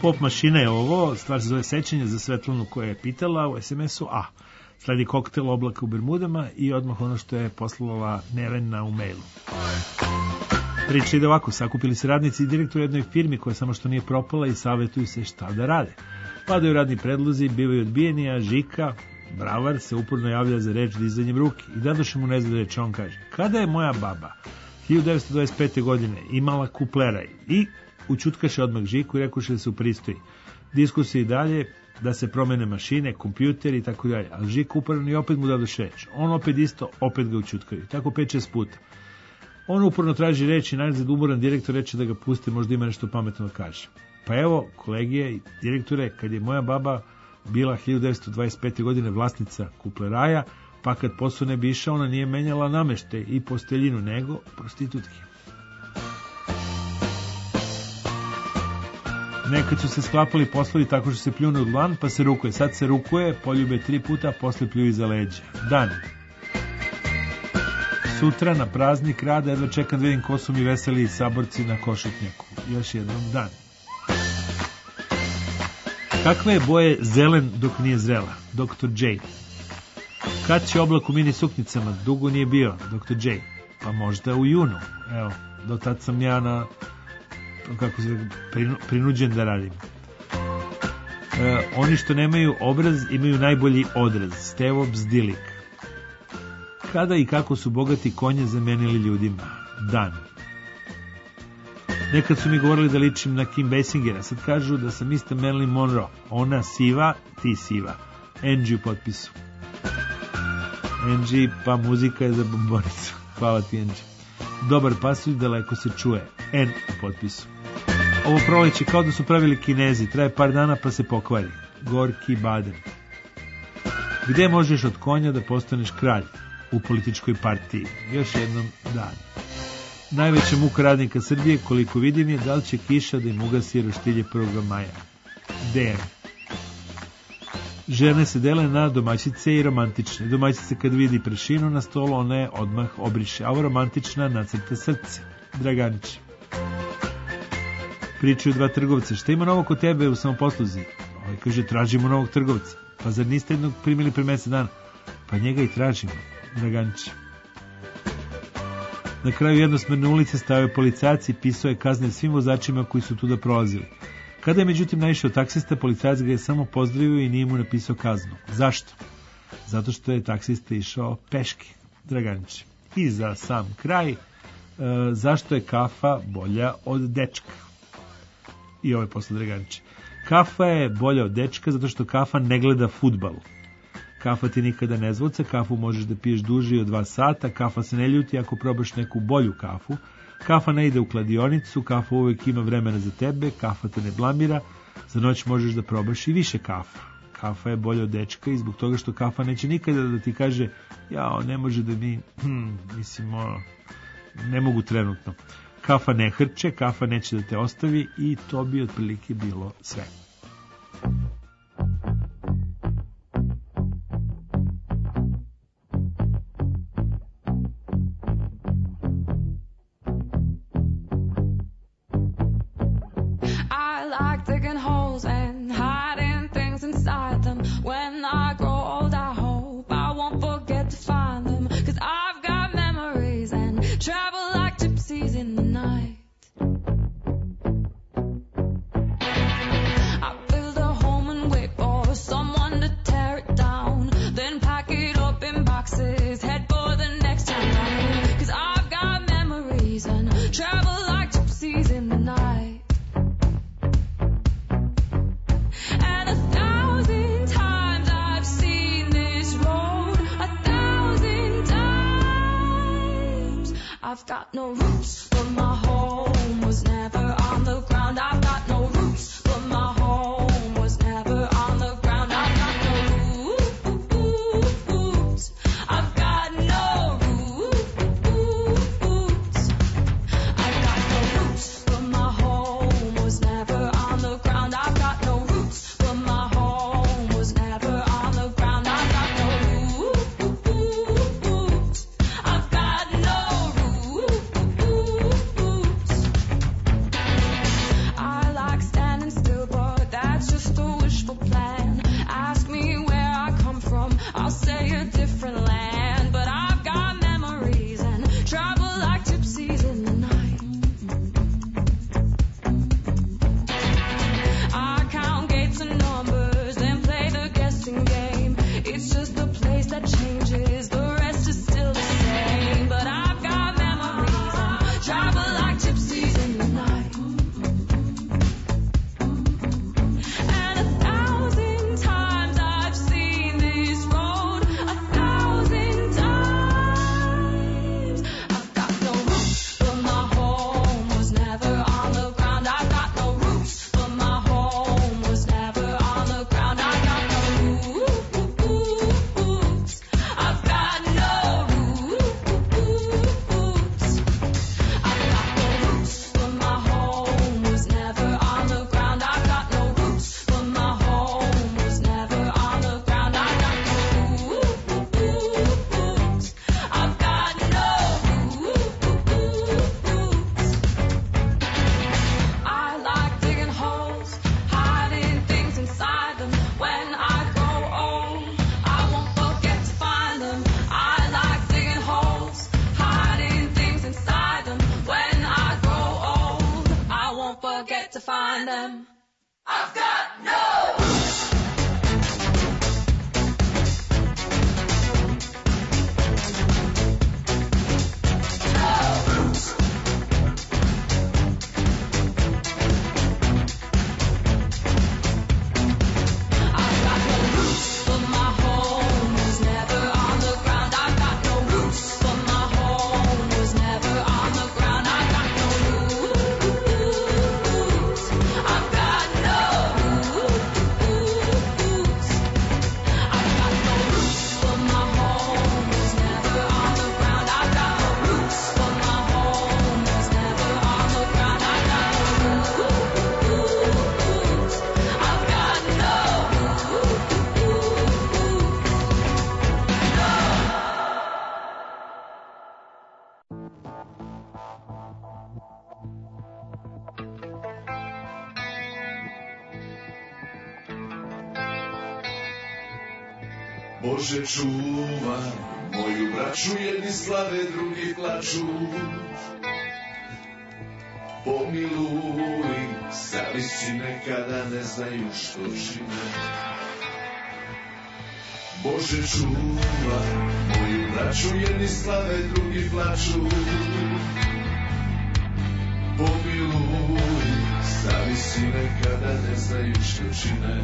Pop mašina je ovo, stvar se zove Sećanje za Svetlanu koja je pitala u es em esu A. Sledi Koktel oblaka u Bermudama i odmah ono što je poslala Nevena u mailu. Priča ide ovako, sakupili se radnici i direktor jednoj firmi koja samo što nije propala i savjetuju se šta da rade. Padaju radni predlozi, bivaju odbijeni, a Žika, bravar, se uporno javlja za reč dizanjem ruke i dadoše mu ne zna reč, on kaže: kada je moja baba hiljadu devetsto dvadeset pete. godine imala kupleraj i učutkaše odmah Žiku i rekuše da se upristoji. Diskusije i dalje, da se promene mašine, kompjuter i tako dalje, ali Žik uporno i opet mu dadoše reč. On opet isto, opet ga učutkaju. Tako pet šest puta. On uporno traži reč i najzad umoran direktor reče da ga puste, možda ima nešto pametno da kaže. Pa evo, kolegije i direktore, kad je moja baba bila hiljadu devetsto dvadeset pete. godine vlasnica kupleraja, pa kad posao ne bi išao, ona nije menjala namešte i posteljinu, nego prostitutke. Nekad su se sklapali poslovi tako što se pljune u dlan, pa se rukuje. Sad se rukuje, poljube tri puta, posle pljuju iza leđa. Dan. Sutra na praznik rada, jedva čekam da vidim ko su mi veseli saborci na Košutnjaku. Još jednom dan. Kakve je boje zelen dok nije zrela? doktor J. Kad će oblak u mini suknjicama? Dugo nije bio. doktor J. Pa možda u junu. Evo, do tad sam ja na, kako se prinu, prinuđen da radim. E, oni što nemaju obraz imaju najbolji odraz. Stevo Bzdilik. Kada i kako su bogati konje zamenili ljudima? Dan. Nekad su mi govorili da ličim na Kim Basingera, sad kažu da sam ista Marilyn Monroe. Ona siva, ti siva. Angie u potpisu. Angie, pa muzika je za bombonicu. Hvala ti, Angie. Dobar pasulj, daleko se čuje. N u potpisu. Ovo proleće kao da su pravili Kinezi, traje par dana pa se pokvari. Gorki Baden. Gde možeš od konja da postaneš kralj? U političkoj partiji. Još jednom dan. Najveća muka radnika Srbije, koliko vidim, je da li će kiša da im ugasi roštilje prvog maja. D M. Žene se dele na domaćice i romantične. Domaćice kad vidi prašinu na stolu, ona je odmah obriše, a ovo romantična nacrta srce. Draganić. Pričaju dva trgovca. Šta ima novo kod tebe u samoposluzi? Ovaj kaže, tražimo novog trgovca. Pa zar niste jednog primili pre mesec dana? Pa njega i tražimo. Draganić. Na kraju jednosmerne ulice stavio policajac i pisao je kazne svim vozačima koji su tuda prolazili. Kada je međutim naišao taksista, policajac ga je samo pozdravio i nije mu napisao kaznu. Zašto? Zato što je taksista išao peški. Draganić. I za sam kraj, e, zašto je kafa bolja od dečka? I ovo je posle Draganić. Kafa je bolja od dečka zato što kafa ne gleda fudbal. Kafa ti nikada ne zvuca, kafu možeš da piješ duže od dva sata, kafa se ne ljuti ako probaš neku bolju kafu, kafa ne ide u kladionicu, kafa uvek ima vremena za tebe, kafa te ne blamira, za noć možeš da probaš i više kafa. Kafa je bolja od dečka i zbog toga što kafa neće nikada da ti kaže, jao, ne može da mi, hm, mislim, ono, ne mogu trenutno. Kafa ne hrče, kafa neće da te ostavi i to bi otprilike bilo sve. I've got no roots, but my home was never on the ground. I've got no roots, but my home was never on the ground. I've got no roots. I've got no roots. I've got no roots, but my home was never on the ground. I've got no roots, but my home was never on the ground. I've got no roots. I've got no roots. find them. I've got no roots. Bože čuvaj moju braću, jedni slave, drugi plaču. Pomiluj, zavisi nekada ne znaju što čine. Bože čuvaj moju braću, jedni slave, drugi plaču. Pomiluj, zavisi nekada ne znaju što čine.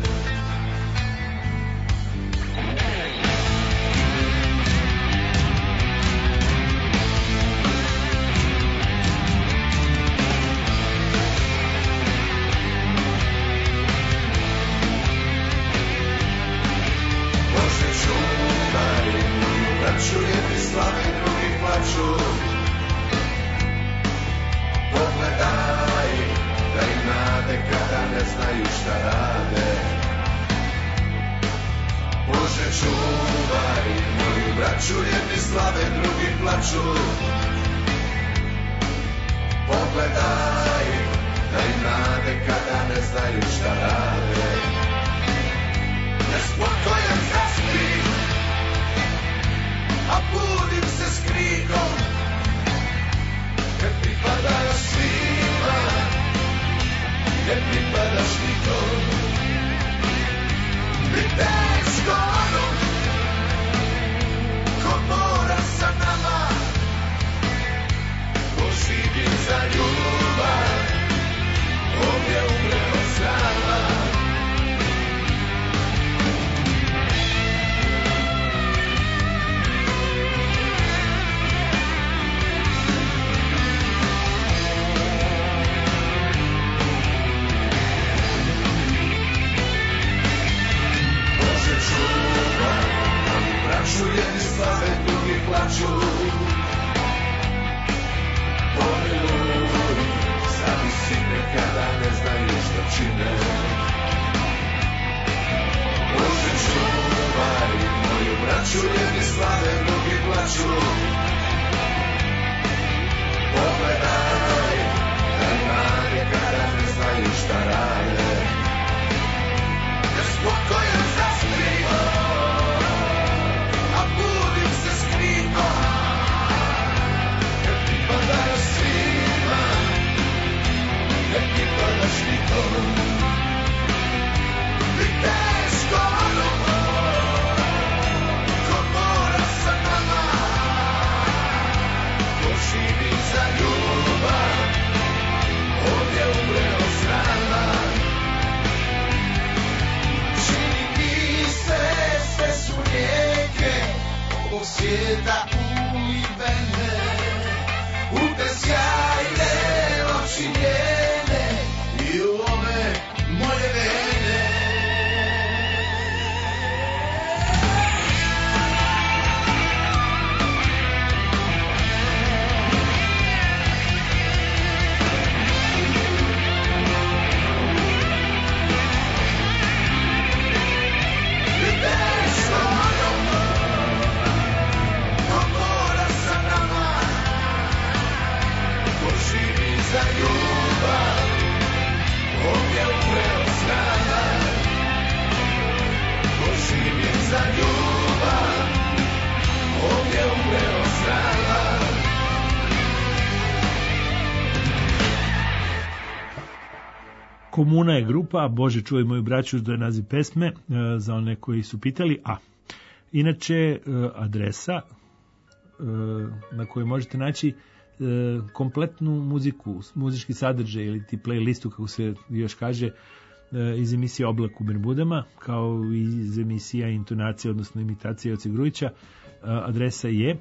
Jedni slave, drugi plaču. Pogledaj, da im nade kada ne znaju šta rade. Bože čuvaj moju braću, jedni slave, drugi plaču. Pogledaj, da im nade kada ne znaju šta rade. Nespokojan zaspim, a budim se s krikom, ne pripadaš svima, ne pripadaš nikom. Bi teško onom ko mora sa nama, ko živi za ljubav, on je umreo s nama. Braću jedni slave, drugi plaču. Pomiluj, zavisi nekada ne znaju što čine. Bože čuvaj moju braću, jedni slave, drugi plaču. Pogledaj, da ima nekada ne znaju šta rade. Nespokojan zaspio, budim se s krikom, ne pripadaš svima, ne pripadaš nikom. Bi teško onom ko mora sa nama, ko živi za ljubav, on je umreo s nama. Čini mi se, sve su rijeke ovog svijeta ulivene u te sjajne oči njene i u ove moje vene. Za ljubav Komuna je grupa, Bože čuvaj moju braću, da je naziv pesme, e, za one koji su pitali. A inače, e, adresa e, na kojoj možete naći e, kompletnu muziku, muzički sadržaj ili ti playlistu, kako se još kaže, e, iz emisije Oblak u Bermudama, kao i iz emisija Intonacija, odnosno imitacija Joce Grujića. E, adresa je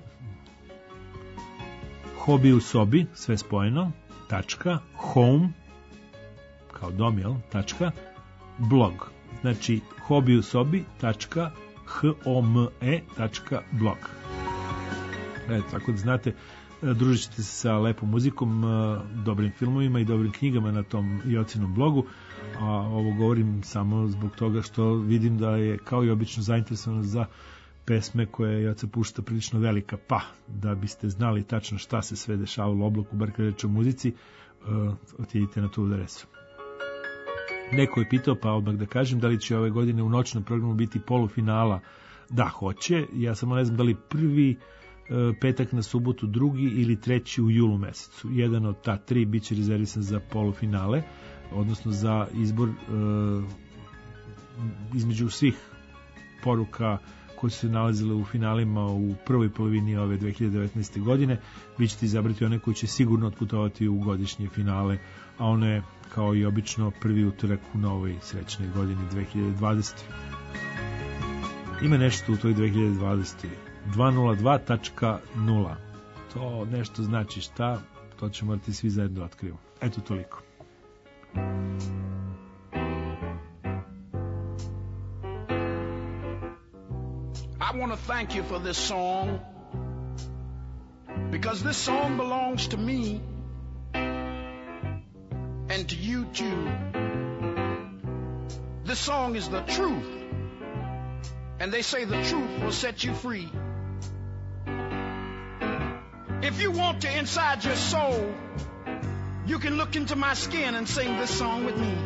hobi u sobi, sve spojeno, tačka, home, kao dom, jel, tačka, blog. Znači, hobi u sobi, tačka, h-o-m-e, tačka, blog. Eto, tako da znate, družit ćete se sa lepom muzikom, dobrim filmovima i dobrim knjigama na tom Jocinom blogu, a ovo govorim samo zbog toga što vidim da je, kao i obično, zainteresovan za pesme koje Joca pušta prilično velika, pa da biste znali tačno šta se sve dešavalo u Oblaku, bar kada reč o muzici, uh, otidite na tu adresu. Neko je pitao, pa odmah da kažem, da li će ove godine u noćnom programu biti polufinala. Da, hoće. Ja samo ne znam da li prvi uh, petak na subotu, drugi ili treći u julu mesecu. Jedan od ta tri bit će rezervisan za polufinale, odnosno za izbor uh, između svih poruka koje su se nalazile u finalima u prvoj polovini ove dve hiljade devetnaeste. godine. Vi ćete izabrati one koji će sigurno otputovati u godišnje finale, a ono je, kao i obično, prvi utorak u novoj srećnoj godini dve hiljade dvadesete. Ima nešto u toj dve hiljade dvadesete. dvesta nula dva tačka nula. To nešto znači šta, to će morati svi zajedno otkriju. Eto toliko. I want to thank you for this song, because this song belongs to me and to you too. This song is the truth, and they say the truth will set you free. If you want to inside your soul, you can look into my skin and sing this song with me.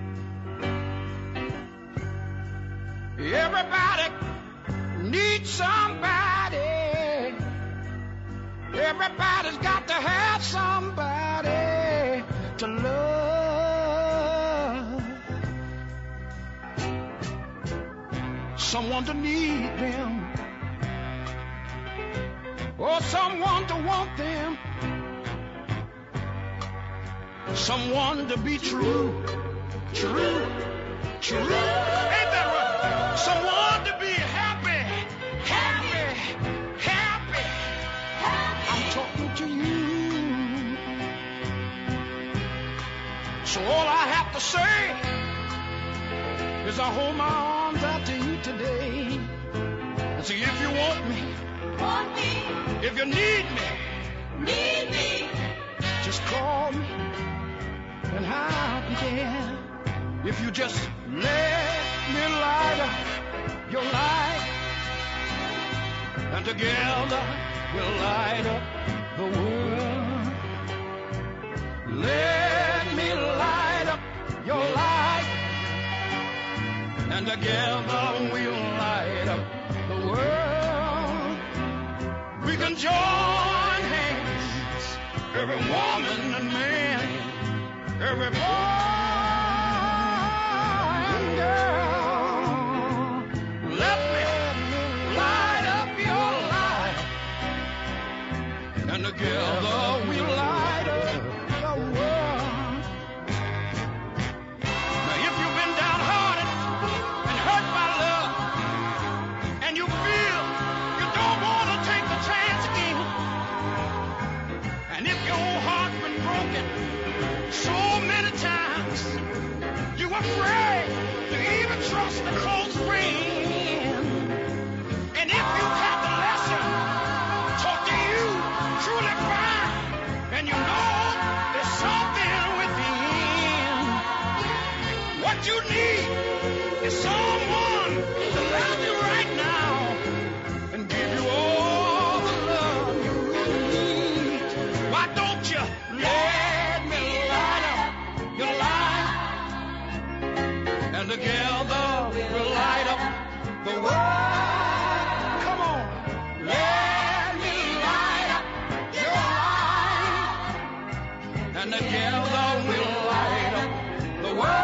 Everybody needs somebody. Everybody's got to have somebody to love, someone to need them, or someone to want them, someone to be true, true, true. Ain't that right? Someone to be happy, happy, happy, happy. I'm talking to you. So all I have to say is I hold my arms out to you today and say, if you want me, want me, if you need me, need me, just call me and I'll be there. If you just let me light up your light, and together we'll light up the world. Let me light up your light, and together we'll light up the world. We can join hands, every woman and man, every boy and girl. Let me light up your light, and together we light up the world. Now if you've been downhearted and hurt by love, and you feel you don't want to take the chance again, and if your heart's been broken so many times, you're afraid to even trust a close friend, and if you've had the lesson taught to you truly fine, and you know there's something within, what you need is someone to love you right now and give you all the love you need. Why don't you let me light up your light, and together we'll light up the world. Come on, let me light up your light, and together we'll light up the world.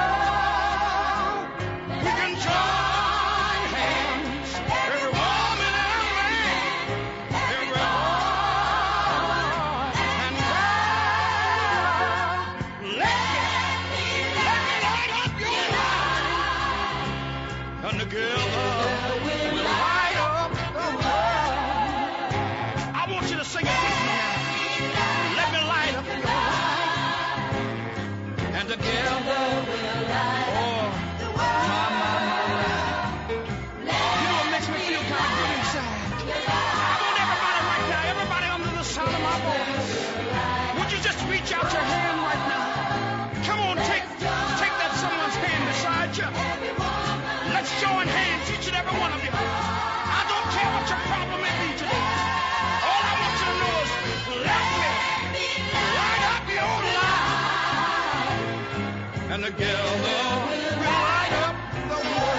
reach out your hand right now. Come on, take, take that someone's hand beside you. Let's join hands, each and every one of you. I don't care what your problem may be today. All I want you to know is, let me light up your life. And together we'll light up the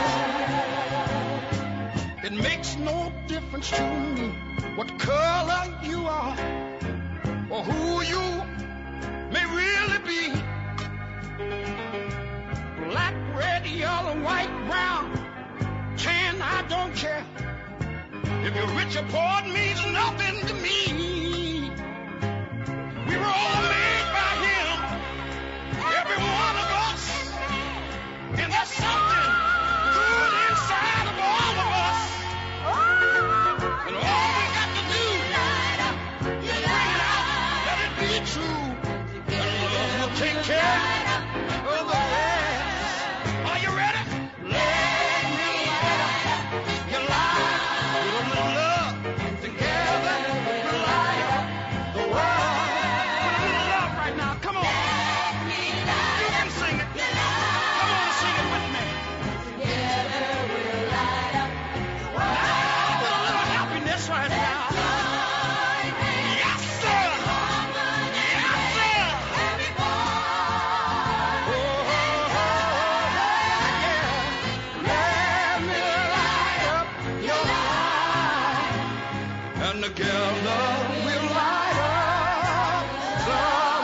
world. It makes no difference to me what color you are or who you may really be. Black, red, yellow, white, brown, tan, I don't care. If you're rich or poor, it means nothing to me. We were all made by him, every one of us. And there's something good inside of all of us. And all we got to do is bring it out, let it be true. And love will take care of the rest. Are you ready? Let me light up your life with a little love. Together we'll light up the world. Put a little love right now. Come on. You can sing it. Come on and sing it with me. Together we'll light up the world. Now, with a little happiness right now. Yes, sir. Yes, sir. Oh, yeah. Let me light up your life. And together we'll light up the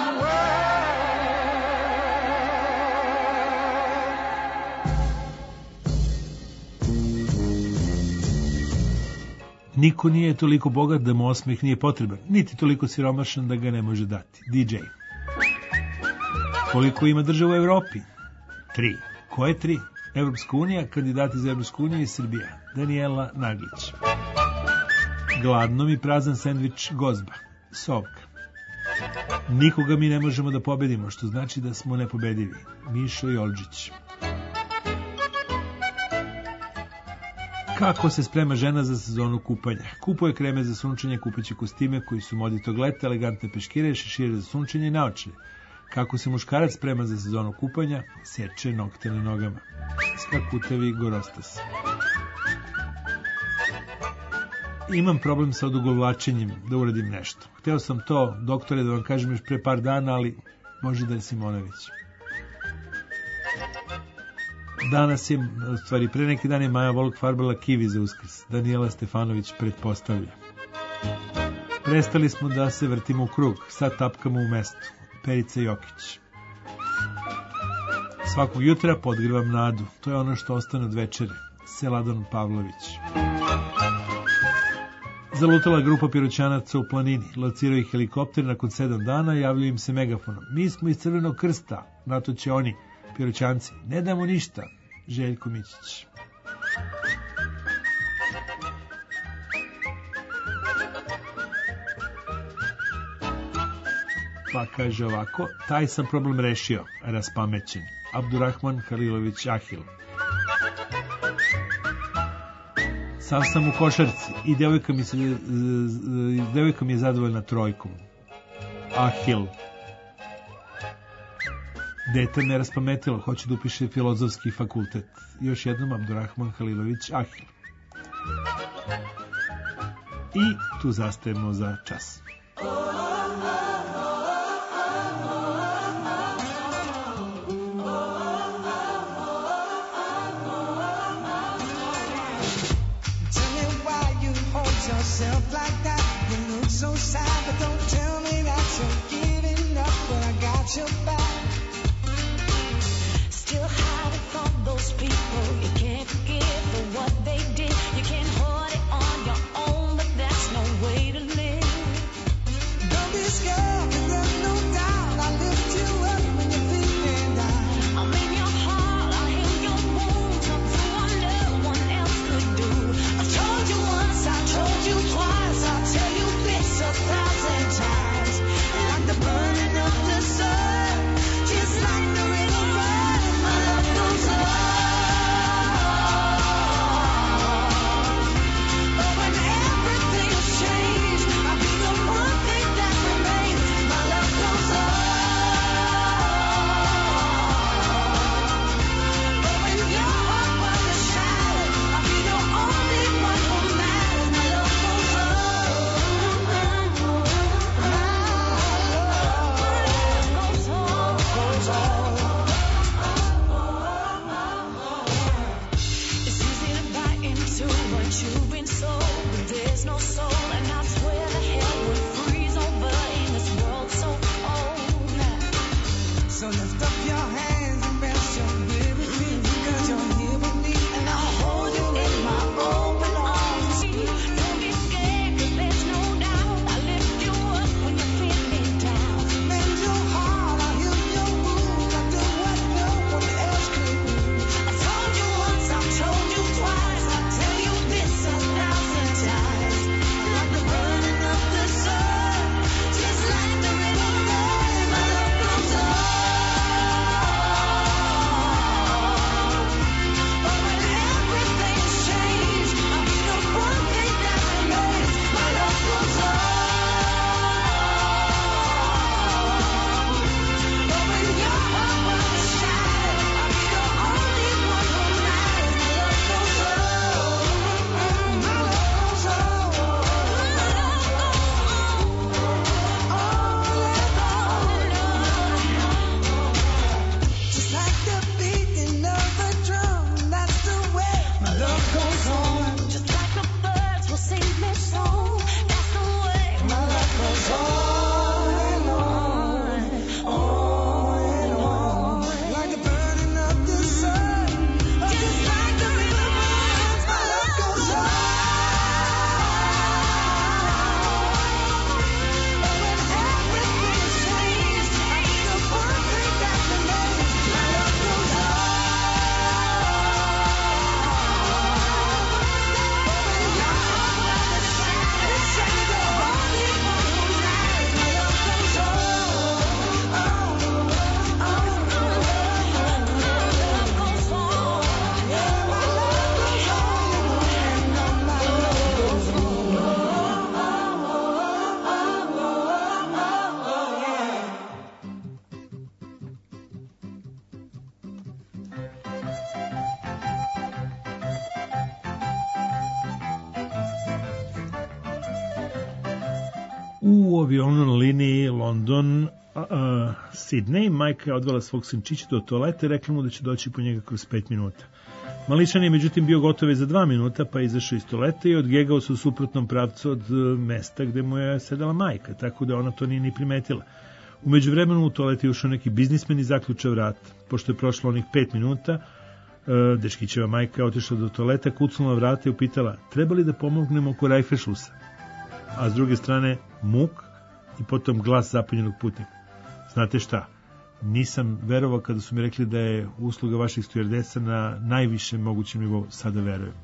Niko nije toliko bogat da mu osmeh nije potreban, niti toliko siromašan da ga ne može dati. D J. Koliko ima država u Evropi? Tri. Koje tri? Evropska unija, kandidati za Evropsku uniju i Srbija. Danijela Naglić. Gladno mi prazan sendvič gozba. Sovka. Nikoga mi ne možemo da pobedimo, što znači da smo nepobedivi. Mišo Jolđić. Kako se sprema žena za sezonu kupanja? Kupuje kreme za sunčanje, kupeće kostime koji su moditog leta, elegantne peškire, šešire za sunčanje i naočare. Kako se muškarac sprema za sezonu kupanja? Seče nokte na nogama. Skakutevi Gorostas. Imam problem sa odugovlačenjem da uradim nešto. Hteo sam to, doktore, da vam kažem još pre par dana, ali Božidar Simonović. Danas je, u stvari pre neki dan je Maja Volk farbala kivi za Uskrs. Danijela Stefanović pretpostavlja. Prestali smo da se vrtimo u krug, sad tapkamo u mestu. Perica Jokić. Svakog jutra podgrivam nadu, to je ono što ostane od večere. Seladon Pavlović. Zalutala grupa piroćanaca u planini, locirao ih helikopter nakon sedam dana, javljaju im se megafonom. Mi smo iz Crvenog krsta, na to će oni, piroćanci, ne damo ništa. Željko Mićić. Pa kaže ovako, taj sam problem rešio, raspamećen. Abdurrahman Halilović Ahil. Sam sam u košarci i devojka mi, se, devojka mi je zadovoljna trojkom. Ahil. Dete me raspametilo, hoće da upiše filozofski fakultet. Još jednom Abdurrahman Halilović Ahil. I tu zastajemo za čas. Yourself like that, you look so sad, but don't tell me that you're giving up when I got your back. Still hiding from those people you can't forgive for what they did. You can't hold it on your own, but that's no way to live. Don't be scared, 'cause there's no doubt I'll lift you up when you're feeling down. I'm in your heart, I'll heal your wounds, I'll do what no one else could do. I told you once, I told you twice, I'll tell you this a thousand times. Like the burning of the sun. U avionu na liniji London, uh, Sydney, majka je odvela svog sinčića do toalete i rekla mu da će doći po njega kroz pet minuta. Mališan je međutim bio gotov je za dva minuta, pa je izašao iz toalete i odgegao se u suprotnom pravcu od mesta gde mu je sedela majka, tako da ona to nije ni primetila. U međuvremenu u toaleti je ušao neki biznismen i zaključao vrat. Pošto je prošlo onih pet minuta, uh, dečkićeva majka je otišla do toaleta, kucnula vrata i upitala treba li da pomognemo oko rajfešlusa? A s druge strane muk i potom glas zapanjenog putnika. Znate šta? Nisam verovao kada su mi rekli da je usluga vaših stjuardesa na najvišem mogućem nivou. Sada verujem.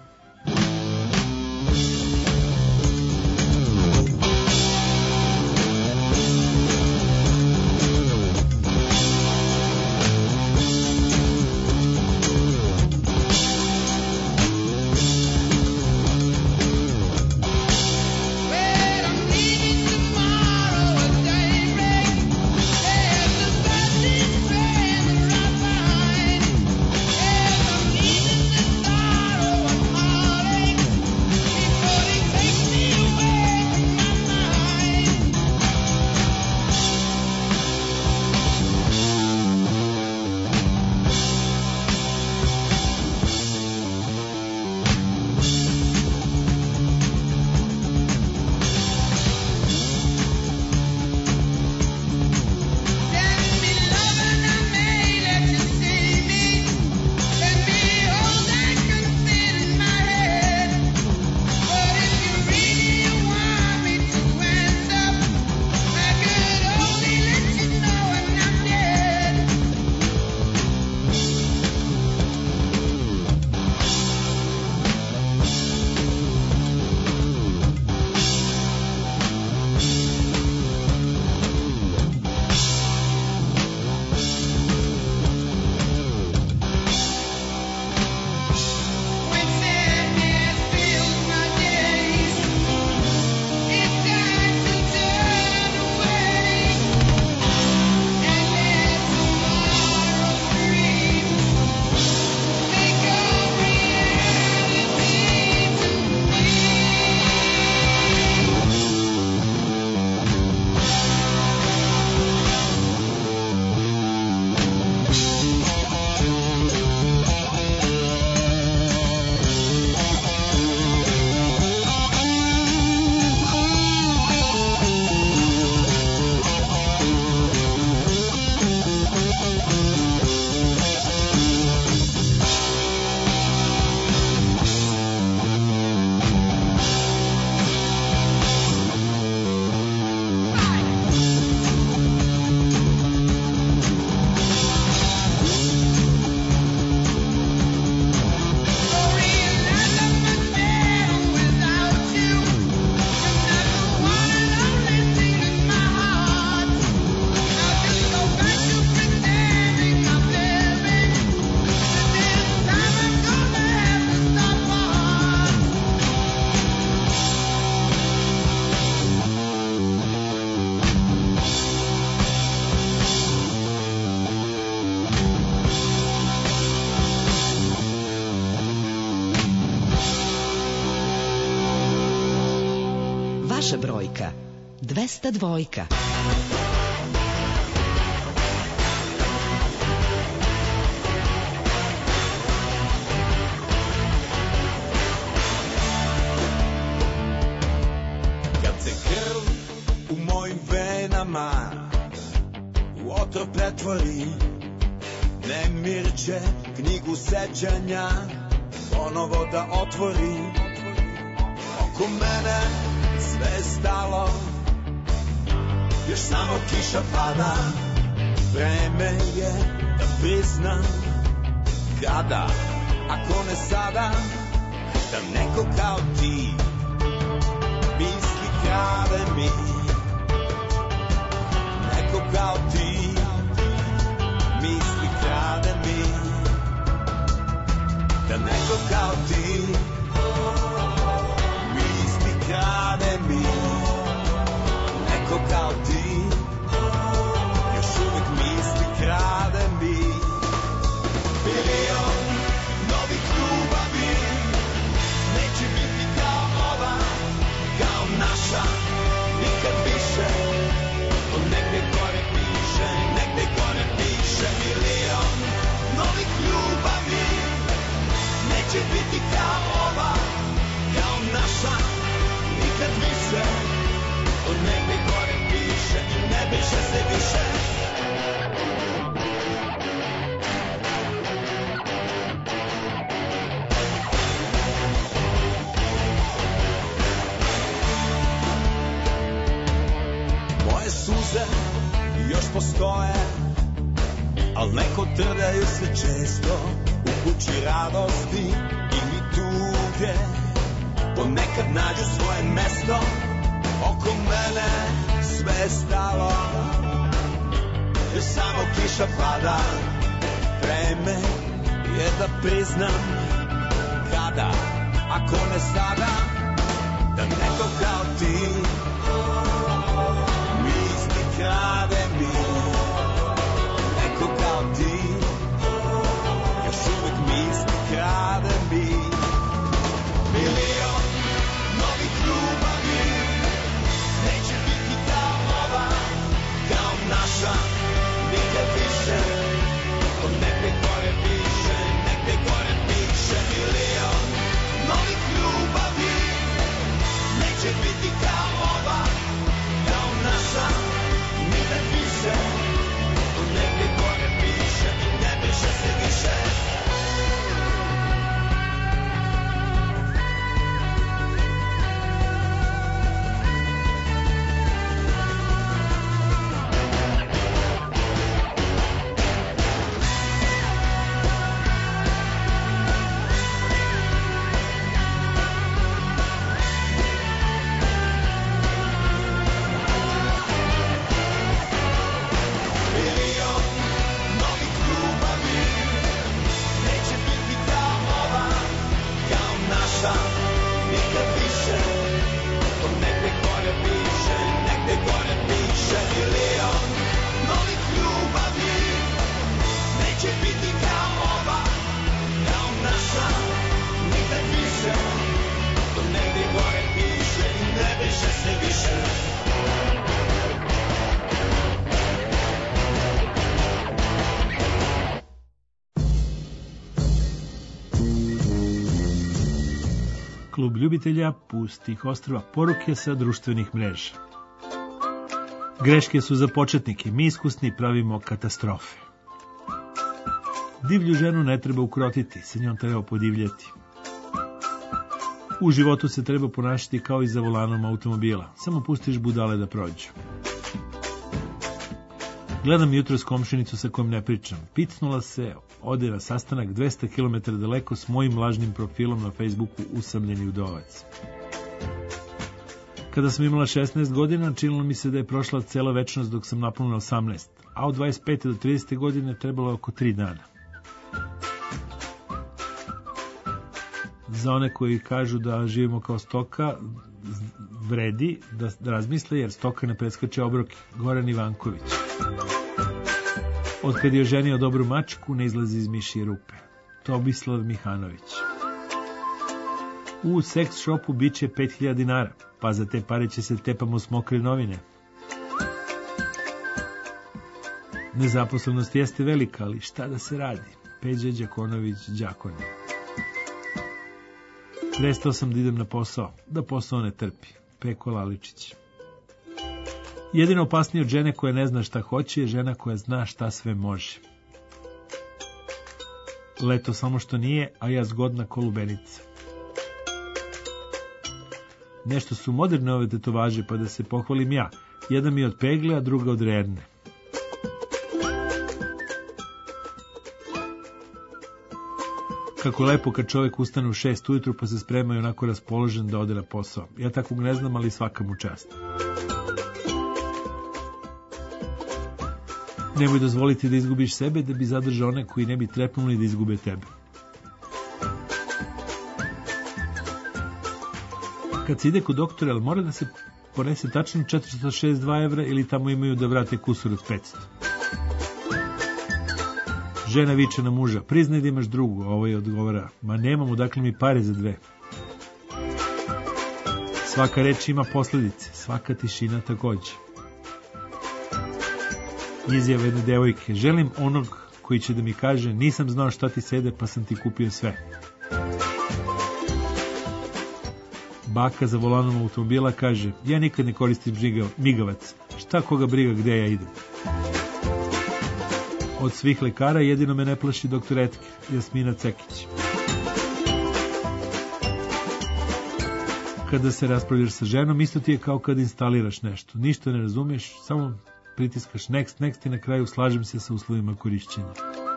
Vaša brojka dvesta dvojka. Kad se krv u mojim venama u otrov pretvori, nemir će knjigu sećanja ponovo da otvori. Oko mene sve stalo, još samo kiša pada. Vreme je da priznam kada, ako ne sada, da neko kao ti misli krade mi. Neko kao ti misli krade mi. Da neko kao ti krade mi, neko kao ti, još uvijek misli krade mi. Milion novih ljubavi neće biti kao ova, kao naša, nikad Moje suze još postoje, al neko trljaju se često u kući radosti ili tuge. Ponekad nađu svoje mesto, oko mene sve je stalo, jer samo kiša pada. Vreme je da priznam kada, ako ne sada, da neko kao ti misli krade mi. Neko kao ti još uvek misli krade mi. Milion novih ljubavi neće biti kao ova, kao naša, nikad više. To negde gore piše, negde gore piše. Milion novih ljubavi neće biti kao ova, kao naša, nikad više. To negde gore piše i ne briše se više. Klub ljubitelja pustih ostrva, poruke sa društvenih mreža. Greške su za početnike, mi iskusni pravimo katastrofe. Divlju ženu ne treba ukrotiti, sa njom treba podivljati. U životu se treba ponašati kao i za volanom automobila, samo pustiš budale da prođu. Gledam jutros komšinicu sa kojom ne pričam. Picnula se, ode na sastanak dvesta kilometara daleko s mojim lažnim profilom na Facebooku Usamljeni udovac. Kada sam imala šesnaest godina, činilo mi se da je prošla cela večnost dok sam napunila osamnaest, a od dvadeset pete do tridesete godine trebalo oko tri dana. Za one koji kažu da živimo kao stoka, vredi da razmisle jer stoka ne preskače obroke. Goran Ivanković. Od kad je oženio dobru mačku, ne izlazi iz mišije rupe. Tobislav Mihanović. U seks shopu bit će pet hiljada dinara, pa za te pare će se tepamo s mokre novine. Nezaposlenost jeste velika, ali šta da se radi? Peđa Đakonović Đakoni. Prestao sam da idem na posao, da posao ne trpi. Peko Laličić. Jedino opasnije od žene koja ne zna šta hoće je žena koja zna šta sve može. Leto samo što nije, a ja zgodna ko lubenica. Nešto su moderne ove tetovaže, pa da se pohvalim ja. Jedna mi je od pegle, a druga od rerne. Kako lepo kad čovjek ustane u šest ujutru pa se sprema i onako raspoložen da ode na posao. Ja takvog ne znam, ali svaka mu čast. Nemoj dozvoliti da izgubiš sebe da bi zadržao one koji ne bi trepnuli da izgube tebe. Kad se ide kod doktora, ali mora da se ponese tačno četiristo šezdeset dva evra ili tamo imaju da vrate kusur od petsto? Žena viče na muža, priznaj da imaš drugu, a ovaj odgovara, ma nemam, odakle mi pare za dve. Svaka reč ima posledice, svaka tišina takođe. Izjava jedne devojke, želim onog koji će da mi kaže, nisam znao šta ti sede pa sam ti kupio sve. Baka za volanom automobila kaže, ja nikad ne koristim migavac, šta koga briga gde ja idem. Od svih lekara jedino me ne plaši doktor Etke, Jasmina Cekić. Kada se raspravljaš sa ženom, isto ti je kao kad instaliraš nešto. Ništa ne razumiješ, samo pritiskaš next, next i na kraju slažem se sa uslovima korišćenja.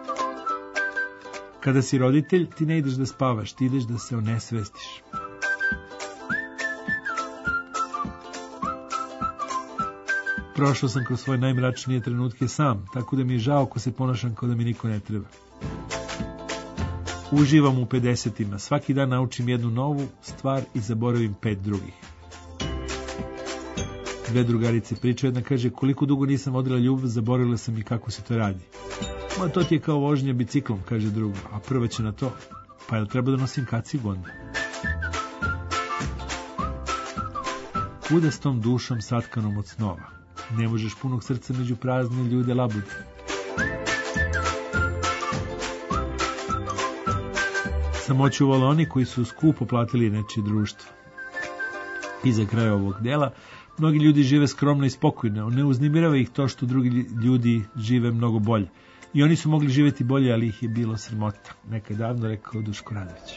Kada si roditelj, ti ne ideš da spavaš, ti ideš da se onesvestiš. Prošao sam kroz svoje najmračnije trenutke sam, tako da mi je žao ako se ponašam kao da mi niko ne treba. Uživam u pedesetima, svaki dan naučim jednu novu stvar i zaboravim pet drugih. Dve drugarice pričaju, jedna kaže koliko dugo nisam odrela ljubav, zaboravila sam i kako se to radi. Ma to ti je kao vožnja biciklom, kaže druga, a prva će na to, pa jel treba da nosim kacigu onda? Kuda s tom dušom satkanom od snova? Ne možeš punog srca među prazne ljude labude. Samoću vole oni koji su skupo platili nečije društvo. I za kraj ovog dela, mnogi ljudi žive skromno i spokojno, ne uznemirava ih to što drugi ljudi žive mnogo bolje. I oni su mogli živjeti bolje, ali ih je bilo sramota. Nekad davno rekao Duško Radović.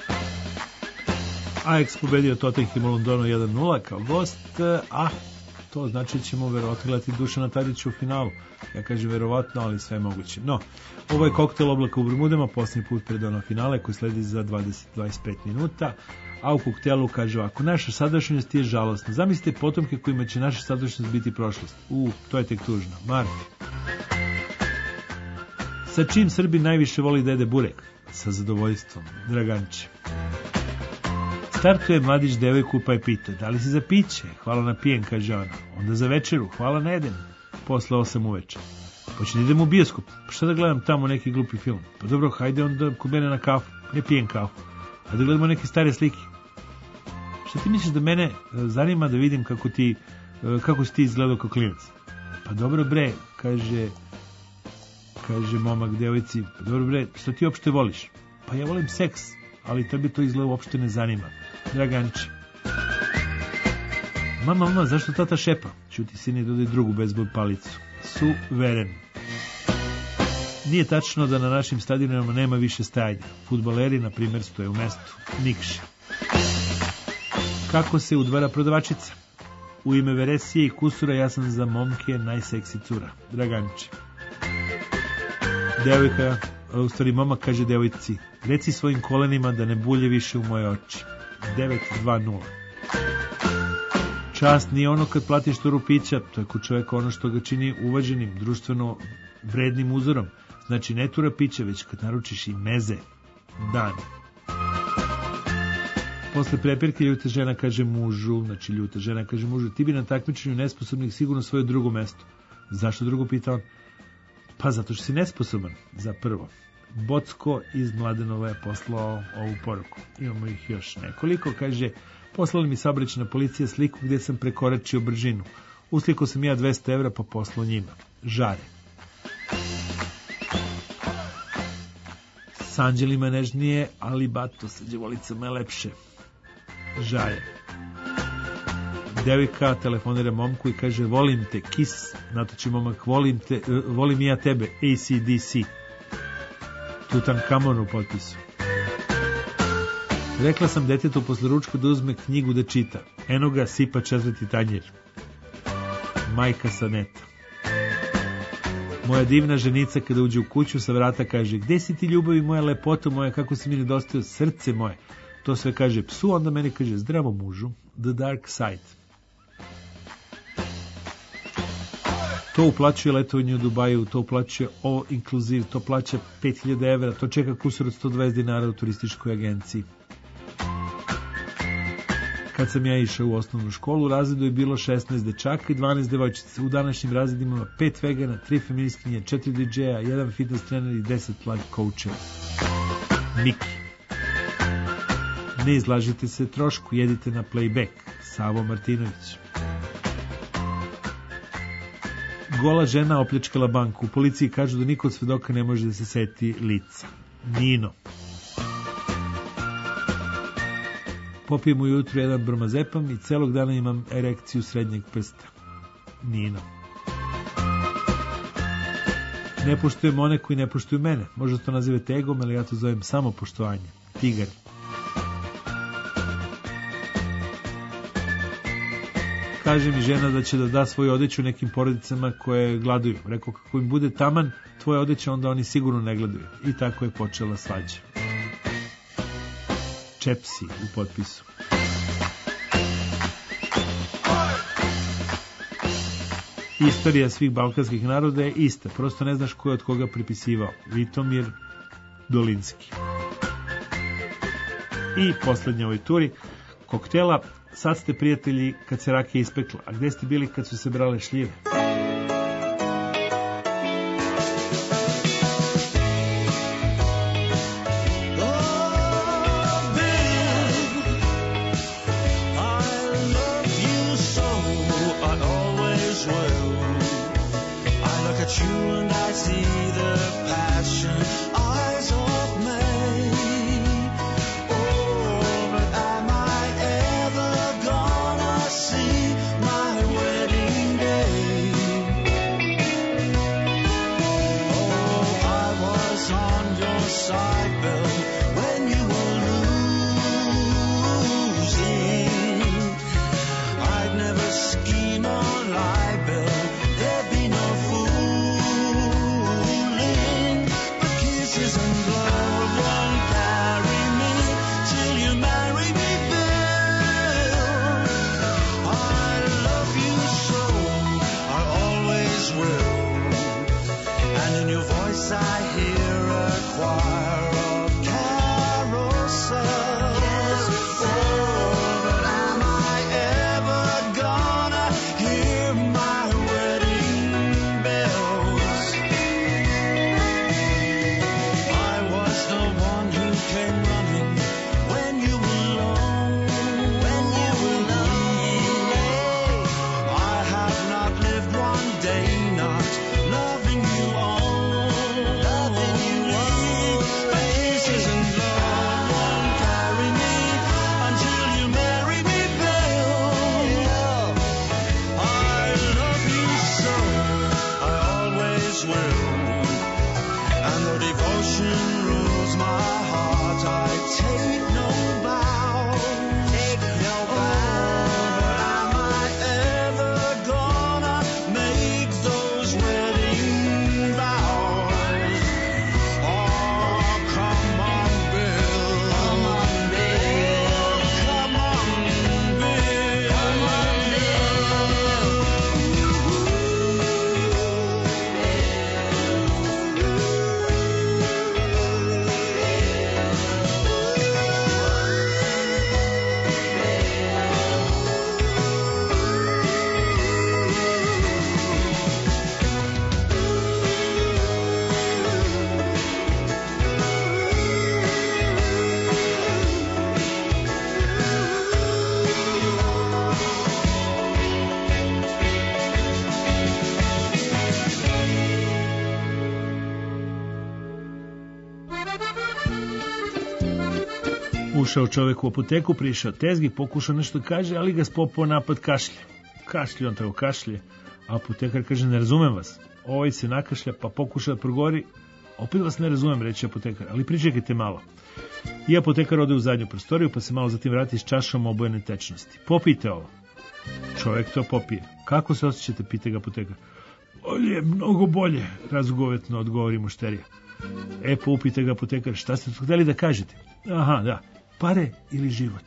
Ajax pobedio Tottenham u Londonu jedan nula kao gost, a to znači ćemo verovatno gledati Dušana Tadića u finalu. Ja kažem verovatno, ali sve je moguće. No, ovo je koktel Oblaka u Bermudama, posljednji put pred ono finale koji sledi za dvadeset do dvadeset pet minuta. A u koktelu kaže ovako: naša sadašnjost je žalostna. Zamislite potomke kojima će naša sadašnjost biti prošlost. U, to je tek tužno. Mark. Sa čim Srbi najviše voli dede Burek? Sa zadovoljstvom. Draganče. Startuje mladić devojku pa je pita: da li si za piće? Hvala na pijen, kaže ona. Onda za večeru? Hvala na jedem. Posle osam uveče. Hoće da idem u bioskop. Pa šta da gledam tamo neki glupi film? Pa dobro, hajde onda kod mene na kafu. Ne pijem kafu. A da gledamo neke stare slike. Šta ti misliš da mene zanima da vidim kako ti kako si ti izgledao kao klinac? Pa dobro bre, kaže kaže momak devojci, pa dobro bre, što ti uopšte voliš? Pa ja volim seks, ali tebi to izgleda uopšte ne zanima. Draganče. Mama, mama, zašto tata šepa? Čuti sine, dodaj drugu bejzbol palicu. Suveren. Nije tačno da na našim stadionima nema više stajanja. Fudbaleri, na primjer, stoje u mestu. Nikše. Kako se udvara prodavačica? U ime veresije i kusura ja sam za momke najseksi cura. Draganče. Devojka, u stvari momak kaže devojci: reci svojim kolenima da ne bulje više u moje oči. devet dva nula. Čast nije ono kad platiš toru pića, to je kod čoveka ono što ga čini uvaženim, društveno vrednim uzorom. Znači ne tura pića, već kad naručiš i meze. Dan. Posle prepirke ljuta žena kaže mužu, znači ljuta žena kaže mužu: ti bi na takmičenju nesposobnih sigurno svoje drugo mesto. Zašto drugo, pita on? Pa zato što si nesposoban, za prvo. Bocko iz Mladenova je poslao ovu poruku. Imamo ih još nekoliko. Kaže: poslali mi saobraćajna policija sliku gdje sam prekoračio brzinu. Uslikao sam ja dvesta evra pa poslao njima. Žare. S anđelima nežnije, ali bato sa djevolicama je lepše. Žare. Devojka telefonira momku i kaže: volim te, Kiss. Na to će momak: volim te, uh, volim ja tebe, A C D C. Tutankamon u potpisu. Rekla sam detetu posle ručka da uzme knjigu da čita. Eno ga sipa četvrti tanjir. Majka sa neta. Moja divna ženica kada uđe u kuću sa vrata kaže: gde si ti ljubavi moja, lepoto moja, kako si mi nedostao, srce moje. To sve kaže psu, onda meni kaže: zdravo mužu, the dark side. To uplaćuje letovanje u Dubaju, to uplaćuje all inclusive, to plaća pet hiljada evra, to čeka kusur od sto dvadeset dinara u turističkoj agenciji. Kad sam ja išao u osnovnu školu, u razredu je bilo šesnaest dečaka i dvanaest devojčica. U današnjim razredima ima pet vegana, tri feministkinje, četiri D J-a, jedan fitness trener i deset life coacheva. Miki. Ne izlažite se trošku, jedite na playback. Savo Martinović. Gola žena opljačkala banku. U policiji kažu da niko od svedoka ne može da se seti lica. Nino. Popijem ujutru jedan bromazepam i celog dana imam erekciju srednjeg prsta. Nino. Ne poštujem one koji ne poštuju mene. Možda to nazivate egom, ali ja to zovem samopoštovanje. Tigar. Kaže mi žena da će da da svoju odeću nekim porodicama koje gladuju. Rekao, kako im bude taman tvoje odeće, onda oni sigurno ne gladuju. I tako je počela svađa. Čepsi u potpisu. Istorija svih balkanskih naroda je ista. Prosto ne znaš ko je od koga pripisivao. Vitomir Dolinski. I poslednja ovoj turi koktela. Sad ste prijatelji kad se rakija ispekla. A gde ste bili kad su se brale šljive? Gonna see my wedding day. voice I hear a choir of carousels. Oh, but am I ever gonna hear my wedding bells? I was the one who came running when you were alone. When you were alone, I have not lived one day not loving you all, loving you all. But kisses and love won't carry me until you marry me, Bill. I love you so, I always will, and the devotion rules my heart. I take no bow, take no bow. But am I ever gonna make those wedding vows? Oh, come on, Bill. Come on, Bill. Come on, Bill. Come on, Ušao čovek u apoteku, prišao tezgi, pokušao nešto kaže, ali ga spopao napad kašlje. Kašlje, on tako kašlje. A apotekar kaže, ne razumem vas. Ovaj se nakašlja, pa pokuša da progori. Opet vas ne razumem, reče apotekar, ali pričekajte malo. I apotekar ode u zadnju prostoriju, pa se malo zatim vrati s čašom obojene tečnosti. Popijte ovo. Čovek to popije. Kako se osjećate, pita ga apotekar. Bolje, mnogo bolje, razgovetno odgovori mušterija. E, pa upite ga apotekar, šta ste tu hteli da kažete? Aha, da, pare ili život?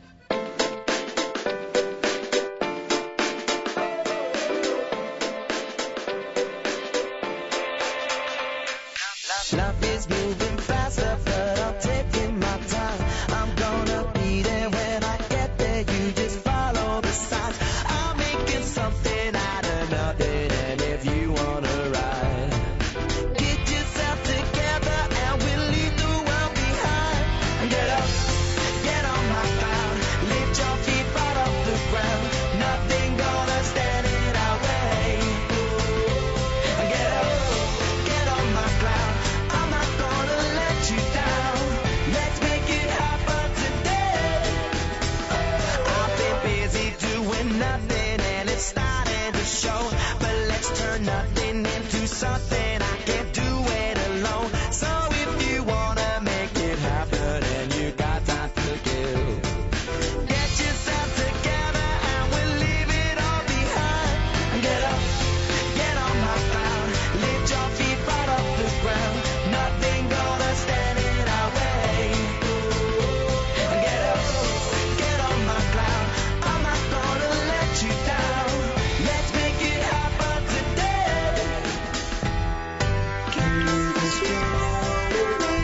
Love is moving faster, but I'm taking my time. I'm gonna be there when I get there. You just follow the signs. I'm making something out of nothing, and if you wanna ride, get yourself together and we'll leave the world behind. Get up, get on my cloud, lift your feet right off the ground. Nothing gonna stand in our way. Get up, get on my cloud. I'm not gonna let you down. Let's make it happen today. I've been busy doing nothing and it's starting to show. But let's turn nothing into something. I can't do it alone. So if you wanna make it happen and you got time to kill, get yourself together and we'll leave it all behind. Get up, get on my cloud, lift your feet right off the ground. Nothing gonna stand in our way. Get up, get on my cloud. I'm not gonna let you down. Let's make it happen today. Keep the strong away.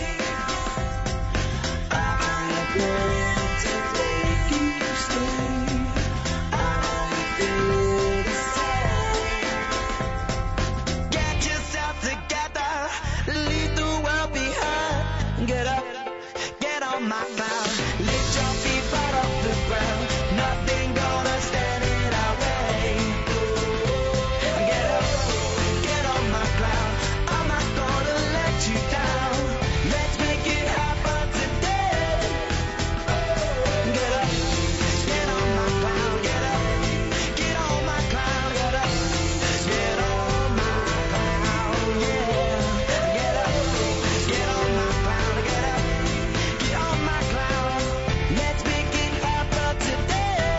I'm going to make you stay. I feel the same. Get yourself together, leave the world behind. Get up, get on my cloud, lift your feet right off the ground. Nothing gonna stand in our way. Get up, get on my cloud. I'm not gonna let you down. Let's make it happen today. Get up, get on my cloud. Get up, get on my cloud. Get up, get on my cloud. Yeah. Get up, get on my cloud. Get up, get on my cloud. Let's make it happen today.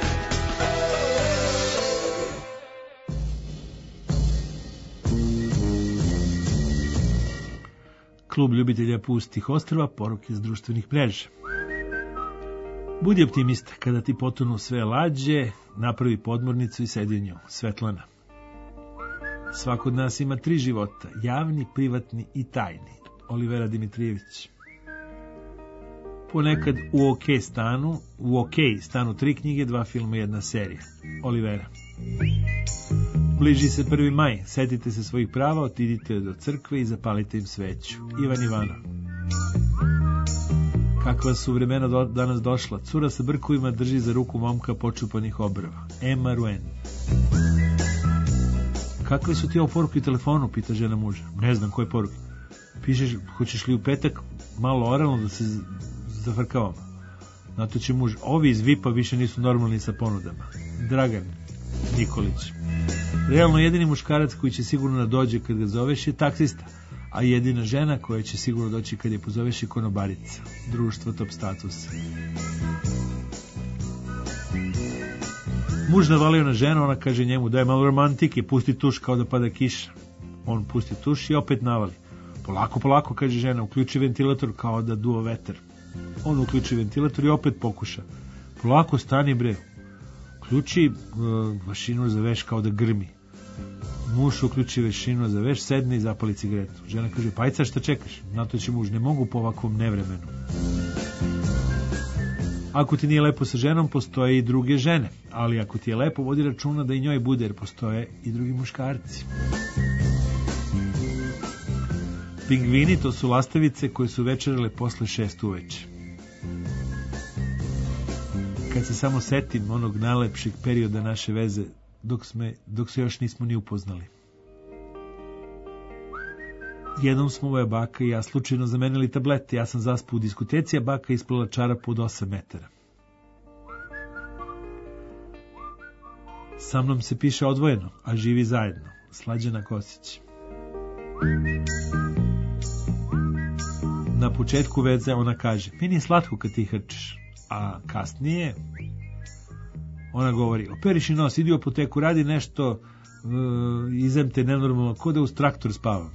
Klub ljubitelja pustih ostrva, poruke s društvenih mreža. Budi optimista, kada ti potonu sve lađe, napravi podmornicu i sedi u nju. Svetlana. Svako od nas ima tri života, javni, privatni i tajni. Olivera Dimitrijević. Ponekad u OK stanu, u OK stanu tri knjige, dva filma i jedna serija. Olivera. Bliži se prvi maj, setite se svojih prava, otidite do crkve i zapalite im sveću. Ivan Ivanov. Kakva su vremena do, danas došla, cura sa brkovima drži za ruku momka počupanih obrava. Emma Ruen. Kakve su ti ovo poruke u telefonu, pita žena muža. Ne znam koje poruke. Pišeš, hoćeš li u petak malo oralno da se zafrkavamo? Na to će muž, ovi iz V I P-a više nisu normalni sa ponudama. Dragan Nikolić. Realno jedini muškarac koji će sigurno da dođe kad ga zoveš je taksista, a jedina žena koja će sigurno doći kad je pozoveš je konobarica. Društvo Top Status. Muž navalio na ženu, ona kaže njemu daj malo romantike, pusti tuš kao da pada kiša. On pusti tuš i opet navali. Polako, polako, kaže žena, uključi ventilator kao da duva vetar. On uključi ventilator i opet pokuša. Polako, stani bre. Uključi uh, mašinu za veš kao da grmi. Muž uključi mašinu za veš, sedne i zapali cigaretu. Žena kaže, pa ajde sad šta čekaš? Na to će muž, ne mogu po ovakvom nevremenu. Ako ti nije lepo sa ženom, postoje i druge žene. Ali ako ti je lepo, vodi računa da i njoj bude, jer postoje i drugi muškarci. Pingvini, to su lastavice koje su večerale posle šest uveče. Kad se samo setim onog najlepšeg perioda naše veze, dok, sme, dok se još nismo ni upoznali. Jednom smo moja baka i ja slučajno zamenili tablete. Ja sam zaspao u diskoteci, a baka isplala čarapu od osam metara. Sa mnom se piše odvojeno, a živi zajedno. Slađana Kosić. Na početku veze ona kaže, meni je slatko kad ti hrčeš. A kasnije ona govori, operiši nos, idi u apoteku, radi nešto, uh, izem te nenormalno, ko da uz traktor spavam.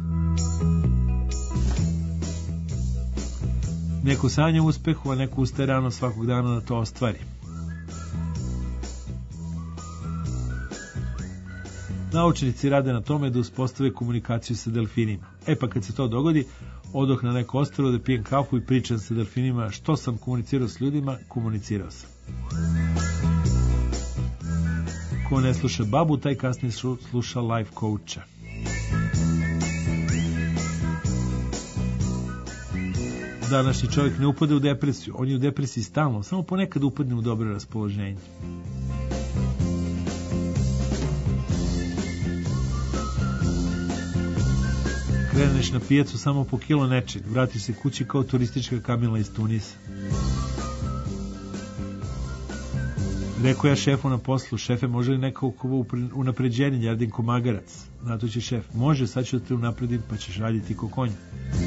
Neko sanja uspehu, a neko ustaje rano svakog dana da to ostvari. Naučnici rade na tome da uspostave komunikaciju sa delfinima. E pa kad se to dogodi, odoh na neko ostrvo da pijem kafu i pričam sa delfinima, što sam komunicirao s ljudima, komunicirao sam. Ko ne sluša babu, taj kasnije sluša life coacha. Današnji čovjek ne upade u depresiju, on je u depresiji stalno, samo ponekad upadne u dobro raspoloženje. Kreneš na pijacu samo po kilo nečeg, vratiš se kući kao turistička kamila iz Tunisa. Rekao ja šefu na poslu, šefe, može li neko unapređenje, Jardinko Magarac? Na to će šef, može, sad ću da te unapredim, pa ćeš raditi ko konj.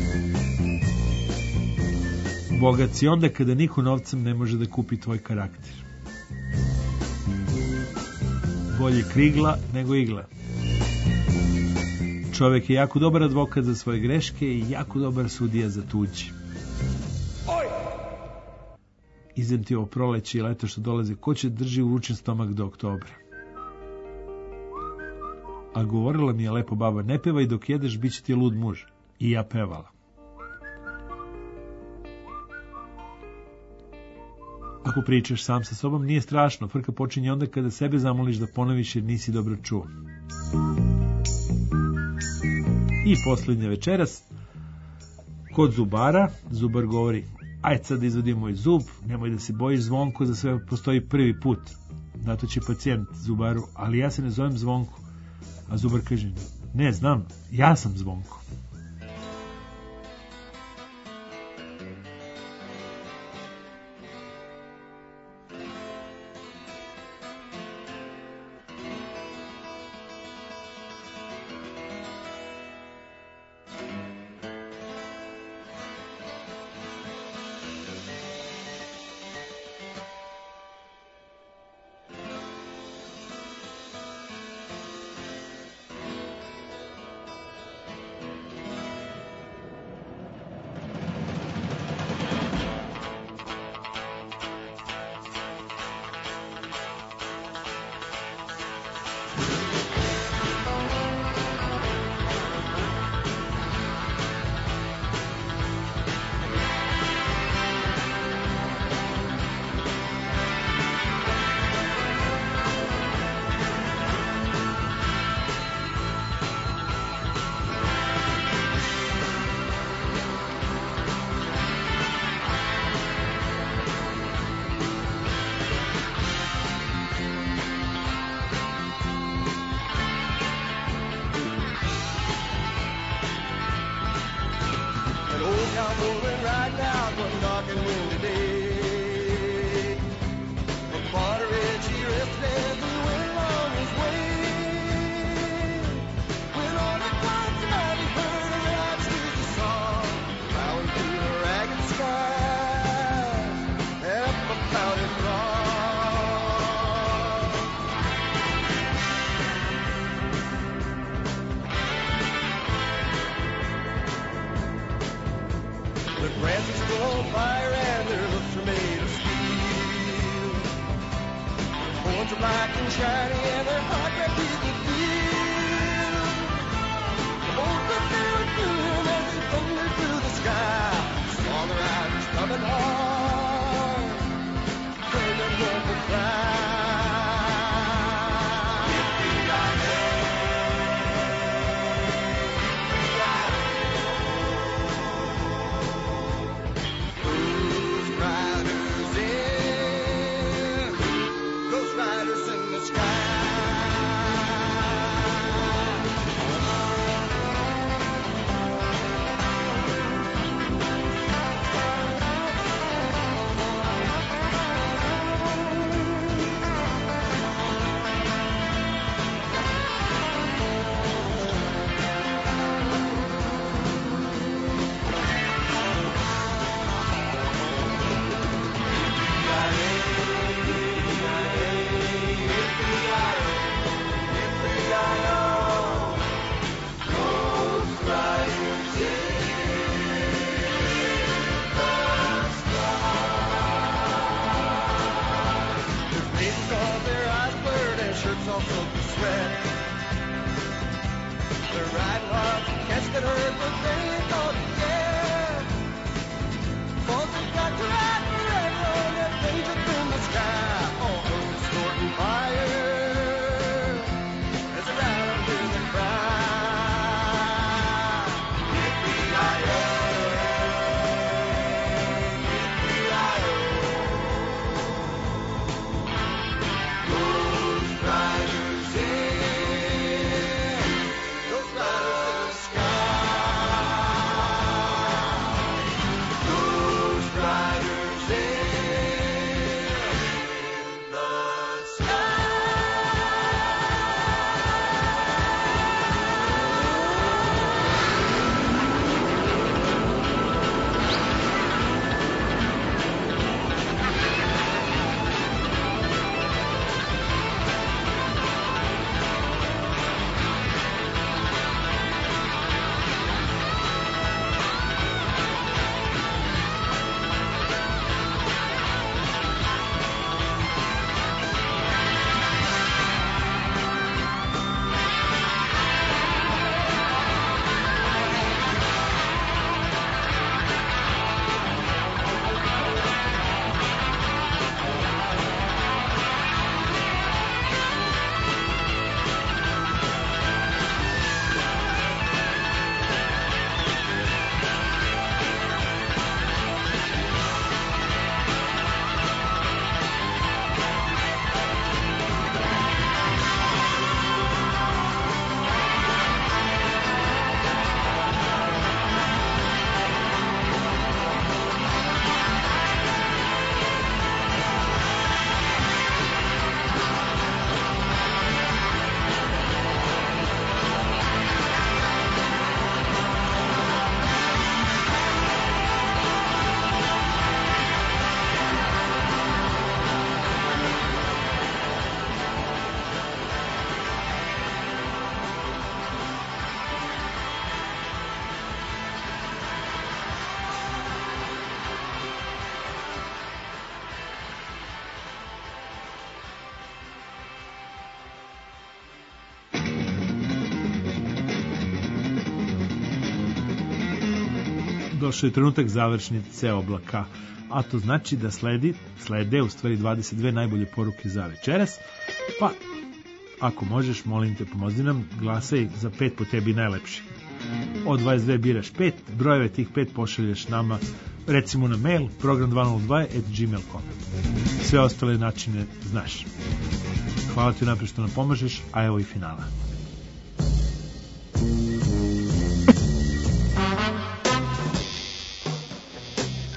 Bogat si onda kada niko novcem ne može da kupi tvoj karakter. Bolje krigla nego igla. Čovjek je jako dobar advokat za svoje greške i jako dobar sudija za tuđe. Izem ti ovo proleće i leto što dolaze, ko će drži uručen stomak do oktobra? A govorila mi je lepo baba, ne pevaj dok jedeš, bit će ti lud muž. I ja pevala. Ako pričaš sam sa sobom, nije strašno. Frka počinje onda kada sebe zamoliš da ponoviš jer nisi dobro čuo. I posljednja večeras, kod zubara, zubar govori, ajde sad da izvadim moj zub, nemoj da se bojiš, Zvonko, za sve postoji prvi put. Zato će pacijent zubaru, ali ja se ne zovem Zvonko. A zubar kaže, ne, znam, ja sam Zvonko. That old cowboy riding out one dark and windy day. From Bonner Ridge he rested and went on his way. When on the clouds tonight he heard a loud sleepy song, plowing through the ragged sky and up a pounding rock. The grass is still on fire and their roofs are made of steel. Their horns are black and shiny and their hot red teeth are feel. The bolt that they were doing as they thundered through the sky. Saw the riders coming hard, heard them rumble cry. Došao je trenutak završnice Oblaka, a to znači da sledi, slede u stvari dvadeset dve najbolje poruke za večeras, pa ako možeš, molim te, pomozi nam, glasaj za pet po tebi najlepših. Od dvadeset dve biraš pet, brojeve tih pet pošalješ nama, recimo na mail program dva nula dva at gmail dot com. Sve ostale načine znaš. Hvala ti naprijed što nam pomažeš, a evo i finala.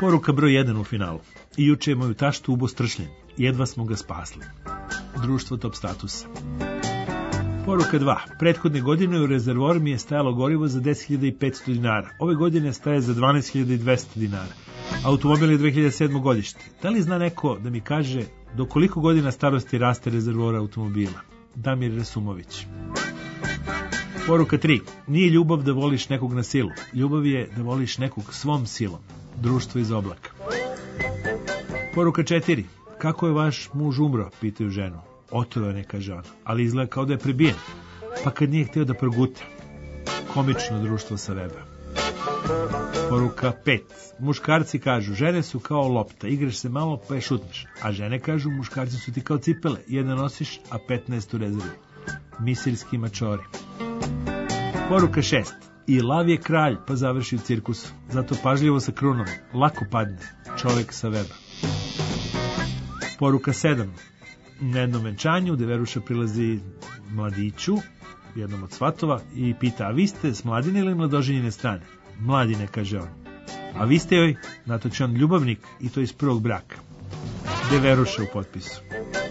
Poruka broj jedan u finalu. I juče je moju taštu ubo stršljen. Jedva smo ga spasli. Društvo top statusa. Poruka dva. Prethodne godine u rezervoar mi je stajalo gorivo za deset hiljada petsto dinara. Ove godine staje za dvanaest hiljada dvesta dinara. Automobil je dve hiljade sedme. godište. Da li zna neko da mi kaže do koliko godina starosti raste rezervoar automobila? Damir Rasumović. Poruka tri. Nije ljubav da voliš nekog na silu. Ljubav je da voliš nekog svom silom. Društvo iz oblaka. Poruka četiri. Kako je vaš muž umro? Pitaju ženu. Otrovan je, kaže ona, ali izgleda kao da je prebijen. Pa kad nije htio da proguta. Komično društvo sa weba. Poruka pet. Muškarci kažu, žene su kao lopta, igraš se malo pa je šutneš. A žene kažu, muškarci su ti kao cipele, jedna nosiš, a petnaest u rezervi. Misirski mačori. Poruka šest. I lav je kralj, pa završi u cirkusu. Zato pažljivo sa krunom, lako padne. Čovjek sa weba. Poruka sedam. Na jednom venčanju Deveruša prilazi mladiću, jednom od svatova, i pita, a vi ste s mladine ili mladoženjene strane? Mladine, kaže on. A vi ste joj, na to će on ljubavnik, i to iz prvog braka. Deveruša u potpisu.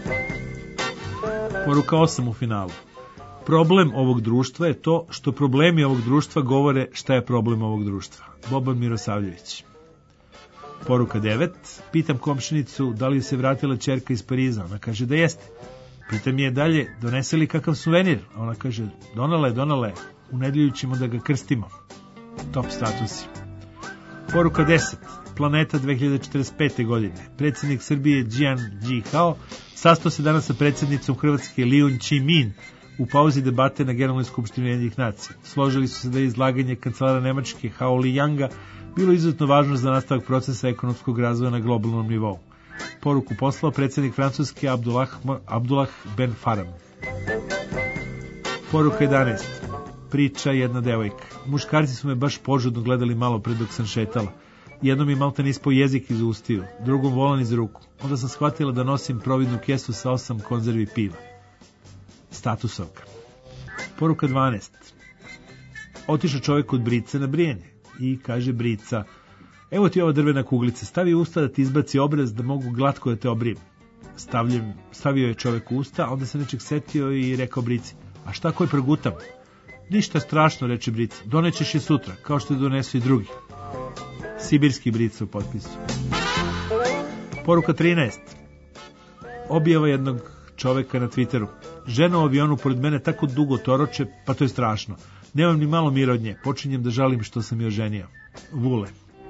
Poruka osam u finalu. Problem ovog društva je to što problemi ovog društva govore šta je problem ovog društva. Boban Mirosavljević. Poruka devet. Pitam komšinicu da li se vratila ćerka iz Pariza. Ona kaže da jeste. Pitam je dalje, donese li kakav suvenir? A ona kaže, donala je, donala je. U nedelju ćemo da ga krstimo. Top statusi. Poruka deset. Planeta dve hiljade četrdeset pete. godine. Predsjednik Srbije Jian Jihao sastao se danas sa predsjednicom Hrvatske Liun Chi-min u pauzi debate na Generalnoj skupštini Ujedinjenih nacija. Složili su se da je izlaganje kancelara Nemačke Hao Lijanga bilo izuzetno važno za nastavak procesa ekonomskog razvoja na globalnom nivou. Poruku poslao predsjednik Francuske Abdullah, Abdullah Ben Faram. Poruka jedanaest. Priča jedna devojka. Muškarci su me baš požudno gledali malo pre dok sam šetala. Jednom je malten ispao jezik iz ustiju, drugom volan iz ruku. Onda sam shvatila da nosim providnu kesu sa osam konzervi piva. Statusovka. Poruka dvanaest. Otišao čovjek kod Brice na brijanje i kaže Brica, evo ti ova drvena kuglica, stavi usta da ti izbaci obraz da mogu glatko da te obrijem. Stavljam, stavio je čovjek u usta, onda se nečeg setio i rekao Brici, a šta koji progutam? Ništa strašno, reče Brica, donećeš je sutra, kao što je donesu i drugi. Sibirski Brica u potpisu. Poruka trinaest. Objava jednog čovjeka na Twitteru. Žena u avionu pored mene tako dugo toroče, pa to je strašno. Nemam ni malo mira od nje, počinjem da žalim što sam je oženio. Vule.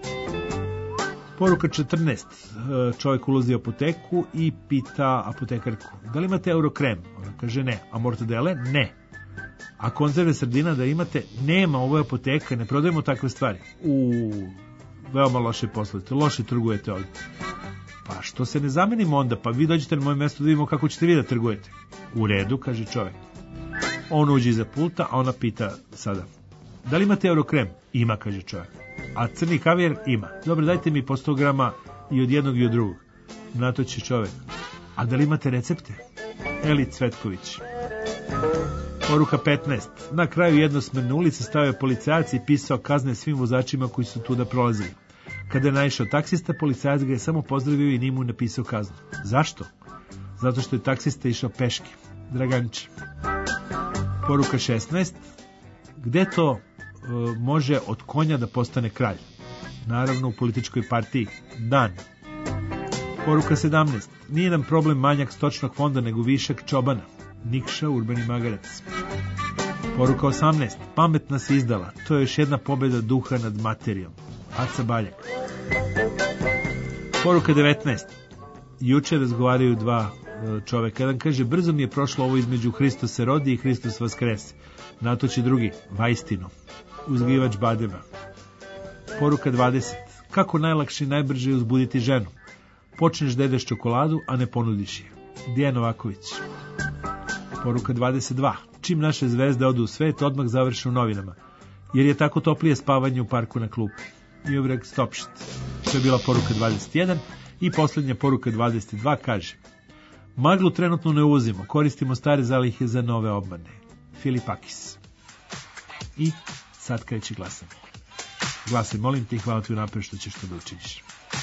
Poruka četrnaest. Čovjek ulazi u apoteku i pita apotekarku, da li imate eurokrem? Ona kaže ne. A mortadele? Ne. A konzerve sardina da imate? Nema, ovo je apoteka, ne prodajemo takve stvari. U veoma loše poslujete, loše trgujete ovdje. Pa što se ne zamenimo onda, pa vi dođete na moje mjesto da vidimo kako ćete vi da trgujete. U redu, kaže čovjek. On uđe iza pulta, a ona pita sada, da li imate eurokrem? Ima, kaže čovjek. A crni kavijer? Ima. Dobro, dajte mi po sto grama i od jednog i od drugog. Na to će čovjek. A da li imate recepte? Eli Cvetković. Poruka petnaest. Na kraju jednosmerne ulice stao je policajac i pisao kazne svim vozačima koji su tu da prolazili. Kada je naišao taksista, policajac ga je samo pozdravio i nije mu napisao kaznu. Zašto? Zato što je taksista išao peške. Draganče. Poruka šesnaest. Gde to e, može od konja da postane kralj? Naravno u političkoj partiji. Dan. Poruka sedamnaest. Nije nam problem manjak stočnog fonda, nego višak čobana. Nikša, urbani magarac. Poruka osamnaest. Pametna se izdala. To je još jedna pobjeda duha nad materijom. Aca Baljak. Poruka devetnaest. Juče razgovaraju dva čoveka. Jedan kaže, brzo mi je prošlo ovo između Hristos se rodi i Hristos vaskrese. Na to će drugi, vaistinu. Uzgivač badema. Poruka dvadeset. Kako najlakše i najbrže uzbuditi ženu? Počneš da jedeš čokoladu, a ne ponudiš je. Dijan Novaković. Poruka dvadeset dva. Čim naše zvezde odu u svet, odmah završe u novinama. Jer je tako toplije spavanje u parku na klupi. Juvrek Stopšt. To je bila poruka dvadeset jedan. I posljednja poruka dvadeset dva kaže, maglu trenutno ne uvozimo, koristimo stare zalihe za nove obmane. Filipakis. I sad kreće glasanje. Glasaj, molim te i hvala ti unapred što ćeš to da učiniš.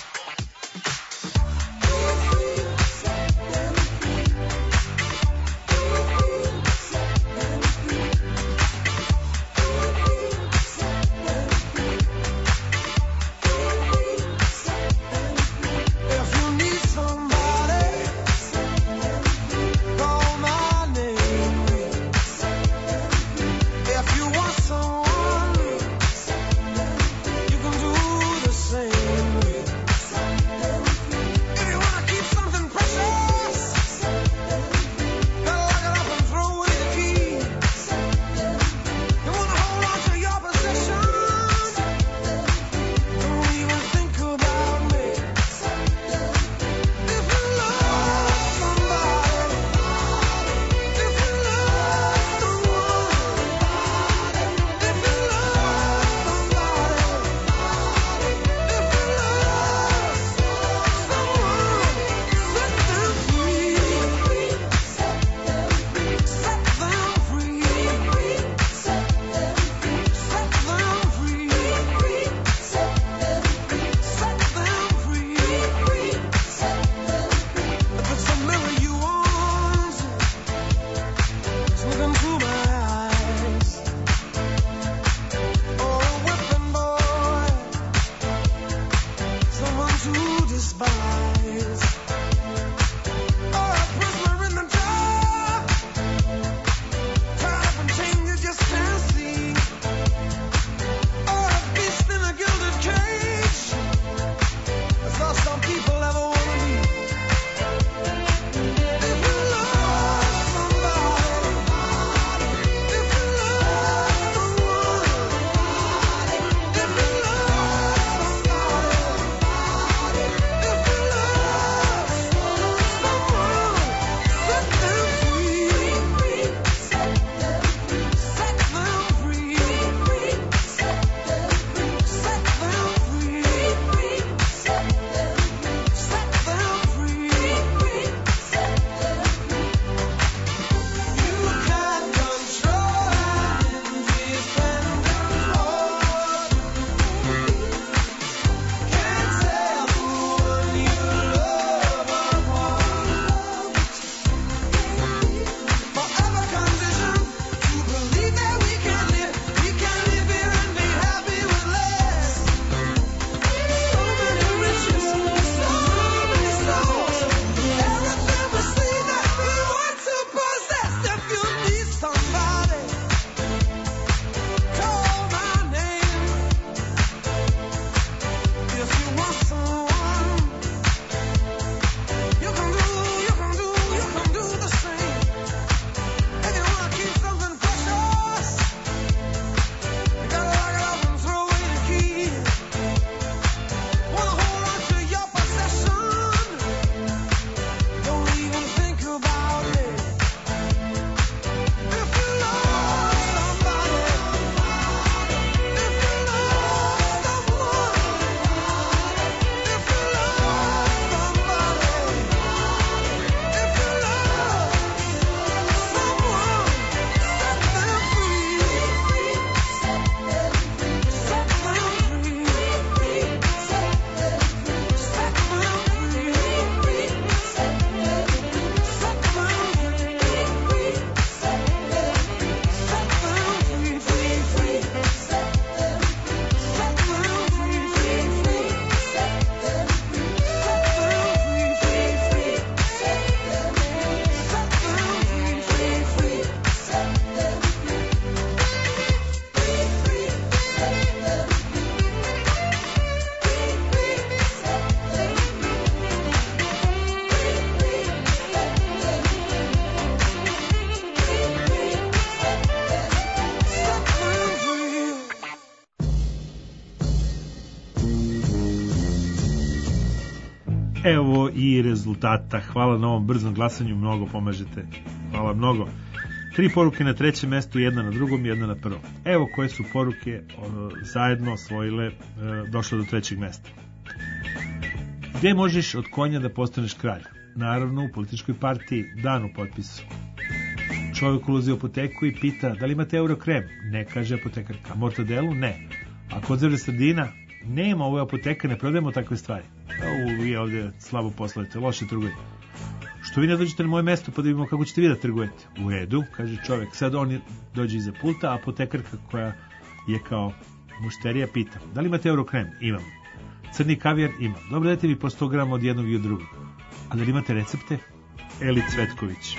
Evo i rezultata. Hvala na ovom brzom glasanju, mnogo pomažete. Hvala mnogo. Tri poruke na trećem mestu, jedna na drugom, jedna na prvom. Evo koje su poruke o, zajedno osvojile, e, došle do trećeg mesta. Gde možeš od konja da postaneš kralj? Naravno u političkoj partiji, dan u potpisu. Čovjek ulazi u apoteku i pita da li imate eurokrem? Ne, kaže apotekarka. Mortadelu? Ne. A konzerve sardina? Nema, ovo je apoteka, ne prodajemo takve stvari. U, vi ovdje slabo poslovite, loše trgujete. Što vi ne dođete na moje mesto pa da vidimo kako ćete vi da trgujete? U redu, kaže čovjek. Sad on dođe iza pulta, a apotekarka koja je kao mušterija pita da li imate eurokrem? Imam. Crni kavijar? Imam. Dobro, dajte mi po sto grama od jednog i od drugog. A da li imate recepte? Eli Cvetković.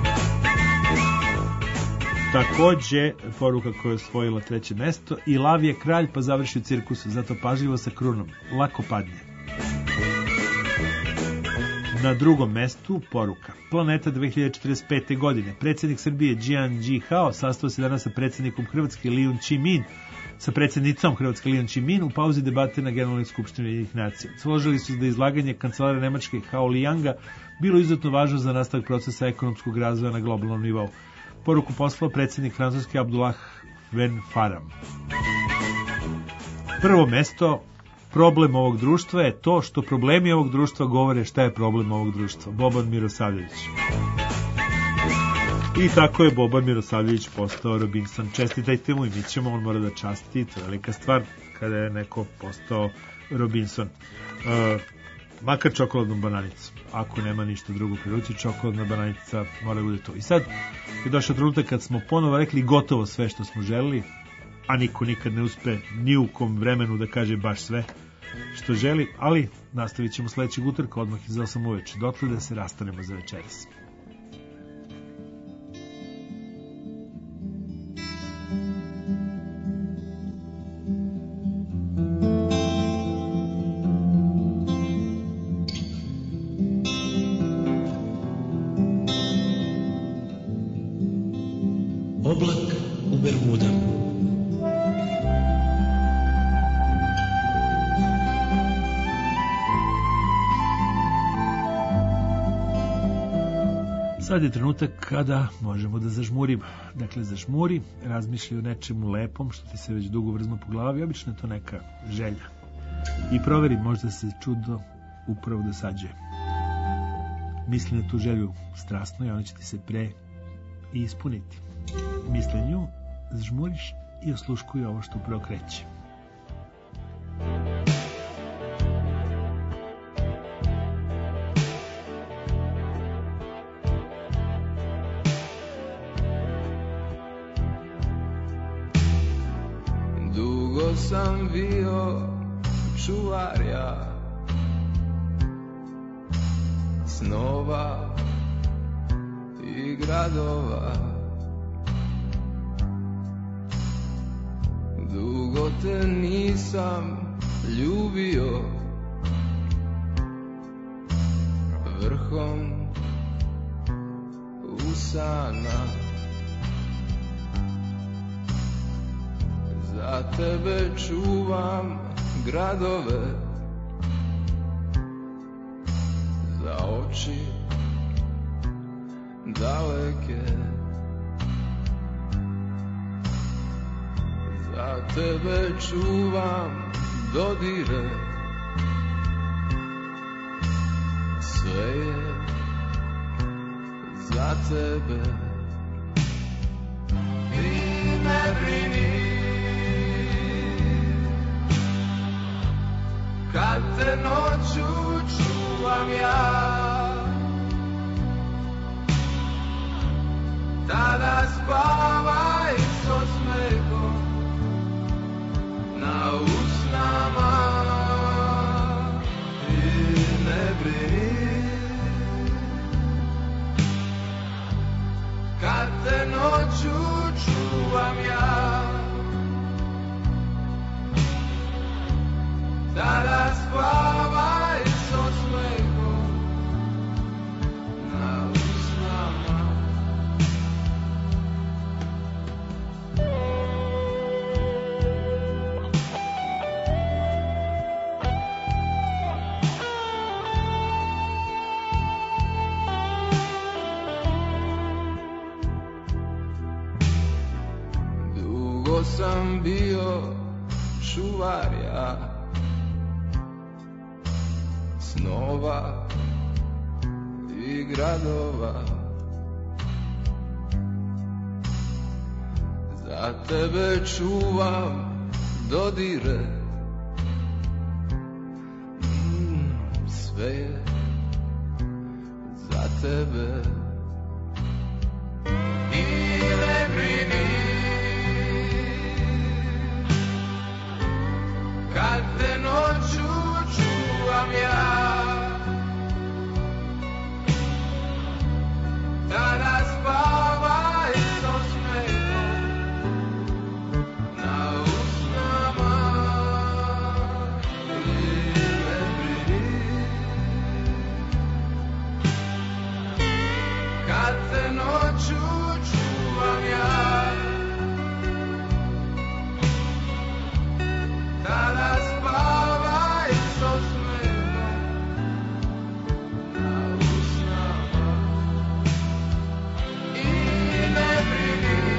Takođe, poruka koja je osvojila treće mesto, i lav je kralj pa završi u cirkusu, zato pažljivo sa krunom, lako padne. Na drugom mestu poruka. Planeta dve hiljade četrdeset pete. godine. Predsjednik Srbije Jian Jihao sastao se danas sa predsjednikom Hrvatske Liun Chi-min, sa predsjednicom Hrvatske Liun Chi-min u pauzi debate na Generalnoj skupštini Ujedinjenih nacija. Složili su da izlaganje kancelara Nemačke Hao Lianga bilo izuzetno važno za nastavak procesa ekonomskog razvoja na globalnom nivou. Poruku poslao predsjednik Francuske Abdullah Ben Faram. Prvo mesto, problem ovog društva je to što problemi ovog društva govore šta je problem ovog društva. Boban Mirosavljević. I tako je Boban Mirosavljević postao Robinson. Čestitajte mu i mi ćemo, on mora da časti, to je velika stvar kada je neko postao Robinson. Uh, makar čokoladnom bananicom. Ako nema ništa drugo pri ruci, čokoladna bananica mora bude to. I sad je došao trenutak kad smo ponovo rekli gotovo sve što smo želeli, a niko nikad ne uspe ni u kom vremenu da kaže baš sve što želi, ali nastavit ćemo sledećeg utorka odmah iza osam uveče. Dotle da se rastanemo za večeras. Oblak u Bermudama. Sad je trenutak kada možemo da zažmurimo. Dakle, zažmuri, razmišljaj o nečemu lepom što ti se već dugo vrzma po glavi, obično je to neka želja. I proveri, možda se čudo upravo dosađuje. Misli na tu želju strasno i ona će ti se pre i ispuniti. Misli nju, zažmuriš i osluškuj ovo što upravo kreće. Dugo sam bio čuvarja snova i gradova. Dugo te nisam ljubio vrhom usana. Za tebe čuvam gradove, za oči daleke. Za tebe čuvam dodire, sve je za tebe. I ne brini kad te noću čuvam ja, tada spavaj s osmehom na usnama. I ne brini kad te noću čuvam ja, tada spavaj s osmehom na usnama. čuvarja snova i gradova. Za tebe čuvam dodire, mm, sve je za tebe. I ne brini kad te noću čuvam ja, tada spavaj s osmehom na usnama. I ne brini kad te noću čuvam ja, tada spavaj s osmehom na usnama. I ne brini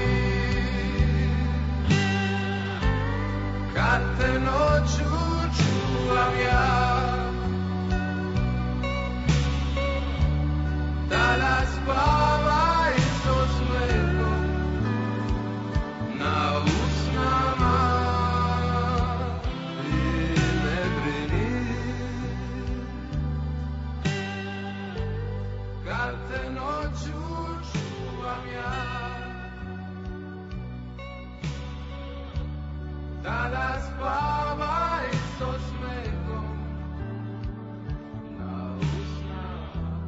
kad te noću čuvam ja, tada spavaj s osmehom na usnama. I ne brini kad te noću čuvam ja, tada spavaj s osmehom na usnama.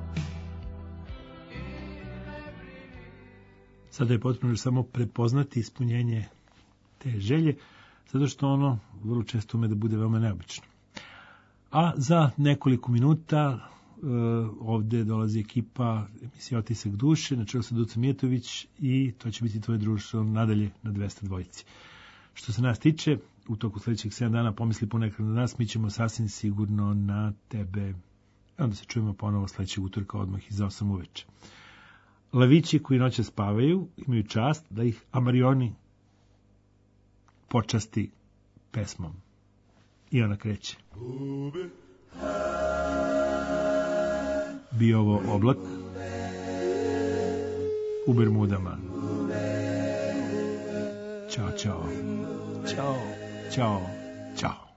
Sada je potrebno samo prepoznati ispunjenje te želje, zato što ono vrlo često ume da bude veoma neobično. A za nekoliko minuta e, ovde dolazi ekipa emisije Otisak duše, na čelu sa Ducom Mijetović, i to će biti tvoje društvo nadalje na dvesta dvojici. Što se nas tiče, u toku sledećeg sedam dana pomisli ponekad na nas, mi ćemo sasvim sigurno na tebe. Onda se čujemo ponovo sledećeg utorka odmah iza osam uveče. Lavići koji noće spavaju imaju čast da ih Amarioni počasti pesmom. I ona kreće. Bio ovo oblak u Bermudama. Ćao, čao. Ćao, čao, čao.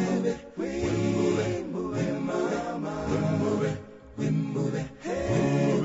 Hey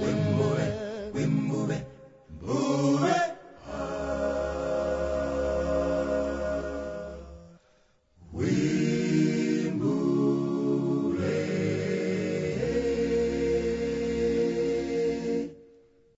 when